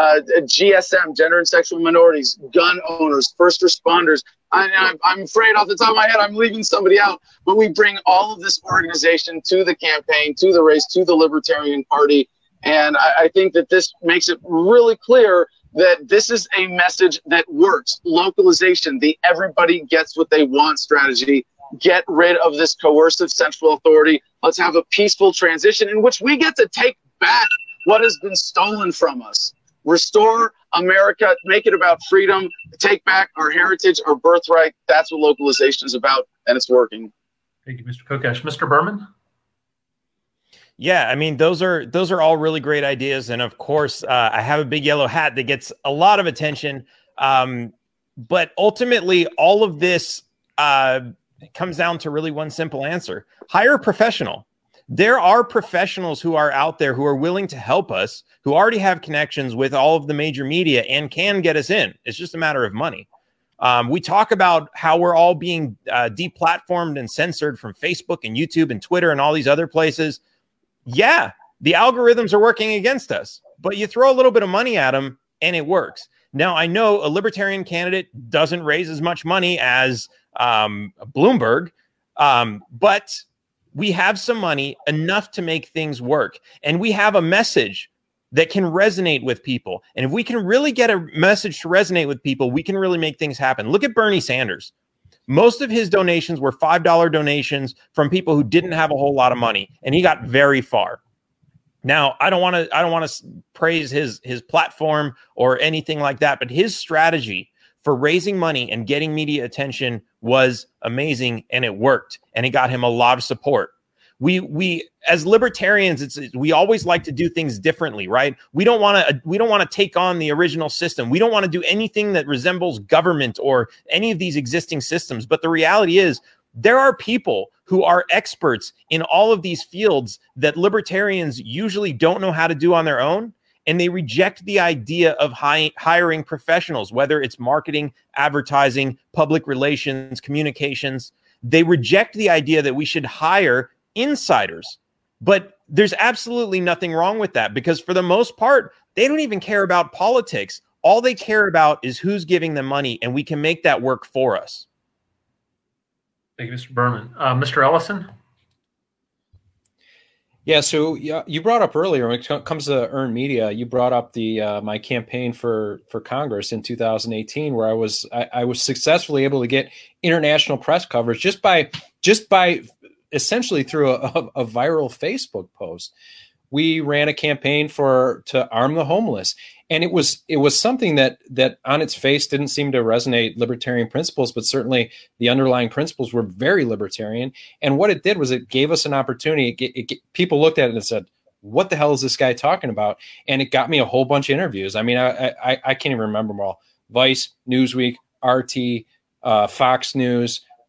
GSM, gender and sexual minorities, gun owners, first responders. I'm afraid off the top of my head I'm leaving somebody out, but we bring all of this organization to the campaign, to the race, to the Libertarian Party. And I think that this makes it really clear that this is a message that works. Localization, the everybody gets what they want strategy. Get rid of this coercive central authority. Let's have a peaceful transition in which we get to take back what has been stolen from us. Restore America, make it about freedom, take back our heritage, our birthright. That's what localization is about, and it's working. Thank you, Mr. Kokesh. Mr. Berman? Yeah, I mean, those are all really great ideas. And of course, I have a big yellow hat that gets a lot of attention. But ultimately, all of this comes down to really one simple answer. Hire a professional. There are professionals who are out there who are willing to help us, who already have connections with all of the major media and can get us in. It's just a matter of money. We talk about how we're all being deplatformed and censored from Facebook and YouTube and Twitter and all these other places. Yeah, the algorithms are working against us, but you throw a little bit of money at them and it works. Now, I know a libertarian candidate doesn't raise as much money as Bloomberg, but we have some money, enough to make things work. And we have a message that can resonate with people. And if we can really get a message to resonate with people, we can really make things happen. Look at Bernie Sanders. Most of his donations were $5 donations from people who didn't have a whole lot of money, and he got very far. Now, I don't want to praise his platform or anything like that, but his strategy for raising money and getting media attention was amazing, and it worked, and it got him a lot of support. We as libertarians, we always like to do things differently, right? We don't want to take on the original system. We don't want to do anything that resembles government or any of these existing systems. But the reality is, there are people who are experts in all of these fields that libertarians usually don't know how to do on their own. And they reject the idea of hiring professionals, whether it's marketing, advertising, public relations, communications. They reject the idea that we should hire insiders. But there's absolutely nothing wrong with that, because for the most part, they don't even care about politics. All they care about is who's giving them money, and we can make that work for us. Thank you, Mr. Berman. Mr. Ellison? Yeah, so you brought up earlier, when it comes to earned media, you brought up the my campaign for Congress in 2018, where I was successfully able to get international press coverage just by essentially through a viral Facebook post. We ran a campaign to arm the homeless, and it was something that on its face didn't seem to resonate libertarian principles, but certainly the underlying principles were very libertarian. And what it did was it gave us an opportunity. People looked at it and said, "What the hell is this guy talking about?" And it got me a whole bunch of interviews. I mean, I can't even remember them all. Vice, Newsweek, RT, Fox News,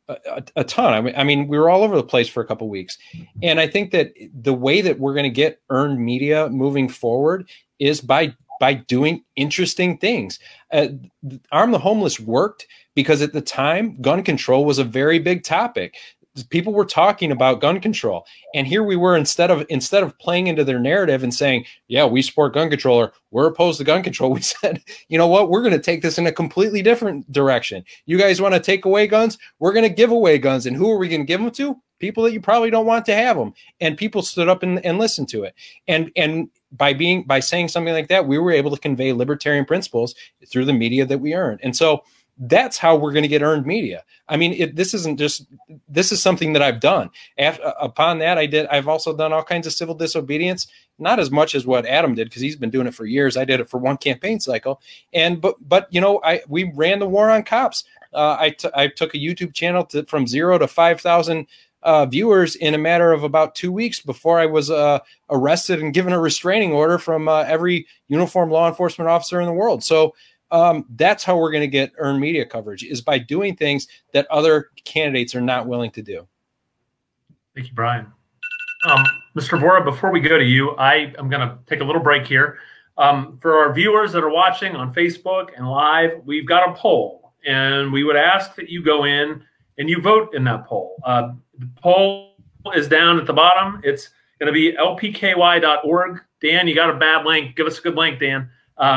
a ton. I mean, we were all over the place for a couple of weeks. And I think that the way that we're going to get earned media moving forward is by doing interesting things. Arm the Homeless worked because at the time, gun control was a very big topic. People were talking about gun control. And here we were, instead of playing into their narrative and saying, yeah, we support gun control or we're opposed to gun control, we said, you know what, we're going to take this in a completely different direction. You guys want to take away guns? We're going to give away guns. And who are we going to give them to? People that you probably don't want to have them. And people stood up and listened to it. And by saying something like that, we were able to convey libertarian principles through the media that we earned. And so that's how we're going to get earned media. I mean, this is something that I've done. Upon that, I've also done all kinds of civil disobedience, not as much as what Adam did, because he's been doing it for years. I did it for one campaign cycle. But you know, we ran the war on cops. I took a YouTube channel from 0 to 5,000 viewers in a matter of about 2 weeks before I was arrested and given a restraining order from every uniformed law enforcement officer in the world. So that's how we're going to get earned media coverage, is by doing things that other candidates are not willing to do. Thank you, Brian. Mr. Vora, before we go to you, I am going to take a little break here. For our viewers that are watching on Facebook and live, we've got a poll, and we would ask that you go in and you vote in that poll. The poll is down at the bottom. It's going to be lpky.org. Dan, you got a bad link. Give us a good link, Dan.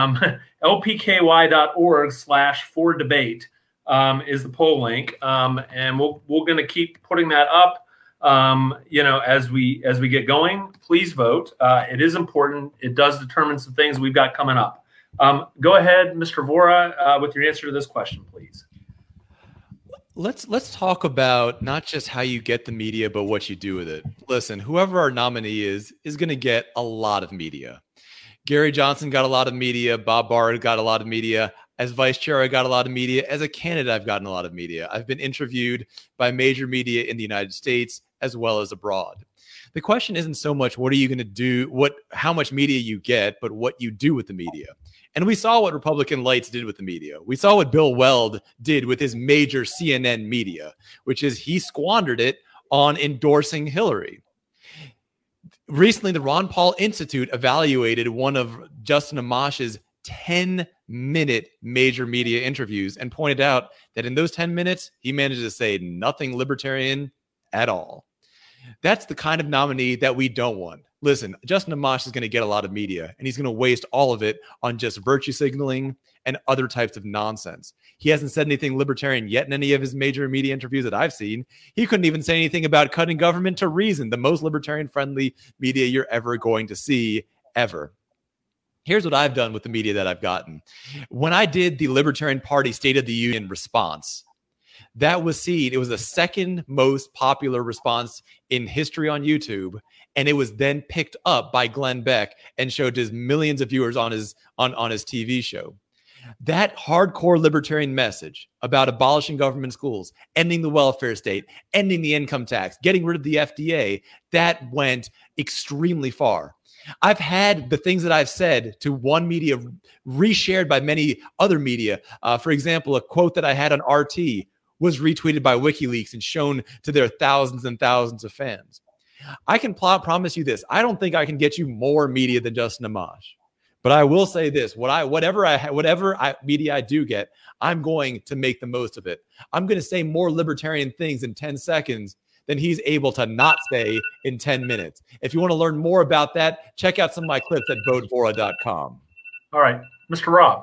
lpky.org/4debate is the poll link. And we're going to keep putting that up, as we get going. Please vote. It is important. It does determine some things we've got coming up. Go ahead, Mr. Vora, with your answer to this question, please. Let's talk about not just how you get the media, but what you do with it. Listen, whoever our nominee is going to get a lot of media. Gary Johnson got a lot of media. Bob Barr got a lot of media. As vice chair, I got a lot of media. As a candidate, I've gotten a lot of media. I've been interviewed by major media in the United States as well as abroad. The question isn't so much what are you going to do, how much media you get, but what you do with the media. And we saw what Republican Lights did with the media. We saw what Bill Weld did with his major CNN media, which is he squandered it on endorsing Hillary. Recently, the Ron Paul Institute evaluated one of Justin Amash's 10-minute major media interviews and pointed out that in those 10 minutes, he managed to say nothing libertarian at all. That's the kind of nominee that we don't want. Listen, Justin Amash is going to get a lot of media, and he's going to waste all of it on just virtue signaling and other types of nonsense. He hasn't said anything libertarian yet in any of his major media interviews that I've seen. He couldn't even say anything about cutting government to reason, the most libertarian-friendly media you're ever going to see, ever. Here's what I've done with the media that I've gotten. When I did the Libertarian Party State of the Union response, that was seen. It was the second most popular response in history on YouTube, and it was then picked up by Glenn Beck and showed to his millions of viewers on his TV show. That hardcore libertarian message about abolishing government schools, ending the welfare state, ending the income tax, getting rid of the FDA, that went extremely far. I've had the things that I've said to one media reshared by many other media. For example, a quote that I had on RT was retweeted by WikiLeaks and shown to their thousands and thousands of fans. I can promise you this. I don't think I can get you more media than Justin Amash. But I will say this, whatever media I do get, I'm going to make the most of it. I'm going to say more libertarian things in 10 seconds than he's able to not say in 10 minutes. If you want to learn more about that, check out some of my clips at votevora.com. All right, Mr. Rob.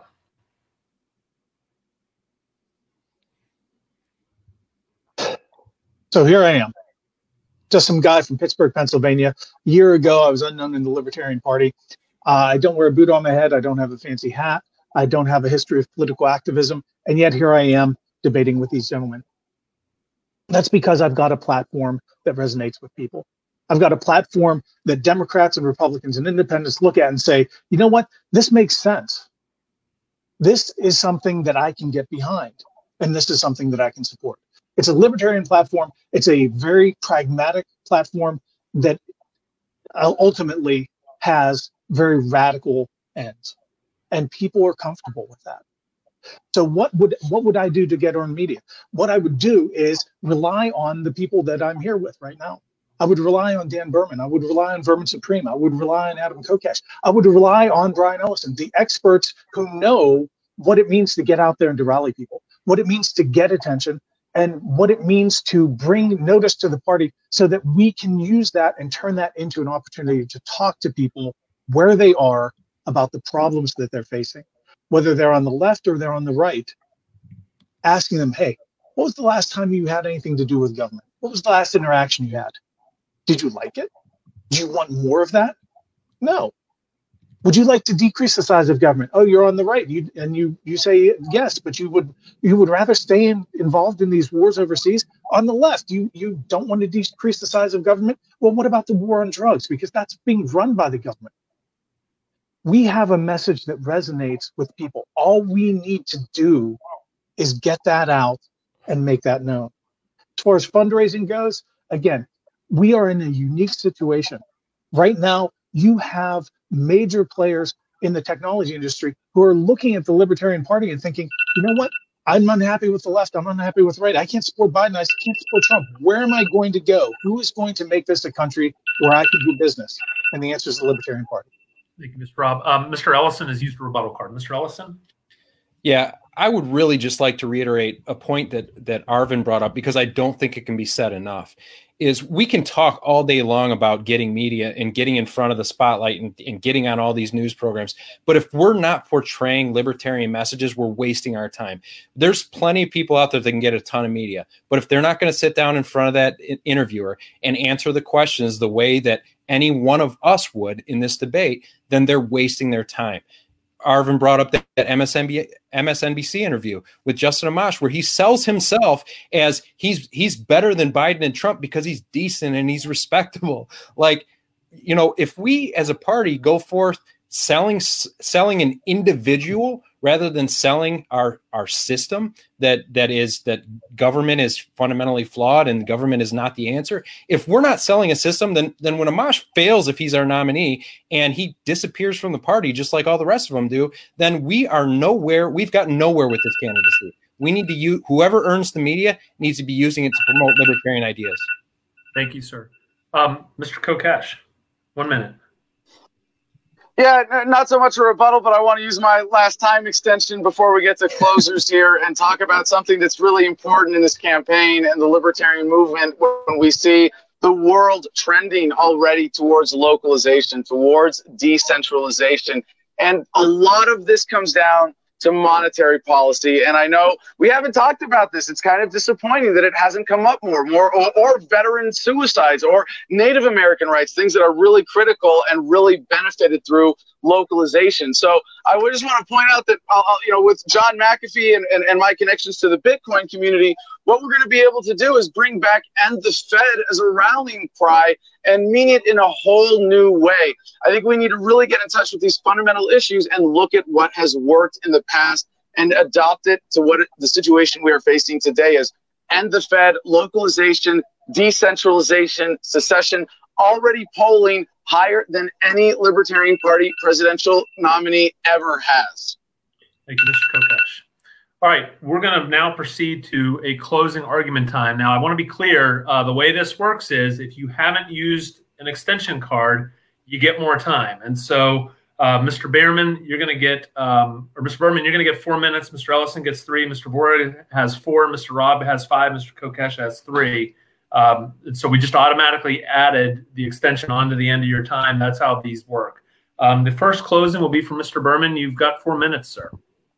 So here I am, just some guy from Pittsburgh, Pennsylvania. A year ago, I was unknown in the Libertarian Party. I don't wear a boot on my head. I don't have a fancy hat. I don't have a history of political activism. And yet here I am debating with these gentlemen. That's because I've got a platform that resonates with people. I've got a platform that Democrats and Republicans and independents look at and say, you know what? This makes sense. This is something that I can get behind. And this is something that I can support. It's a libertarian platform. It's a very pragmatic platform that ultimately has very radical ends. And people are comfortable with that. So what would I do to get earned media? What I would do is rely on the people that I'm here with right now. I would rely on Dan Berman. I would rely on Vermin Supreme. I would rely on Adam Kokesh. I would rely on Brian Ellison, the experts who know what it means to get out there and to rally people, what it means to get attention, and what it means to bring notice to the party so that we can use that and turn that into an opportunity to talk to people where they are about the problems that they're facing, whether they're on the left or they're on the right, asking them, hey, what was the last time you had anything to do with government? What was the last interaction you had? Did you like it? Do you want more of that? No. Would you like to decrease the size of government? Oh, you're on the right, you say yes, but you would rather stay involved in these wars overseas. On the left, you don't want to decrease the size of government. Well, what about the war on drugs? Because that's being run by the government. We have a message that resonates with people. All we need to do is get that out and make that known. As far as fundraising goes, again, we are in a unique situation. Right now, you have major players in the technology industry who are looking at the Libertarian Party and thinking, you know what? I'm unhappy with the left. I'm unhappy with the right. I can't support Biden. I can't support Trump. Where am I going to go? Who is going to make this a country where I can do business? And the answer is the Libertarian Party. Thank you, Mr. Rob. Mr. Ellison has used a rebuttal card. Mr. Ellison? Yeah, I would really just like to reiterate a point that Arvin brought up, because I don't think it can be said enough, is we can talk all day long about getting media and getting in front of the spotlight and getting on all these news programs. But if we're not portraying libertarian messages, we're wasting our time. There's plenty of people out there that can get a ton of media. But if they're not going to sit down in front of that interviewer and answer the questions the way that any one of us would in this debate, then they're wasting their time. Arvin brought up that MSNBC interview with Justin Amash, where he sells himself as he's better than Biden and Trump because he's decent and he's respectable. Like, you know, if we as a party go forth selling an individual rather than selling our system that government is fundamentally flawed and government is not the answer. If we're not selling a system, then when Amash fails, if he's our nominee and he disappears from the party, just like all the rest of them do, then we are nowhere. We've gotten nowhere with this candidacy. We need to use, whoever earns the media needs to be using it to promote libertarian ideas. Thank you, sir. Mr. Kokesh, 1 minute. Yeah, not so much a rebuttal, but I want to use my last time extension before we get to closers here and talk about something that's really important in this campaign and the libertarian movement when we see the world trending already towards localization, towards decentralization. And a lot of this comes down to monetary policy. And I know we haven't talked about this. It's kind of disappointing that it hasn't come up more or veteran suicides or Native American rights, things that are really critical and really benefited through localization. So I would just want to point out that, with John McAfee and my connections to the Bitcoin community, what we're going to be able to do is bring back End the Fed as a rallying cry and mean it in a whole new way. I think we need to really get in touch with these fundamental issues and look at what has worked in the past and adopt it to what the situation we are facing today is. End the Fed, localization, decentralization, secession, already polling higher than any Libertarian Party presidential nominee ever has. Thank you, Mr. Kokesh. All right, we're going to now proceed to a closing argument time. Now, I want to be clear. The way this works is if you haven't used an extension card, you get more time. And so, Mr. Berman, you're going to get, or Mr. Berman, you're going to get 4 minutes. Mr. Ellison gets 3. Mr. Vora has 4. Mr. Robb has 5. Mr. Kokesh has 3. So we just automatically added the extension onto the end of your time. That's how these work. The first closing will be for Mr. Berman. You've got 4 minutes, sir.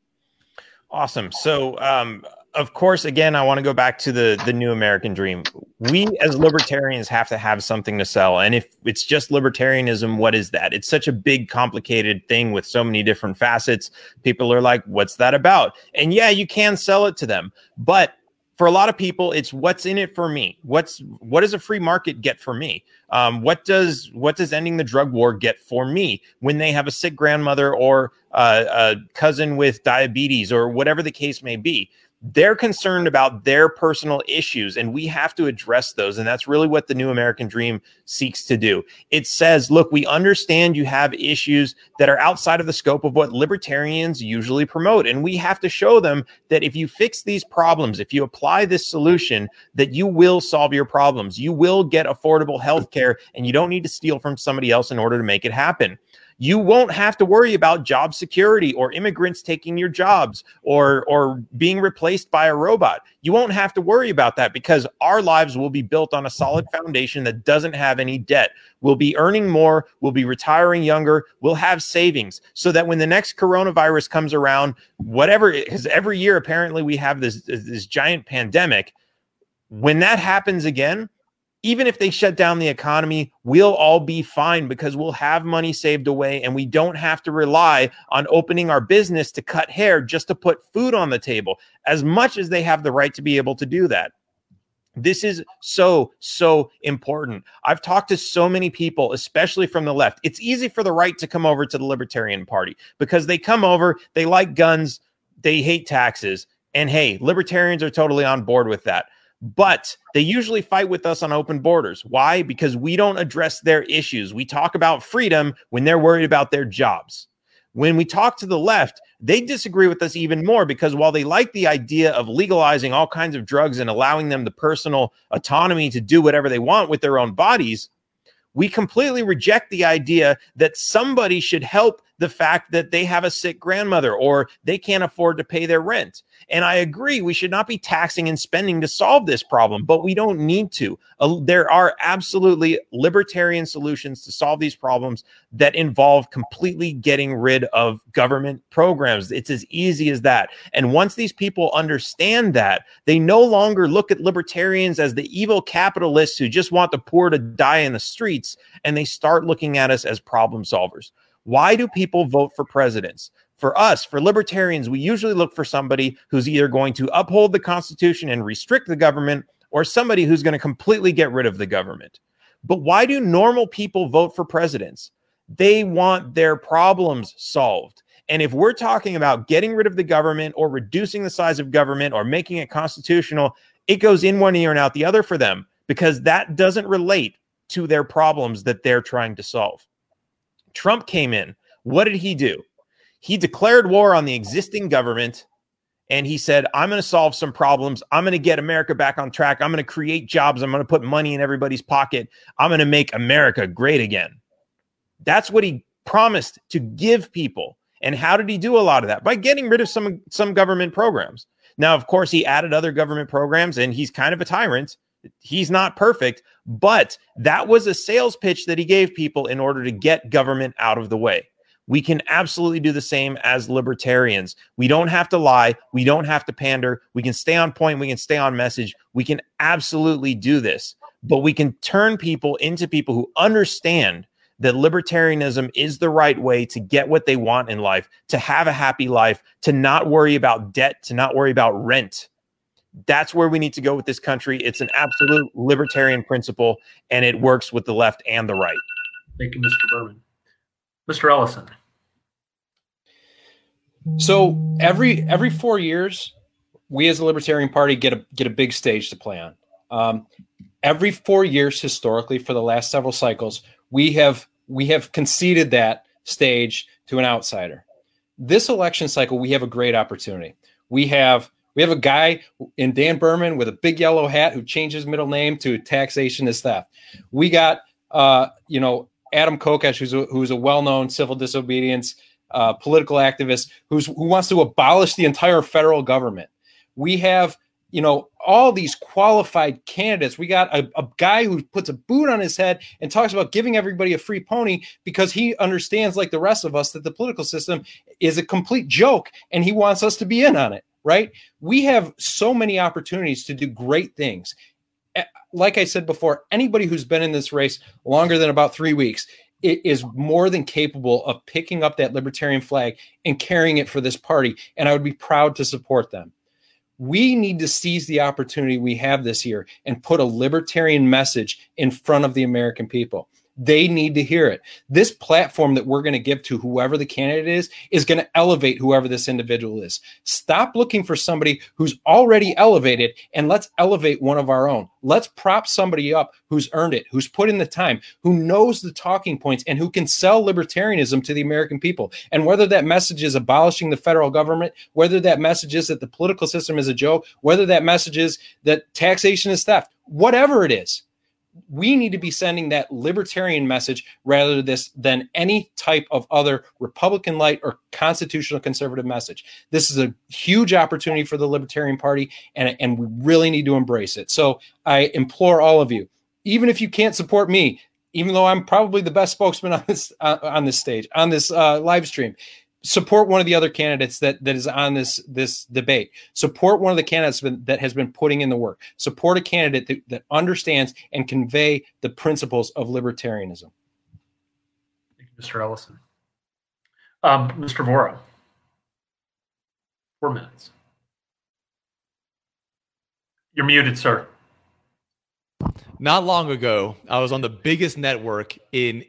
Awesome. So, of course, again, I want to go back to the new American dream. We as libertarians have to have something to sell. And if it's just libertarianism, what is that? It's such a big, complicated thing with so many different facets. People are like, what's that about? And yeah, you can sell it to them. But for a lot of people, it's what's in it for me. What does a free market get for me? What does ending the drug war get for me when they have a sick grandmother or a cousin with diabetes or whatever the case may be? They're concerned about their personal issues, and we have to address those. And that's really what the New American Dream seeks to do. It says, look, we understand you have issues that are outside of the scope of what libertarians usually promote. And we have to show them that if you fix these problems, if you apply this solution, that you will solve your problems. You will get affordable health care, and you don't need to steal from somebody else in order to make it happen. You won't have to worry about job security or immigrants taking your jobs or being replaced by a robot. You won't have to worry about that because our lives will be built on a solid foundation that doesn't have any debt. We'll be earning more. We'll be retiring younger. We'll have savings so that when the next coronavirus comes around, whatever, because every year apparently we have this giant pandemic. When that happens again, even if they shut down the economy, we'll all be fine because we'll have money saved away and we don't have to rely on opening our business to cut hair just to put food on the table, as much as they have the right to be able to do that. This is so, so important. I've talked to so many people, especially from the left. It's easy for the right to come over to the Libertarian Party because they come over, they like guns, they hate taxes, and hey, libertarians are totally on board with that. But they usually fight with us on open borders. Why? Because we don't address their issues. We talk about freedom when they're worried about their jobs. When we talk to the left, they disagree with us even more because while they like the idea of legalizing all kinds of drugs and allowing them the personal autonomy to do whatever they want with their own bodies, we completely reject the idea that somebody should help the fact that they have a sick grandmother or they can't afford to pay their rent. And I agree, we should not be taxing and spending to solve this problem, but we don't need to. There are absolutely libertarian solutions to solve these problems that involve completely getting rid of government programs. It's as easy as that. And once these people understand that, they no longer look at libertarians as the evil capitalists who just want the poor to die in the streets, and they start looking at us as problem solvers. Why do people vote for presidents? For us, for libertarians, we usually look for somebody who's either going to uphold the Constitution and restrict the government or somebody who's going to completely get rid of the government. But why do normal people vote for presidents? They want their problems solved. And if we're talking about getting rid of the government or reducing the size of government or making it constitutional, it goes in one ear and out the other for them because that doesn't relate to their problems that they're trying to solve. Trump came in. What did he do? He declared war on the existing government, and he said, I'm going to solve some problems. I'm going to get America back on track. I'm going to create jobs. I'm going to put money in everybody's pocket. I'm going to make America great again. That's what he promised to give people. And how did he do a lot of that? By getting rid of some government programs. Now, of course, he added other government programs, and he's kind of a tyrant. He's not perfect, but that was a sales pitch that he gave people in order to get government out of the way. We can absolutely do the same as libertarians. We don't have to lie. We don't have to pander. We can stay on point. We can stay on message. We can absolutely do this, but we can turn people into people who understand that libertarianism is the right way to get what they want in life, to have a happy life, to not worry about debt, to not worry about rent. That's where we need to go with this country. It's an absolute libertarian principle, and it works with the left and the right. Thank you, Mr. Berman. Mr. Ellison. So every 4 years, we as the Libertarian Party get a big stage to play on. Every 4 years, historically, for the last several cycles, we have conceded that stage to an outsider. This election cycle, we have a great opportunity. We have a guy in Dan Berman with a big yellow hat who changed his middle name to taxation is theft. We got Adam Kokesh, who's a well-known civil disobedience political activist who wants to abolish the entire federal government. We have, all these qualified candidates. We got a guy who puts a boot on his head and talks about giving everybody a free pony because he understands, like the rest of us, that the political system is a complete joke and he wants us to be in on it, right? We have so many opportunities to do great things. Like I said before, anybody who's been in this race longer than about 3 weeks is more than capable of picking up that libertarian flag and carrying it for this party. And I would be proud to support them. We need to seize the opportunity we have this year and put a libertarian message in front of the American people. They need to hear it. This platform that we're going to give to whoever the candidate is going to elevate whoever this individual is. Stop looking for somebody who's already elevated, and let's elevate one of our own. Let's prop somebody up who's earned it, who's put in the time, who knows the talking points, and who can sell libertarianism to the American people. And whether that message is abolishing the federal government, whether that message is that the political system is a joke, whether that message is that taxation is theft, whatever it is, we need to be sending that libertarian message rather than any type of other Republican light or constitutional conservative message. This is a huge opportunity for the Libertarian Party, and we really need to embrace it. So I implore all of you, even if you can't support me, even though I'm probably the best spokesman on this stage, on this live stream, support one of the other candidates that is on this debate. Support one of the candidates that has been putting in the work. Support a candidate that understands and convey the principles of libertarianism. Thank you, Mr. Ellison. Mr. Vora, 4 minutes. You're muted, sir. Not long ago, I was on the biggest network in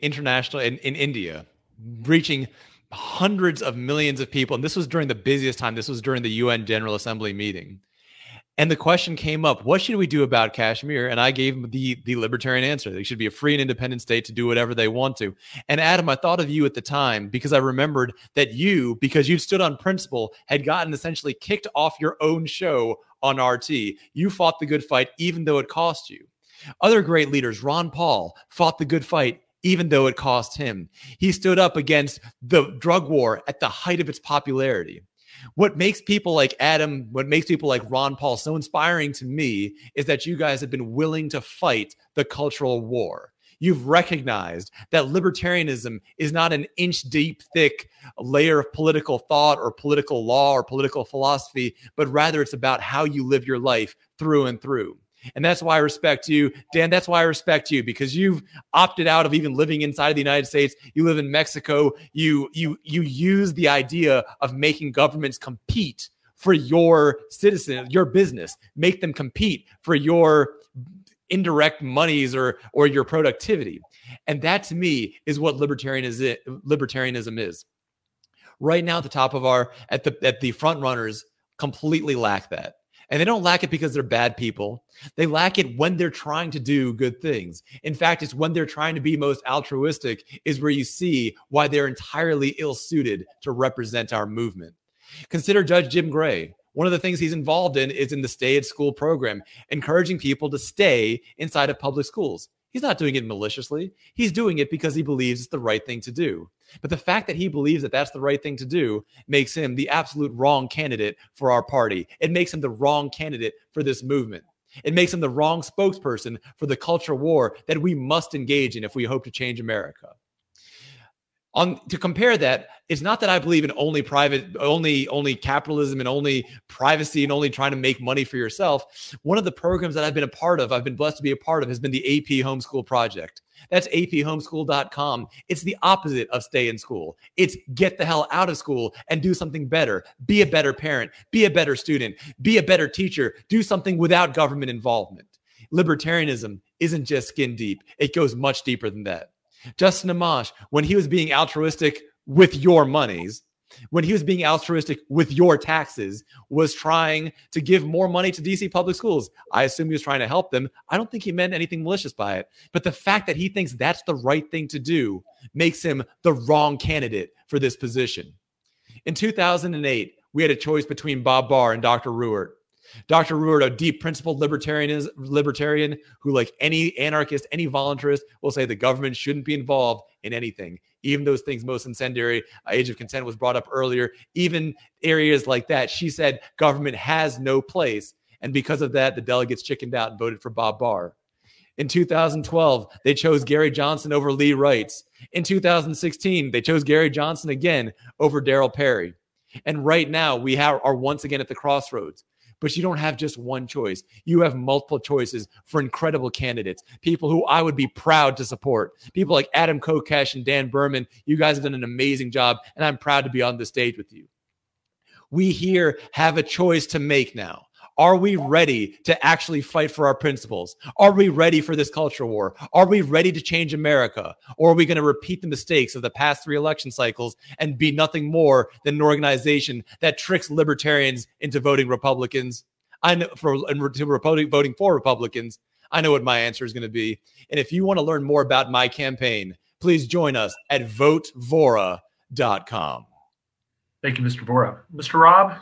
India, reaching hundreds of millions of people. And this was during the busiest time. This was during the UN General Assembly meeting. And the question came up, what should we do about Kashmir? And I gave them the libertarian answer. They should be a free and independent state to do whatever they want to. And Adam, I thought of you at the time because I remembered that you, because you stood on principle, had gotten essentially kicked off your own show on RT. You fought the good fight, even though it cost you. Other great leaders, Ron Paul, fought the good fight, even though it cost him. He stood up against the drug war at the height of its popularity. What makes people like Adam, what makes people like Ron Paul so inspiring to me is that you guys have been willing to fight the cultural war. You've recognized that libertarianism is not an inch deep, thick layer of political thought or political law or political philosophy, but rather it's about how you live your life through and through. And that's why I respect you, Dan. That's why I respect you, because you've opted out of even living inside of the United States. You live in Mexico. You use the idea of making governments compete for your citizens, your business, make them compete for your indirect monies or your productivity. And that to me is what libertarianism is. Right now at the top of at the front runners completely lack that. And they don't lack it because they're bad people. They lack it when they're trying to do good things. In fact, it's when they're trying to be most altruistic is where you see why they're entirely ill-suited to represent our movement. Consider Judge Jim Gray. One of the things he's involved in is in the Stay at School program, encouraging people to stay inside of public schools. He's not doing it maliciously. He's doing it because he believes it's the right thing to do. But the fact that he believes that that's the right thing to do makes him the absolute wrong candidate for our party. It makes him the wrong candidate for this movement. It makes him the wrong spokesperson for the culture war that we must engage in if we hope to change America. To compare that, it's not that I believe in only capitalism and only privacy and only trying to make money for yourself. One of the programs that I've been blessed to be a part of, has been the AP Homeschool Project. That's aphomeschool.com. It's the opposite of stay in school. It's get the hell out of school and do something better. Be a better parent. Be a better student. Be a better teacher. Do something without government involvement. Libertarianism isn't just skin deep. It goes much deeper than that. Justin Amash, when he was being altruistic with your monies, when he was being altruistic with your taxes, was trying to give more money to DC public schools. I assume he was trying to help them. I don't think he meant anything malicious by it. But the fact that he thinks that's the right thing to do makes him the wrong candidate for this position. In 2008, we had a choice between Bob Barr and Dr. Ruwart. Dr. Ruwart, a deep principled libertarian who, like any anarchist, any voluntarist, will say the government shouldn't be involved in anything. Even those things most incendiary, age of consent was brought up earlier, even areas like that, she said government has no place. And because of that, the delegates chickened out and voted for Bob Barr. In 2012, they chose Gary Johnson over Lee Wrights. In 2016, they chose Gary Johnson again over Darryl Perry. And right now, we are once again at the crossroads. But you don't have just one choice. You have multiple choices for incredible candidates, people who I would be proud to support. People like Adam Kokesh and Dan Berman. You guys have done an amazing job, and I'm proud to be on the stage with you. We here have a choice to make now. Are we ready to actually fight for our principles? Are we ready for this culture war? Are we ready to change America? Or are we going to repeat the mistakes of the past 3 election cycles and be nothing more than an organization that tricks libertarians into voting Republicans? I know voting for Republicans. I know what my answer is going to be. And if you want to learn more about my campaign, please join us at votevora.com. Thank you, Mr. Vora. Mr. Rob?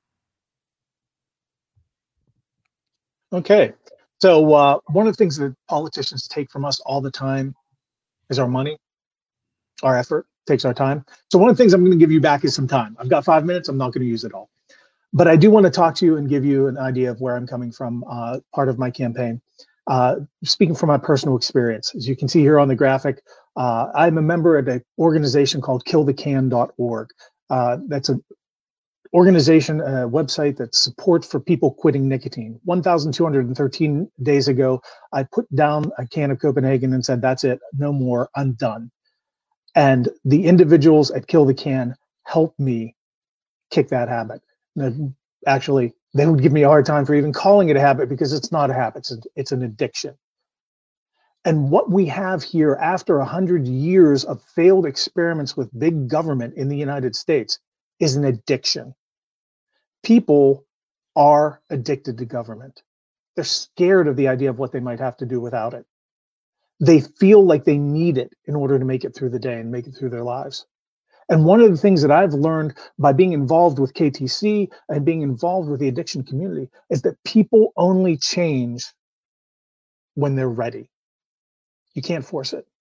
Okay. So one of the things that politicians take from us all the time is our money, our effort, takes our time. So one of the things I'm going to give you back is some time. I've got 5 minutes. I'm not going to use it all. But I do want to talk to you and give you an idea of where I'm coming from, part of my campaign. Speaking from my personal experience, as you can see here on the graphic, I'm a member of an organization called killthecan.org. That's an organization, a website that supports for people quitting nicotine. 1,213 days ago, I put down a can of Copenhagen and said, that's it, no more, I'm done. And the individuals at Kill the Can helped me kick that habit. Actually, they would give me a hard time for even calling it a habit because it's not a habit, it's an addiction. And what we have here after 100 years of failed experiments with big government in the United States is an addiction. People are addicted to government. They're scared of the idea of what they might have to do without it. They feel like they need it in order to make it through the day and make it through their lives. And one of the things that I've learned by being involved with KTC and being involved with the addiction community is that people only change when they're ready. You can't force it.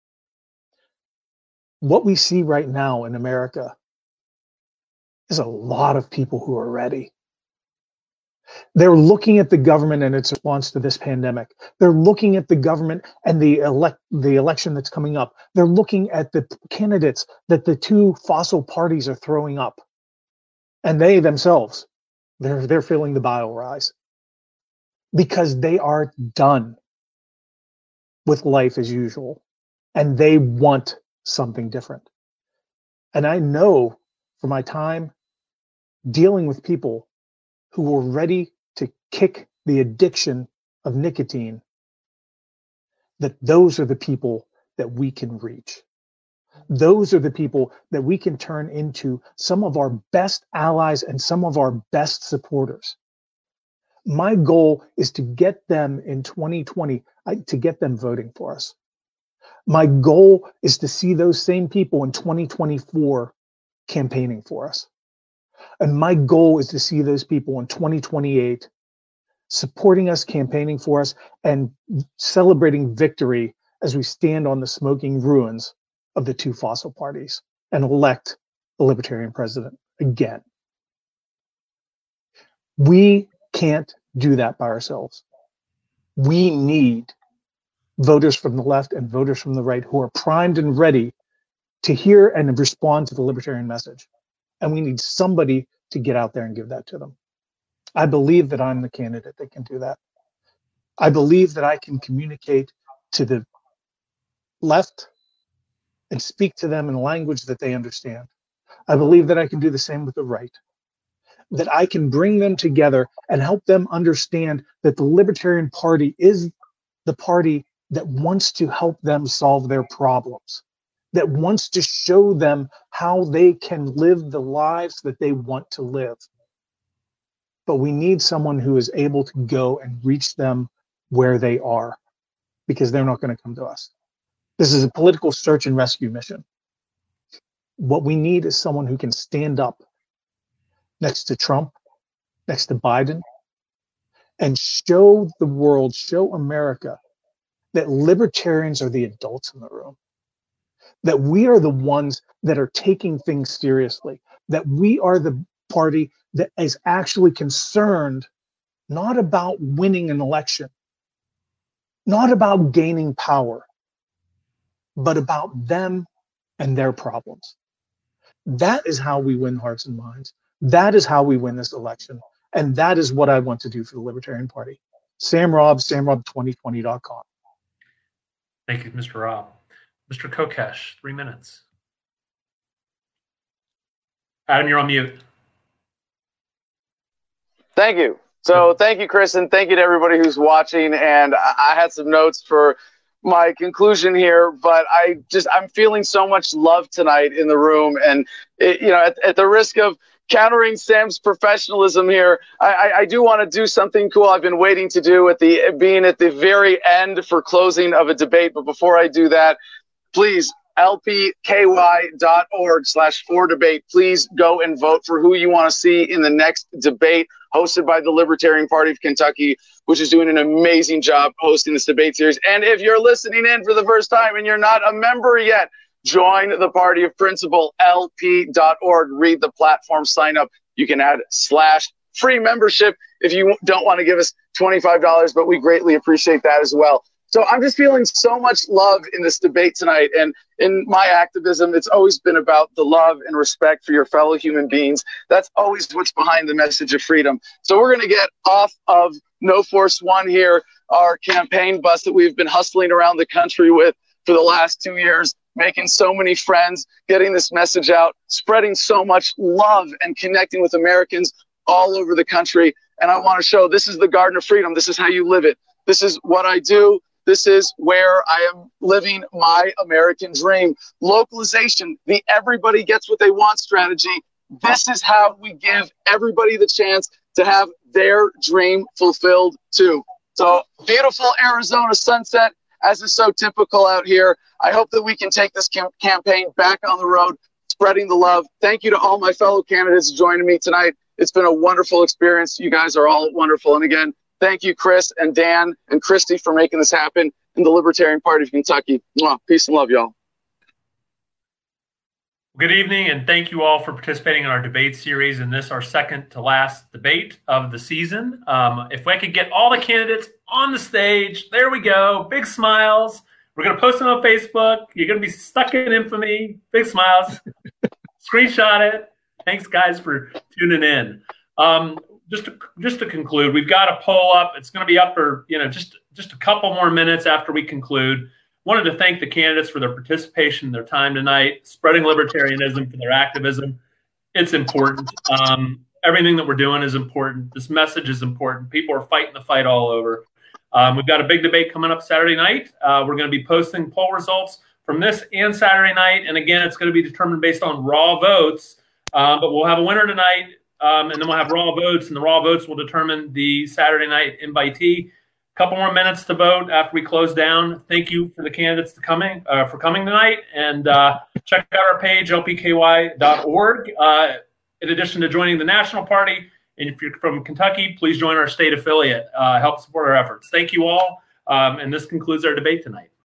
What we see right now in America is a lot of people who are ready. They're looking at the government and its response to this pandemic. They're looking at the government and the election that's coming up. They're looking at the candidates that the 2 fossil parties are throwing up. And they themselves, they're feeling the bile rise because they are done with life as usual and they want something different. And I know from my time dealing with people who were ready to kick the addiction of nicotine, that those are the people that we can reach. Those are the people that we can turn into some of our best allies and some of our best supporters. My goal is to get them in 2020, to get them voting for us. My goal is to see those same people in 2024 campaigning for us. And my goal is to see those people in 2028 supporting us, campaigning for us, and celebrating victory as we stand on the smoking ruins of the 2 fossil parties and elect a libertarian president again. We can't do that by ourselves. We need voters from the left and voters from the right who are primed and ready to hear and respond to the libertarian message. And we need somebody to get out there and give that to them. I believe that I'm the candidate that can do that. I believe that I can communicate to the left and speak to them in a language that they understand. I believe that I can do the same with the right, that I can bring them together and help them understand that the Libertarian Party is the party that wants to help them solve their problems, that wants to show them how they can live the lives that they want to live. But we need someone who is able to go and reach them where they are, because they're not going to come to us. This is a political search and rescue mission. What we need is someone who can stand up next to Trump, next to Biden, and show the world, show America, that libertarians are the adults in the room, that we are the ones that are taking things seriously, that we are the party that is actually concerned not about winning an election, not about gaining power, but about them and their problems. That is how we win hearts and minds. That is how we win this election. And that is what I want to do for the Libertarian Party. Sam Robb, samrob2020.com. Thank you, Mr. Robb. Mr. Kokesh, 3 minutes. Adam, you're on mute. Thank you. So thank you, Chris, and thank you to everybody who's watching. And I had some notes for my conclusion here, but I'm feeling so much love tonight in the room. And, at the risk of countering Sam's professionalism here, I do want to do something cool I've been waiting to do being at the very end for closing of a debate. But before I do that, please, lpky.org/4debate. Please go and vote for who you want to see in the next debate hosted by the Libertarian Party of Kentucky, which is doing an amazing job hosting this debate series. And if you're listening in for the first time and you're not a member yet, join the Party of Principle, lp.org. Read the platform, sign up. You can add /free membership if you don't want to give us $25, but we greatly appreciate that as well. So I'm just feeling so much love in this debate tonight. And in my activism, it's always been about the love and respect for your fellow human beings. That's always what's behind the message of freedom. So we're going to get off of No Force One here, our campaign bus that we've been hustling around the country with for the last 2 years, making so many friends, getting this message out, spreading so much love and connecting with Americans all over the country. And I want to show this is the Garden of Freedom. This is how you live it. This is what I do. This is where I am living my American dream. Localization, the everybody gets what they want strategy. This is how we give everybody the chance to have their dream fulfilled too. So beautiful Arizona sunset, as is so typical out here. I hope that we can take this campaign back on the road, spreading the love. Thank you to all my fellow candidates joining me tonight. It's been a wonderful experience. You guys are all wonderful. And again, thank you, Chris and Dan and Christy, for making this happen in the Libertarian Party of Kentucky. Peace and love, y'all. Good evening, and thank you all for participating in our debate series in this, our second to last debate of the season. If I could get all the candidates on the stage, there we go. Big smiles. We're going to post them on Facebook. You're going to be stuck in infamy. Big smiles. Screenshot it. Thanks, guys, for tuning in. Just to conclude, we've got a poll up. It's going to be up for just a couple more minutes after we conclude. Wanted to thank the candidates for their participation, their time tonight, spreading libertarianism, for their activism. It's important. Everything that we're doing is important. This message is important. People are fighting the fight all over. We've got a big debate coming up Saturday night. We're going to be posting poll results from this and Saturday night. And again, it's going to be determined based on raw votes. But we'll have a winner tonight. And then we'll have raw votes, and the raw votes will determine the Saturday night invitee. A couple more minutes to vote after we close down. Thank you for the candidates for coming tonight, and check out our page, lpky.org. In addition to joining the national party, and if you're from Kentucky, please join our state affiliate. Help support our efforts. Thank you all, and this concludes our debate tonight.